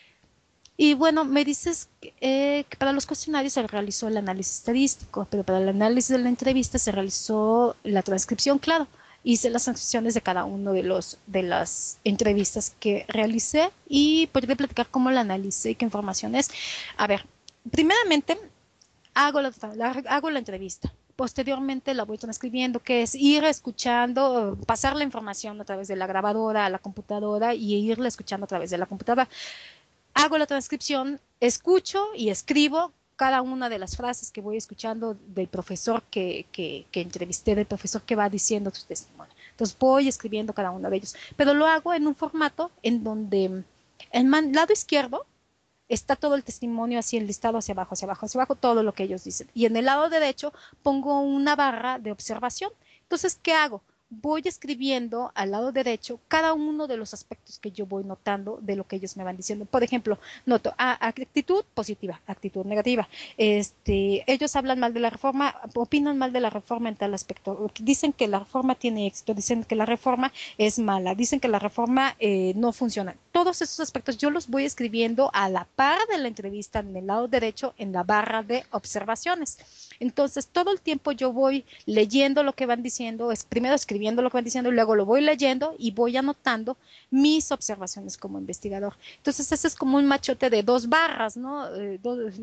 B: Y bueno, me dices eh, que para los cuestionarios se realizó el análisis estadístico, pero para el análisis de la entrevista se realizó la transcripción, claro. Hice las transcripciones de cada uno de, los, de las entrevistas que realicé y podría platicar cómo la analicé y qué información es. A ver, primeramente hago la, la, hago la entrevista. Posteriormente la voy transcribiendo, que es ir escuchando, pasar la información a través de la grabadora a la computadora y irla escuchando a través de la computadora. Hago la transcripción, escucho y escribo cada una de las frases que voy escuchando del profesor que, que, que entrevisté, del profesor que va diciendo su testimonio. Entonces voy escribiendo cada uno de ellos, pero lo hago en un formato en donde en el lado izquierdo está todo el testimonio así enlistado hacia abajo, hacia abajo, hacia abajo, todo lo que ellos dicen. Y en el lado derecho pongo una barra de observación. Entonces, ¿qué hago? Voy escribiendo al lado derecho cada uno de los aspectos que yo voy notando de lo que ellos me van diciendo. Por ejemplo, noto ah, actitud positiva, actitud negativa. Este, ellos hablan mal de la reforma, opinan mal de la reforma en tal aspecto. Dicen que la reforma tiene éxito, dicen que la reforma es mala, dicen que la reforma eh, no funciona. Todos esos aspectos yo los voy escribiendo a la par de la entrevista en el lado derecho en la barra de observaciones. Entonces, todo el tiempo yo voy leyendo lo que van diciendo, es primero escribiendo lo que van diciendo y luego lo voy leyendo y voy anotando mis observaciones como investigador. Entonces, ese es como un machote de dos barras, ¿no? Eh, dos,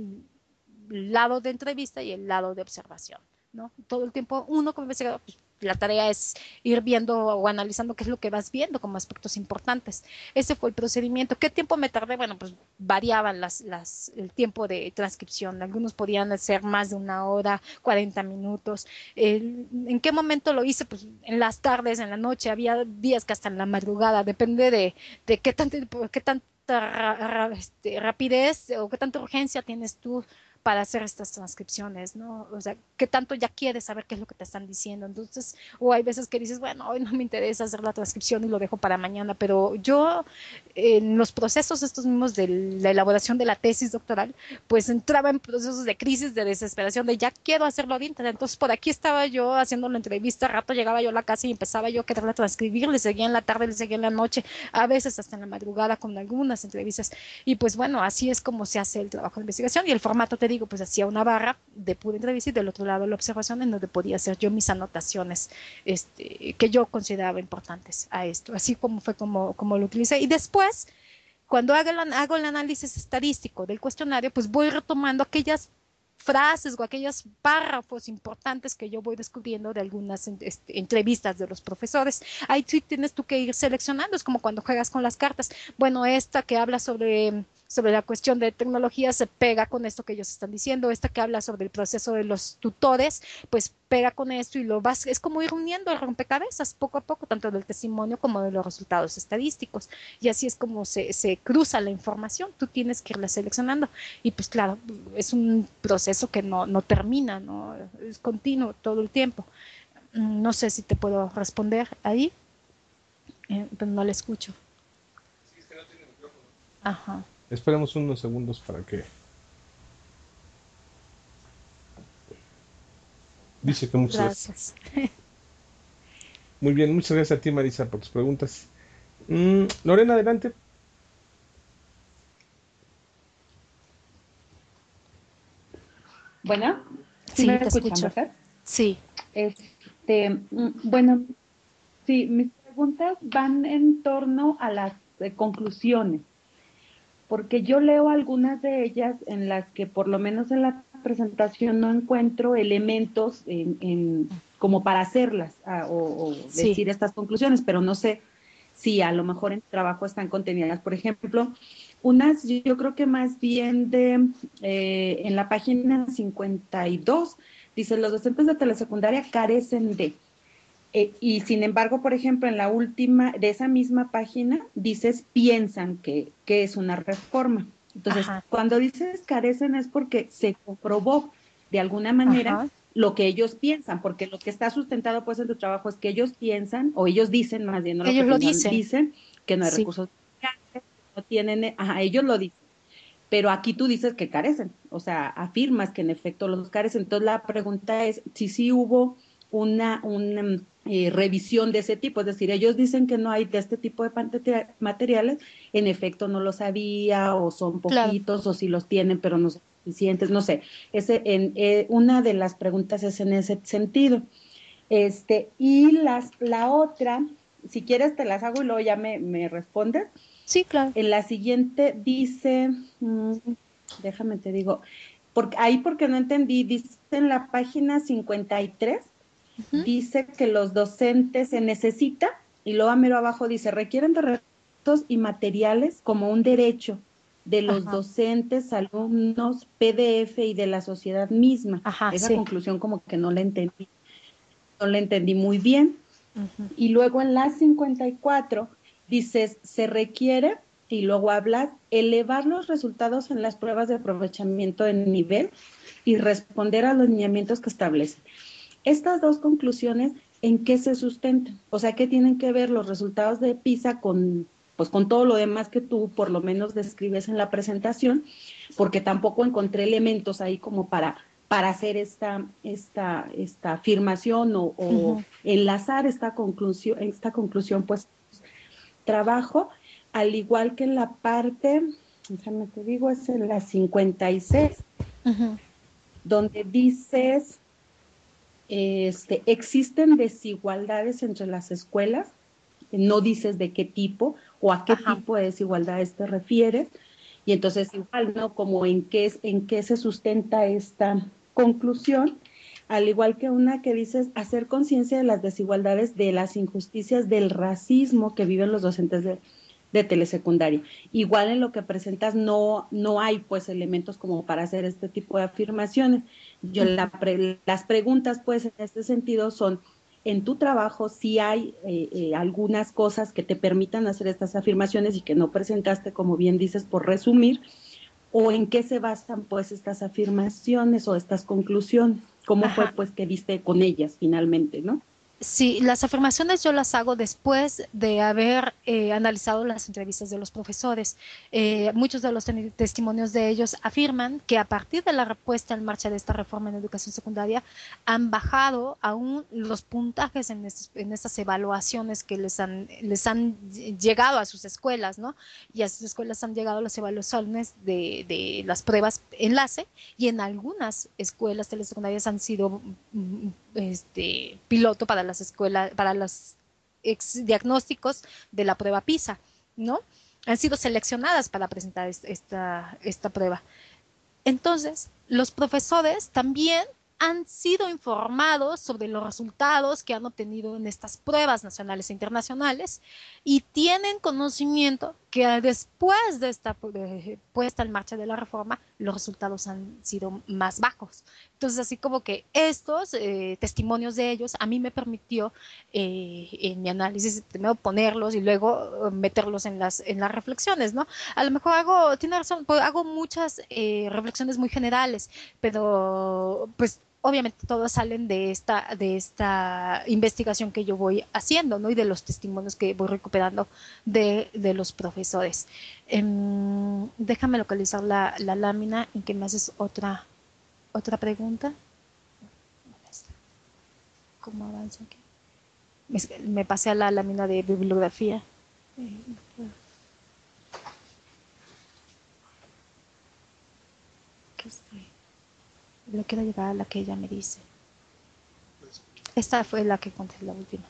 B: el lado de entrevista y el lado de observación, ¿no? Todo el tiempo uno como investigador, pues, la tarea es ir viendo o analizando qué es lo que vas viendo como aspectos importantes. Ese fue el procedimiento. ¿Qué tiempo me tardé? Bueno, pues variaban las, las, el tiempo de transcripción. Algunos podían ser más de una hora, cuarenta minutos. Eh, ¿En qué momento lo hice? Pues en las tardes, en la noche. Había días que hasta en la madrugada. Depende de, de qué, tanto, qué tanta ra, ra, este, rapidez o qué tanta urgencia tienes tú para hacer estas transcripciones, ¿no? O sea, ¿qué tanto ya quieres saber qué es lo que te están diciendo? Entonces, o hay veces que dices, bueno, hoy no me interesa hacer la transcripción y lo dejo para mañana, pero yo en los procesos estos mismos de la elaboración de la tesis doctoral, pues entraba en procesos de crisis, de desesperación, de ya quiero hacerlo ahorita. Entonces, por aquí estaba yo haciendo la entrevista, a rato llegaba yo a la casa y empezaba yo a quererla transcribir, le seguía en la tarde, le seguía en la noche, a veces hasta en la madrugada con algunas entrevistas. Y pues bueno, así es como se hace el trabajo de investigación. Y el formato, te digo, pues hacía una barra de pura entrevista y del otro lado la observación en donde podía hacer yo mis anotaciones este, que yo consideraba importantes a esto. Así como fue como, como lo utilicé. Y después, cuando hago el, hago el análisis estadístico del cuestionario, pues voy retomando aquellas frases o aquellos párrafos importantes que yo voy descubriendo de algunas este, entrevistas de los profesores. Ahí sí tienes tú que ir seleccionando, es como cuando juegas con las cartas. Bueno, esta que habla sobre, sobre la cuestión de tecnología se pega con esto que ellos están diciendo, esta que habla sobre el proceso de los tutores, pues pega con esto y lo vas, es como ir uniendo el rompecabezas poco a poco, tanto del testimonio como de los resultados estadísticos. Y así es como se, se cruza la información, tú tienes que irla seleccionando. Y pues claro, es un proceso que no, no termina, ¿no? Es continuo todo el tiempo. No sé si te puedo responder ahí, eh, pero no le escucho.
A: Sí, es que no tiene micrófono.
B: Ajá.
A: Esperemos unos segundos para que... Dice que muchas gracias.
B: Gracias.
A: Muy bien, muchas gracias a ti, Marisa, por tus preguntas. Mm, Lorena, adelante.
E: Bueno, sí
B: Sí,
E: me
B: te
E: escuchan,
B: escucho.
E: ¿verdad?
B: Sí.
E: Este, mm, bueno, sí, mis preguntas van en torno a las eh, conclusiones, porque yo leo algunas de ellas en las que por lo menos en la presentación no encuentro elementos en, en- como para hacerlas ah, o, o
B: Sí.
E: decir estas conclusiones, pero no sé si a lo mejor en el trabajo están contenidas. Por ejemplo, unas yo yo creo que más bien de eh, en la página cincuenta y dos dice los docentes de telesecundaria carecen de. Eh, y sin embargo, por ejemplo, en la última de esa misma página dices piensan que, que es una reforma. Entonces,
B: Ajá.
E: cuando dices carecen es porque se comprobó de alguna manera
B: Ajá.
E: lo que ellos piensan, porque lo que está sustentado pues en tu trabajo es que ellos piensan, o ellos dicen más bien, no lo que
B: Ellos lo
E: piensan,
B: dicen.
E: dicen que no hay
B: Sí.
E: recursos, no tienen, ajá, ellos lo dicen, pero aquí tú dices que carecen, o sea, afirmas que en efecto los carecen. Entonces la pregunta es si sí hubo una, una eh, revisión de ese tipo, es decir, ellos dicen que no hay de este tipo de materiales, en efecto no los había, o son
B: Claro.
E: poquitos, o si los tienen, pero no son suficientes, no sé. Ese, en, eh, una de las preguntas es en ese sentido. Este, y las, la otra, si quieres te las hago y luego ya me, me respondes.
B: Sí, claro.
E: En la siguiente dice, mmm, déjame te digo, porque, ahí porque no entendí, dice en la página cincuenta y tres,
B: Ujú.
E: dice que los docentes se necesita, y luego a mero abajo dice, requieren de recursos y materiales como un derecho de los
B: Ajá.
E: docentes, alumnos, P D F y de la sociedad misma.
B: Ajá,
E: Esa
B: sí.
E: conclusión como que no la entendí, no la entendí muy bien.
B: Ujú.
E: Y luego en la cincuenta y cuatro dices, se requiere, y luego hablas, elevar los resultados en las pruebas de aprovechamiento de nivel y responder a los lineamientos que establecen. Estas dos conclusiones, ¿en qué se sustentan? O sea, ¿qué tienen que ver los resultados de PISA con, pues, con todo lo demás que tú por lo menos describes en la presentación? Porque tampoco encontré elementos ahí como para, para hacer esta, esta, esta afirmación o, o
B: Ujú.
E: enlazar esta conclusión, esta conclusión, pues, trabajo, al igual que en la parte, déjame te digo, es en la cincuenta y seis,
B: Ujú.
E: donde dices, este, existen desigualdades entre las escuelas, no dices de qué tipo o a qué
B: Ajá.
E: tipo de desigualdades te refieres, y entonces igual, ¿no? Como en qué, en qué se sustenta esta conclusión, al igual que una que dices hacer conciencia de las desigualdades, de las injusticias, del racismo que viven los docentes de, de telesecundaria. Igual en lo que presentas no, no hay pues elementos como para hacer este tipo de afirmaciones. Yo
B: Ujú.
E: la pre, las preguntas pues en este sentido son, en tu trabajo si hay eh, eh, algunas cosas que te permitan hacer estas afirmaciones y que no presentaste, como bien dices, por resumir, o en qué se basan pues estas afirmaciones o estas conclusiones, cómo fue
B: Ajá.
E: pues que viste con ellas finalmente, ¿no?
B: Sí, las afirmaciones yo las hago después de haber eh, analizado las entrevistas de los profesores. Eh, muchos de los te- testimonios de ellos afirman que a partir de la puesta en marcha de esta reforma en educación secundaria han bajado aún los puntajes en, estos- en estas evaluaciones que les han, les han llegado a sus escuelas, ¿no? Y a sus escuelas han llegado las evaluaciones de, de las pruebas enlace y en algunas escuelas telesecundarias han sido mm, este, piloto para las escuelas, para los ex diagnósticos de la prueba PISA, ¿no? Han sido seleccionadas para presentar esta, esta prueba. Entonces, los profesores también han sido informados sobre los resultados que han obtenido en estas pruebas nacionales e internacionales y tienen conocimiento que después de esta de, puesta en marcha de la reforma, los resultados han sido más bajos. Entonces, así como que estos eh, testimonios de ellos a mí me permitió eh, en mi análisis primero ponerlos y luego eh, meterlos en las, en las reflexiones, ¿no? A lo mejor hago, tiene razón, pues hago muchas eh, reflexiones muy generales, pero pues obviamente todas salen de esta, de esta investigación que yo voy haciendo, ¿no? Y de los testimonios que voy recuperando de, de los profesores. Eh, déjame localizar la, la lámina en que me haces otra, otra pregunta. ¿Cómo avanza aquí? Me, me pasé a la lámina de bibliografía. ¿Qué estoy? Le quiero llegar a la que ella me dice. Esta fue la que conté, la última.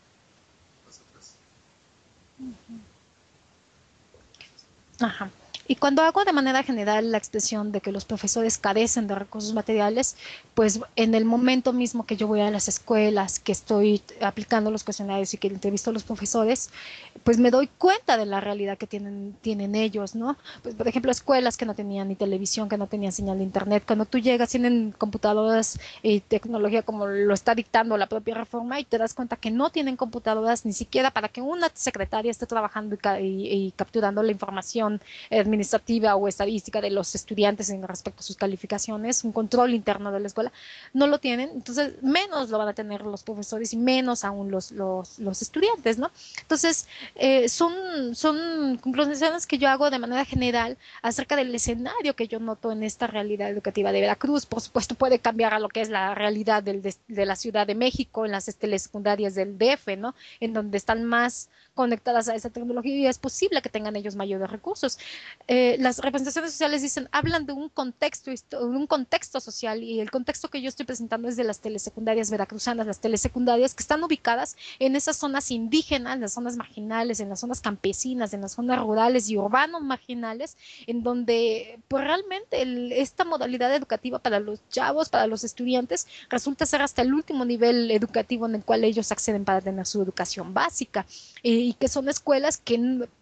B: Ajá. Y cuando hago de manera general la expresión de que los profesores carecen de recursos materiales, pues en el momento mismo que yo voy a las escuelas, que estoy aplicando los cuestionarios y que entrevisto a los profesores, pues me doy cuenta de la realidad que tienen, tienen ellos, ¿no? Pues, por ejemplo, escuelas que no tenían ni televisión, que no tenían señal de internet, cuando tú llegas tienen computadoras y tecnología como lo está dictando la propia reforma y te das cuenta que no tienen computadoras ni siquiera para que una secretaria esté trabajando y, y, y capturando la información administrativa o estadística de los estudiantes en respecto a sus calificaciones, un control interno de la escuela, no lo tienen, entonces menos lo van a tener los profesores y menos aún los, los, los estudiantes, ¿no? Entonces, eh, son, son conclusiones que yo hago de manera general acerca del escenario que yo noto en esta realidad educativa de Veracruz. Por supuesto, puede cambiar a lo que es la realidad del, de, de la Ciudad de México, en las telesecundarias del D F, ¿no? En donde están más conectadas a esa tecnología y es posible que tengan ellos mayores recursos. Eh, las representaciones sociales dicen, hablan de un contexto, un contexto social y el contexto que yo estoy presentando es de las telesecundarias veracruzanas, las telesecundarias que están ubicadas en esas zonas indígenas, en las zonas marginales, en las zonas campesinas, en las zonas rurales y urbanos marginales, en donde pues realmente el, esta modalidad educativa para los chavos, para los estudiantes, resulta ser hasta el último nivel educativo en el cual ellos acceden para tener su educación básica eh, y que son escuelas que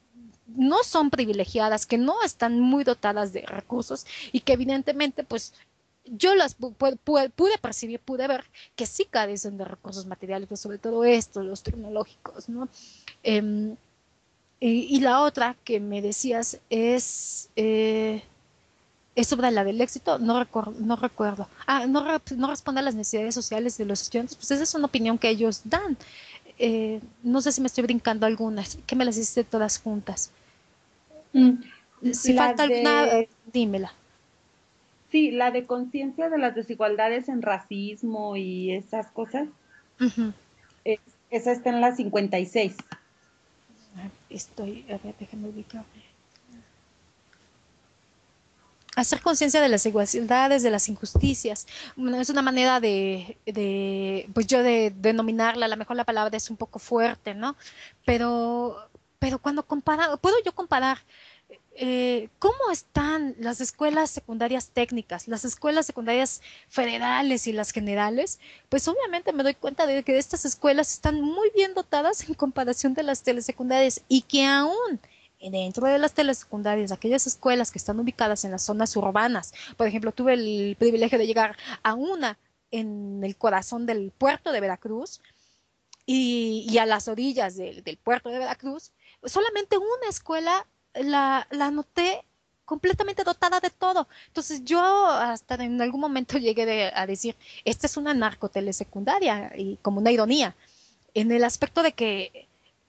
B: no son privilegiadas, que no están muy dotadas de recursos y que evidentemente pues yo las pude, pude percibir, pude ver que sí carecen de recursos materiales, pues sobre todo estos, los tecnológicos, ¿no? Eh, y, y, la otra que me decías es, eh, es sobre la del éxito, no, recuerdo, no recuerdo. Ah, no, no responde a las necesidades sociales de los estudiantes, pues esa es una opinión que ellos dan. Eh, no sé si me estoy brincando algunas, que me las hiciste todas juntas.
E: Mm,
B: Si
E: la
B: falta alguna,
E: de,
B: dímela.
E: sí, la de conciencia de las desigualdades en racismo y esas cosas,
B: Uh-huh.
E: es, esa está en la cincuenta y seis.
B: Estoy, a ver, déjame ubicarme. Hacer conciencia de las desigualdades, de las injusticias. Bueno, es una manera de, de pues yo de denominarla, a lo mejor la palabra es un poco fuerte, ¿no? Pero, pero cuando compara, puedo yo comparar eh, cómo están las escuelas secundarias técnicas, las escuelas secundarias federales y las generales, pues obviamente me doy cuenta de que estas escuelas están muy bien dotadas en comparación de las telesecundarias y que aún dentro de las telesecundarias, aquellas escuelas que están ubicadas en las zonas urbanas, por ejemplo, tuve el privilegio de llegar a una en el corazón del puerto de Veracruz y, y a las orillas del, del puerto de Veracruz, solamente una escuela la, la noté completamente dotada de todo. Entonces yo hasta en algún momento llegué de- a decir, esta es una narcotelesecundaria, y como una ironía, en el aspecto de que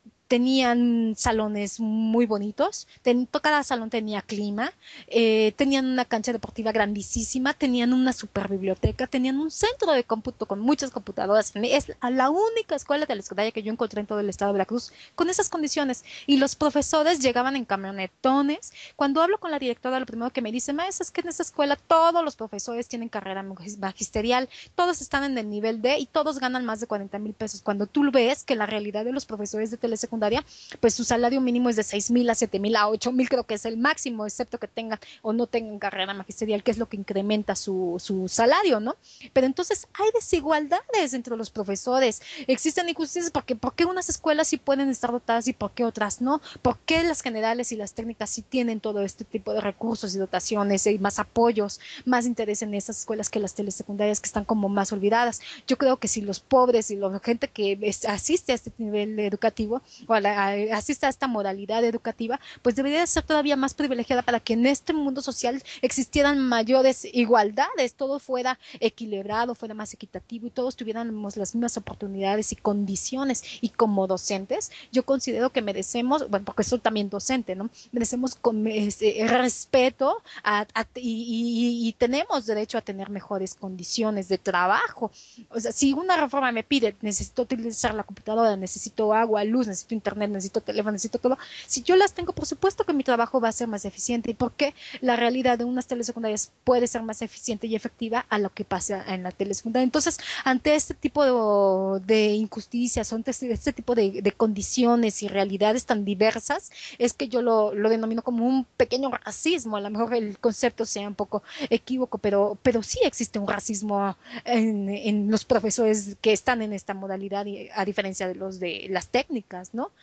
B: tenían salones muy bonitos, ten, cada salón tenía clima, eh, tenían una cancha deportiva grandísima, tenían una super biblioteca, tenían un centro de cómputo con muchas computadoras. Es la única escuela de la secundaria que yo encontré en todo el estado de Veracruz con esas condiciones. Y los profesores llegaban en camionetones. Cuando hablo con la directora, lo primero que me dice, maestra, es que en esa escuela todos los profesores tienen carrera magisterial, todos están en el nivel D y todos ganan más de cuarenta mil pesos. Cuando tú ves que la realidad de los profesores de telesecundaria, pues su salario mínimo es de seis mil a siete mil a ocho mil, creo que es el máximo, excepto que tengan o no tengan carrera magisterial, que es lo que incrementa su, su salario, ¿no? Pero entonces hay desigualdades entre los profesores, existen injusticias porque ¿por qué unas escuelas sí pueden estar dotadas y por qué otras no? ¿Por qué las generales y las técnicas sí tienen todo este tipo de recursos y dotaciones y más apoyos, más interés en esas escuelas que las telesecundarias que están como más olvidadas? Yo creo que si los pobres y la gente que es, asiste a este nivel educativo o a la, a, asista a esta modalidad educativa, pues debería ser todavía más privilegiada para que en este mundo social existieran mayores igualdades, todo fuera equilibrado, fuera más equitativo y todos tuviéramos las mismas oportunidades y condiciones. Y como docentes, yo considero que merecemos, bueno, porque soy también docente, ¿no? Merecemos con, este, respeto a, a, y, y, y tenemos derecho a tener mejores condiciones de trabajo. O sea, si una reforma me pide, necesito utilizar la computadora, necesito agua, luz, necesito internet, necesito teléfono, necesito todo, si yo las tengo, por supuesto que mi trabajo va a ser más eficiente. ¿Y por qué la realidad de unas telesecundarias puede ser más eficiente y efectiva a lo que pasa en la telesecundaria? Entonces, ante este tipo de, de injusticias, ante este, este tipo de, de, condiciones y realidades tan diversas, es que yo lo, lo denomino como un pequeño racismo. A lo mejor el concepto sea un poco equívoco, pero, pero sí existe un racismo en, en los profesores que están en esta modalidad, a diferencia de los de las técnicas, ¿no?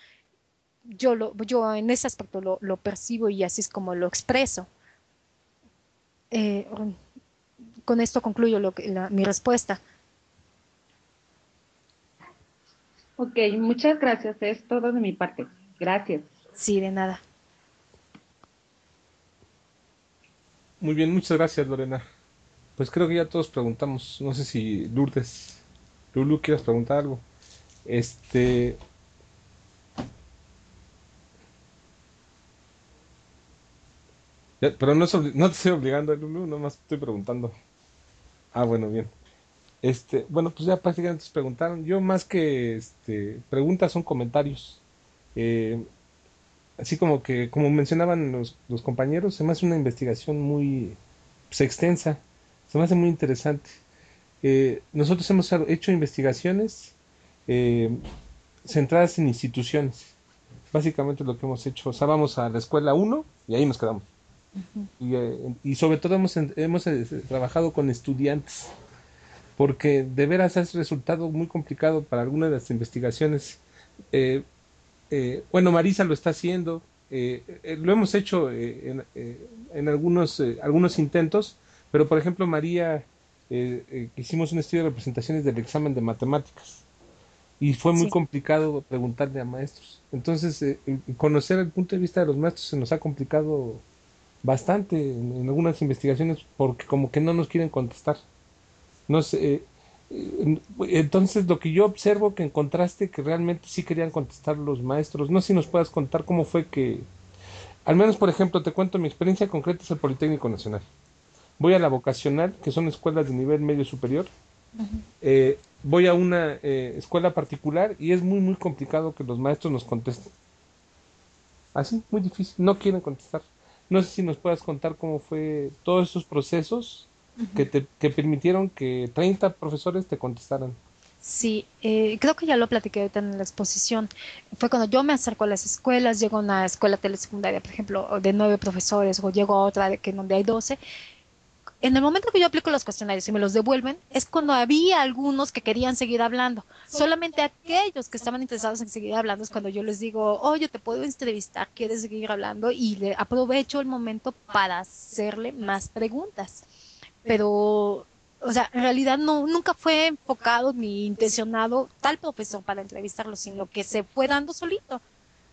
B: Yo, lo, yo en ese aspecto lo, lo percibo y así es como lo expreso. Eh, con esto concluyo lo que, la, mi respuesta.
E: Ok, muchas gracias. Es todo de mi parte. Gracias.
B: Sí, de nada.
A: Muy bien, muchas gracias, Lorena. Pues creo que ya todos preguntamos. No sé si Lourdes, Lulu, quieras preguntar algo. Este, ya, pero no, es obli- no te estoy obligando, Lulu, nomás estoy preguntando. Ah, bueno, bien. Este, bueno, pues ya prácticamente se preguntaron. Yo más que este, preguntas son comentarios. Eh, Así como que, como mencionaban los, los compañeros, se me hace una investigación muy pues, extensa, se me hace muy interesante. Eh, nosotros hemos hecho investigaciones eh, centradas en instituciones. Básicamente lo que hemos hecho, o sea, vamos a la escuela uno y ahí nos quedamos. Y, eh, y sobre todo hemos, hemos eh, trabajado con estudiantes, porque de veras es resultado muy complicado para algunas de las investigaciones. Eh, eh, bueno, Marisa lo está haciendo, eh, eh, lo hemos hecho eh, en, eh, en algunos, eh, algunos intentos, pero por ejemplo, María, eh, eh, hicimos un estudio de representaciones del examen de matemáticas y fue muy
B: Sí.
A: complicado preguntarle a maestros. Entonces, eh, eh, conocer el punto de vista de los maestros se nos ha complicado bastante en, en algunas investigaciones porque como que no nos quieren contestar. No sé, eh, eh, entonces lo que yo observo que encontraste que realmente sí querían contestar los maestros. No sé si nos puedas contar cómo fue que, al menos por ejemplo, te cuento mi experiencia concreta es el Politécnico Nacional. Voy a la vocacional, que son escuelas de nivel medio superior.
B: Uh-huh.
A: Eh, voy a una eh, escuela particular y es muy muy complicado que los maestros nos contesten. Así, muy difícil. No quieren contestar. No sé si nos puedas contar cómo fue todos esos procesos que
B: Uh-huh.
A: te que permitieron que treinta profesores te contestaran.
B: Sí, eh, creo que ya lo platiqué ahorita en la exposición. Fue cuando yo me acerco a las escuelas, llego a una escuela telesecundaria, por ejemplo, de nueve profesores, o llego a otra de que donde hay doce. En el momento que yo aplico los cuestionarios y me los devuelven, es cuando había algunos que querían seguir hablando. Solamente aquellos que estaban interesados en seguir hablando es cuando yo les digo, oye, te puedo entrevistar, ¿quieres seguir hablando? Y le aprovecho el momento para hacerle más preguntas. Pero, o sea, en realidad no, nunca fue enfocado ni intencionado tal profesor para entrevistarlo, sino que se fue dando solito.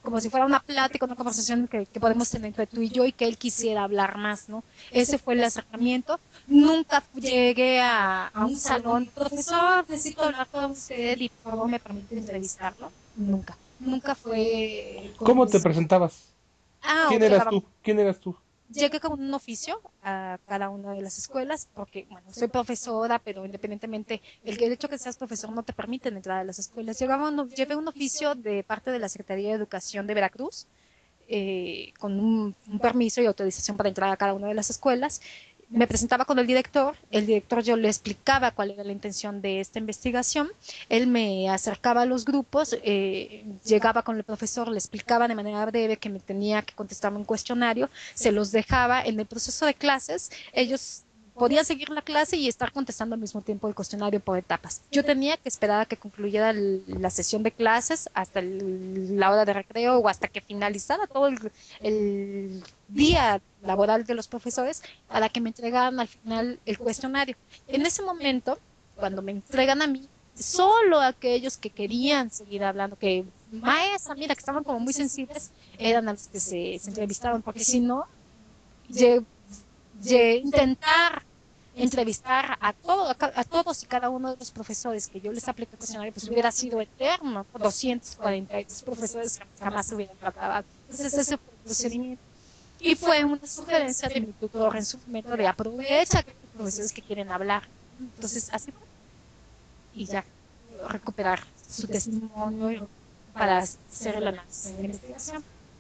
B: como si fuera una plática, una conversación que, que podemos tener entre tú y yo y que él quisiera hablar más, ¿no? Ese fue el acercamiento. Nunca llegué a, a un salón, profesor, necesito hablar con usted y por favor me permite entrevistarlo. Nunca. Nunca fue con
A: ¿Cómo te
B: ese-
A: presentabas?
B: Ah, o
A: ¿Quién eras
B: llegaba
A: tú? ¿Quién eras tú?
B: Llegué con un oficio a cada una de las escuelas, porque, bueno, soy profesora, pero independientemente, el, que- el hecho que seas profesor no te permite entrar a las escuelas. Llegaba un- llevé un oficio de parte de la Secretaría de Educación de Veracruz, eh, con un, un permiso y autorización para entrar a cada una de las escuelas. Me presentaba con el director, el director yo le explicaba cuál era la intención de esta investigación, él me acercaba a los grupos, eh, llegaba con el profesor, le explicaba de manera breve que me tenía que contestar un cuestionario, se los dejaba en el proceso de clases, ellos podían seguir la clase y estar contestando al mismo tiempo el cuestionario por etapas. Yo tenía que esperar a que concluyera el, la sesión de clases hasta el, la hora de recreo o hasta que finalizara todo el, el día laboral de los profesores para que me entregaran al final el cuestionario. En ese momento, cuando me entregan a mí, solo aquellos que querían seguir hablando, que maestra, mira, que estaban como muy sensibles, eran a los que se, se entrevistaron, porque si no, lle- lle- intentar entrevistar a, todo, a, ca- a todos y cada uno de los profesores que yo les apliqué el cuestionario, pues hubiera sido eterno, doscientos cuarenta y dos profesores que jamás se hubieran acabado. Entonces ese fue el procedimiento. Y fue una sugerencia de mi tutor en su momento de aprovecha que hay profesores que quieren hablar. Entonces, así fue. Y ya recuperar su testimonio para hacer el análisis de la investigación.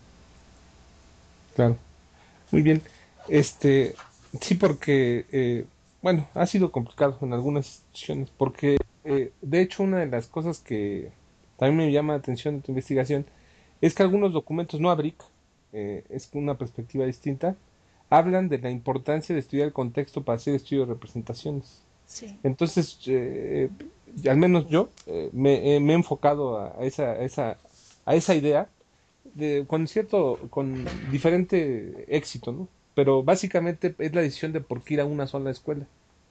A: Claro. Muy bien. Este, sí, porque, eh, bueno, ha sido complicado en algunas instituciones, porque, eh, de hecho, una de las cosas que también me llama la atención de tu investigación es que algunos documentos, no ABRIC, eh, es una perspectiva distinta, hablan de la importancia de estudiar el contexto para hacer estudio de representaciones.
B: Sí.
A: Entonces, eh, al menos yo eh, me, eh, me he enfocado a, a esa, a esa, a esa idea de, con cierto, con diferente éxito, ¿no? Pero básicamente es la decisión de por qué ir a una sola escuela.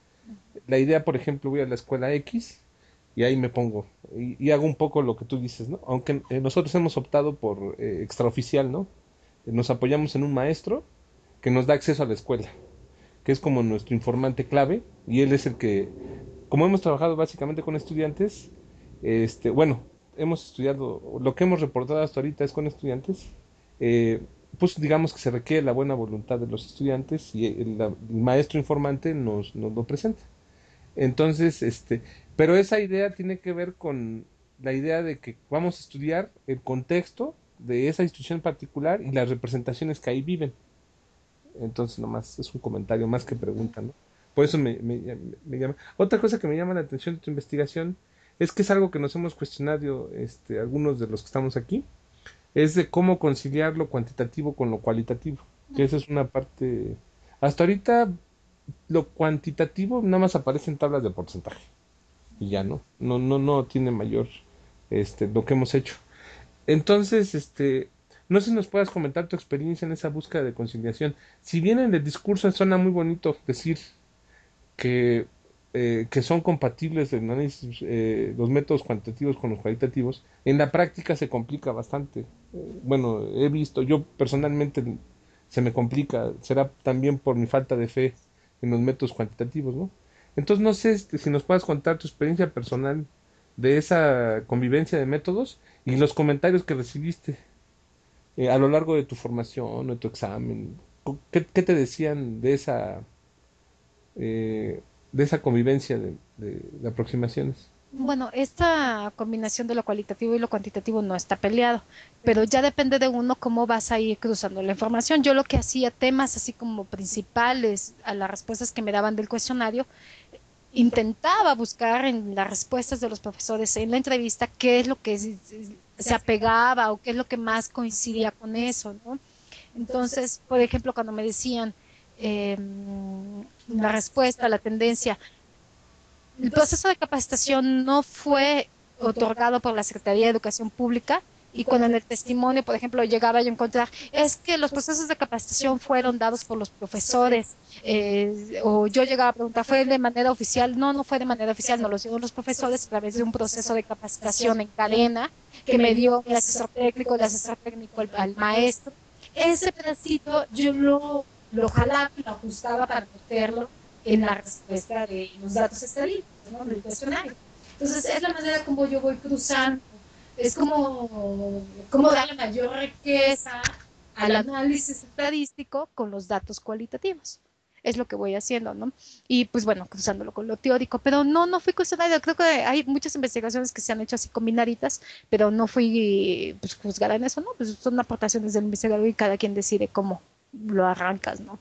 A: La idea, por ejemplo, voy a la escuela X y ahí me pongo y, y hago un poco lo que tú dices, ¿no? Aunque eh, nosotros hemos optado por eh, extraoficial, ¿no? Nos apoyamos en un maestro que nos da acceso a la escuela, que es como nuestro informante clave y él es el que, como hemos trabajado básicamente con estudiantes, este, bueno, hemos estudiado, lo que hemos reportado hasta ahorita es con estudiantes, eh, pues digamos que se requiere la buena voluntad de los estudiantes y el, la- el maestro informante nos, nos lo presenta. Entonces, este, pero esa idea tiene que ver con la idea de que vamos a estudiar el contexto de esa institución particular y las representaciones que ahí viven. Entonces, nomás es un comentario más que pregunta, ¿no? Por eso me, me, me llama. Otra cosa que me llama la atención de tu investigación es que es algo que nos hemos cuestionado este, algunos de los que estamos aquí, es de cómo conciliar lo cuantitativo con lo cualitativo, que esa es una parte. Hasta ahorita, lo cuantitativo nada más aparece en tablas de porcentaje y ya no, no, no, no tiene mayor este, lo que hemos hecho. Entonces, este, no sé si nos puedas comentar tu experiencia en esa búsqueda de conciliación. Si bien en el discurso suena muy bonito decir que, eh, que son compatibles el análisis, eh, los métodos cuantitativos con los cualitativos, en la práctica se complica bastante. Eh, bueno, he visto, yo personalmente se me complica, será también por mi falta de fe en los métodos cuantitativos, ¿no? Entonces, no sé este, si nos puedas contar tu experiencia personal de esa convivencia de métodos y los comentarios que recibiste eh, a lo largo de tu formación o de tu examen. ¿Qué, qué te decían de esa, eh, de esa convivencia de, de, de aproximaciones?
B: Bueno, esta combinación de lo cualitativo y lo cuantitativo no está peleado, pero ya depende de uno cómo vas a ir cruzando la información. Yo lo que hacía temas así como principales a las respuestas que me daban del cuestionario, intentaba buscar en las respuestas de los profesores en la entrevista qué es lo que se, se apegaba o qué es lo que más coincidía con eso, ¿no? Entonces, por ejemplo, cuando me decían eh, la respuesta, la tendencia, el proceso de capacitación no fue otorgado por la Secretaría de Educación Pública Y cuando en el testimonio, por ejemplo, llegaba yo a encontrar, es que los procesos de capacitación fueron dados por los profesores, eh, o yo llegaba a preguntar, ¿fue de manera oficial? No, no fue de manera oficial, no lo hicieron los profesores a través de un proceso de capacitación en cadena que me dio el asesor técnico, el asesor técnico al, al maestro. Ese pedacito yo lo, lo jalaba y lo ajustaba para meterlo en la respuesta de los datos estadísticos, ¿no? Del cuestionario. Entonces, es la manera como yo voy cruzando, es como, como darle mayor riqueza al análisis estadístico con los datos cualitativos. Es lo que voy haciendo, ¿no? Y pues bueno, cruzándolo con lo teórico, pero no, no fui cuestionario. Creo que hay muchas investigaciones que se han hecho así con binaritas, pero no fui pues, juzgada en eso, ¿no? Pues son aportaciones del investigador y cada quien decide cómo lo arrancas, ¿no?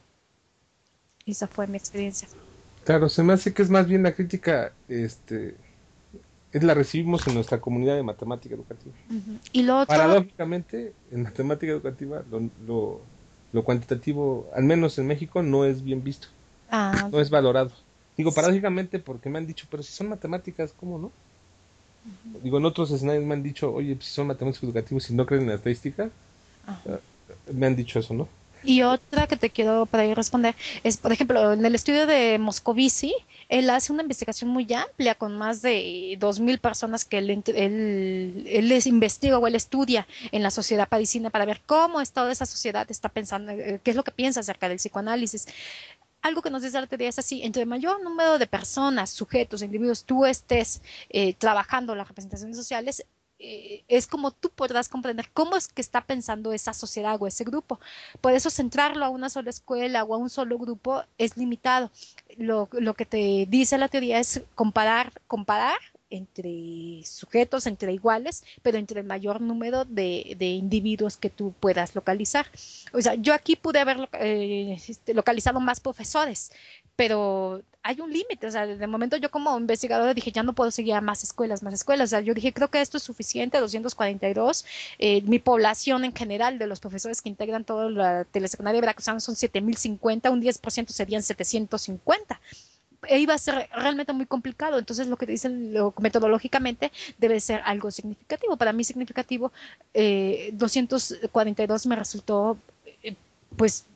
B: Esa fue mi experiencia.
A: Claro, se me hace que es más bien la crítica, este, es la recibimos en nuestra comunidad de matemática educativa.
B: Uh-huh. Y lo otro...
A: Paradójicamente, en matemática educativa, lo, lo, lo cuantitativo, al menos en México, no es bien visto,
B: ah,
A: no es valorado. Digo, paradójicamente porque me han dicho, pero si son matemáticas, ¿cómo no? Uh-huh. Digo, en otros escenarios me han dicho, oye, si son matemáticos educativos y no creen en la estadística, uh-huh. Me han dicho eso, ¿no?
B: Y otra que te quiero para ir responder es, por ejemplo, en el estudio de Moscovici, él hace una investigación muy amplia con más de dos mil personas que él, él, él les investiga o él estudia en la sociedad parisina para ver cómo es toda esa sociedad está pensando, qué es lo que piensa acerca del psicoanálisis. Algo que nos dice la teoría es así, entre mayor número de personas, sujetos, individuos, tú estés eh, trabajando las representaciones sociales, eh, es como tú podrás comprender cómo es que está pensando esa sociedad o ese grupo. Por eso centrarlo a una sola escuela o a un solo grupo es limitado. Lo, lo que te dice la teoría es comparar, comparar entre sujetos, entre iguales, pero entre el mayor número de, de individuos que tú puedas localizar. O sea, yo aquí pude haber eh, localizado más profesores, pero hay un límite, o sea, de momento yo como investigadora dije, ya no puedo seguir a más escuelas, más escuelas, o sea, yo dije, creo que esto es suficiente, doscientos cuarenta y dos, eh, mi población en general de los profesores que integran toda la telesecundaria veracruzana son siete mil cincuenta, un diez por ciento serían setecientos cincuenta. E iba a ser realmente muy complicado, entonces lo que dicen lo, metodológicamente debe ser algo significativo. Para mí significativo, eh, doscientos cuarenta y dos me resultó eh, pues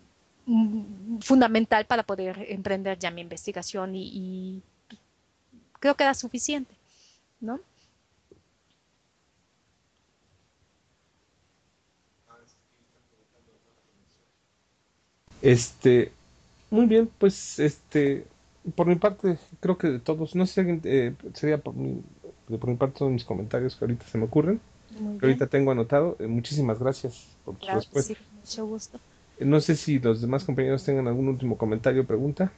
B: fundamental para poder emprender ya mi investigación y, y creo que era suficiente, ¿no?
A: Este, muy bien, pues este, por mi parte, creo que de todos, no sé si alguien, eh, sería por mi, por mi parte todos mis comentarios que ahorita se me ocurren, que ahorita tengo anotado. Eh, muchísimas gracias por tu
B: claro,
A: respuesta.
B: Sí, mucho gusto.
A: Eh, no sé si los demás compañeros tengan algún último comentario o pregunta.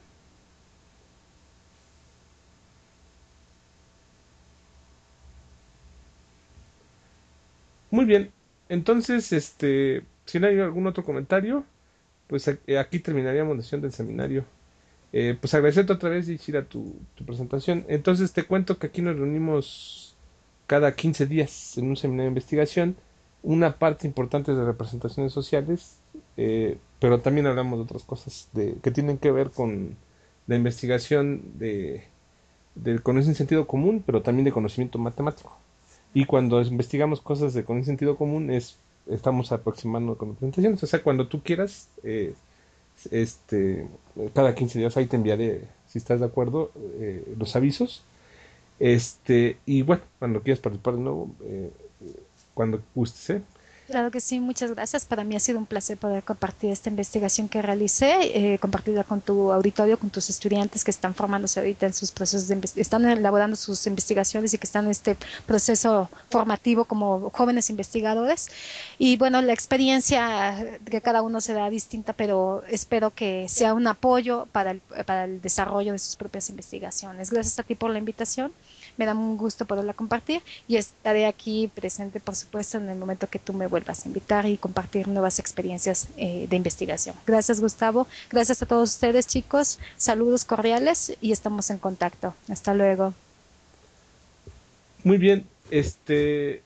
A: Muy bien, entonces, este, si no hay algún otro comentario, pues eh, aquí terminaríamos la sesión del seminario. Eh, pues agradecerte otra vez, Ishira, tu, tu presentación. Entonces te cuento que aquí nos reunimos cada quince días en un seminario de investigación. Una parte importante de representaciones sociales, eh, pero también hablamos de otras cosas de, que tienen que ver con la investigación de, del conocimiento en sentido común, pero también de conocimiento matemático. Y cuando investigamos cosas de con sentido común, es, estamos aproximando con presentaciones. O sea, cuando tú quieras, eh, este, cada quince días ahí te enviaré, si estás de acuerdo, eh, los avisos. Este, y bueno, cuando quieras participar de nuevo, eh, cuando gustes, ¿eh?
B: Claro que sí, muchas gracias. Para mí ha sido un placer poder compartir esta investigación que realicé, eh, compartirla con tu auditorio, con tus estudiantes que están formándose ahorita en sus procesos de están elaborando sus investigaciones y que están en este proceso formativo como jóvenes investigadores. Y bueno, la experiencia de cada uno será distinta, pero espero que sea un apoyo para el, para el desarrollo de sus propias investigaciones. Gracias a ti por la invitación. Me da un gusto poderla compartir y estaré aquí presente, por supuesto, en el momento que tú me vuelvas a invitar y compartir nuevas experiencias eh, de investigación. Gracias, Gustavo. Gracias a todos ustedes, chicos. Saludos cordiales y estamos en contacto. Hasta luego.
A: Muy bien, este,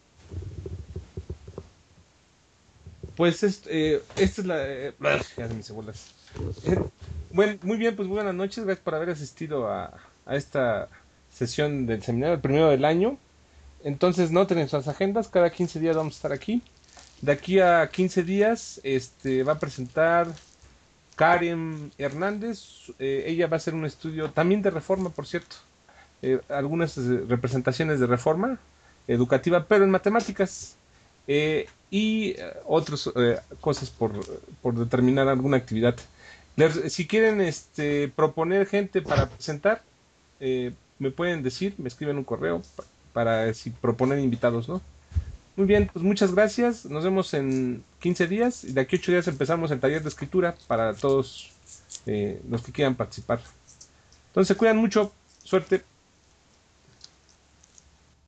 A: pues este, eh, esta es la, eh, ya se me hizo bolas. Eh, bueno, muy bien, pues muy buenas noches, gracias por haber asistido a, a esta sesión del seminario, el primero del año. entonces noten en sus agendas, cada quince días vamos a estar aquí. De aquí a quince días este, va a presentar Karen Hernández. Eh, ella va a hacer un estudio también de reforma, por cierto. Eh, algunas eh, representaciones de reforma educativa, pero en matemáticas. Eh, y eh, otras eh, cosas por, por determinar alguna actividad. Les- si quieren este, proponer gente para presentar, eh, me pueden decir, me escriben un correo pa- para si proponer invitados, ¿no? Muy bien, pues muchas gracias. Nos vemos en quince días y de aquí a ocho días empezamos el taller de escritura para todos eh, los que quieran participar. Entonces, se cuidan mucho. Suerte.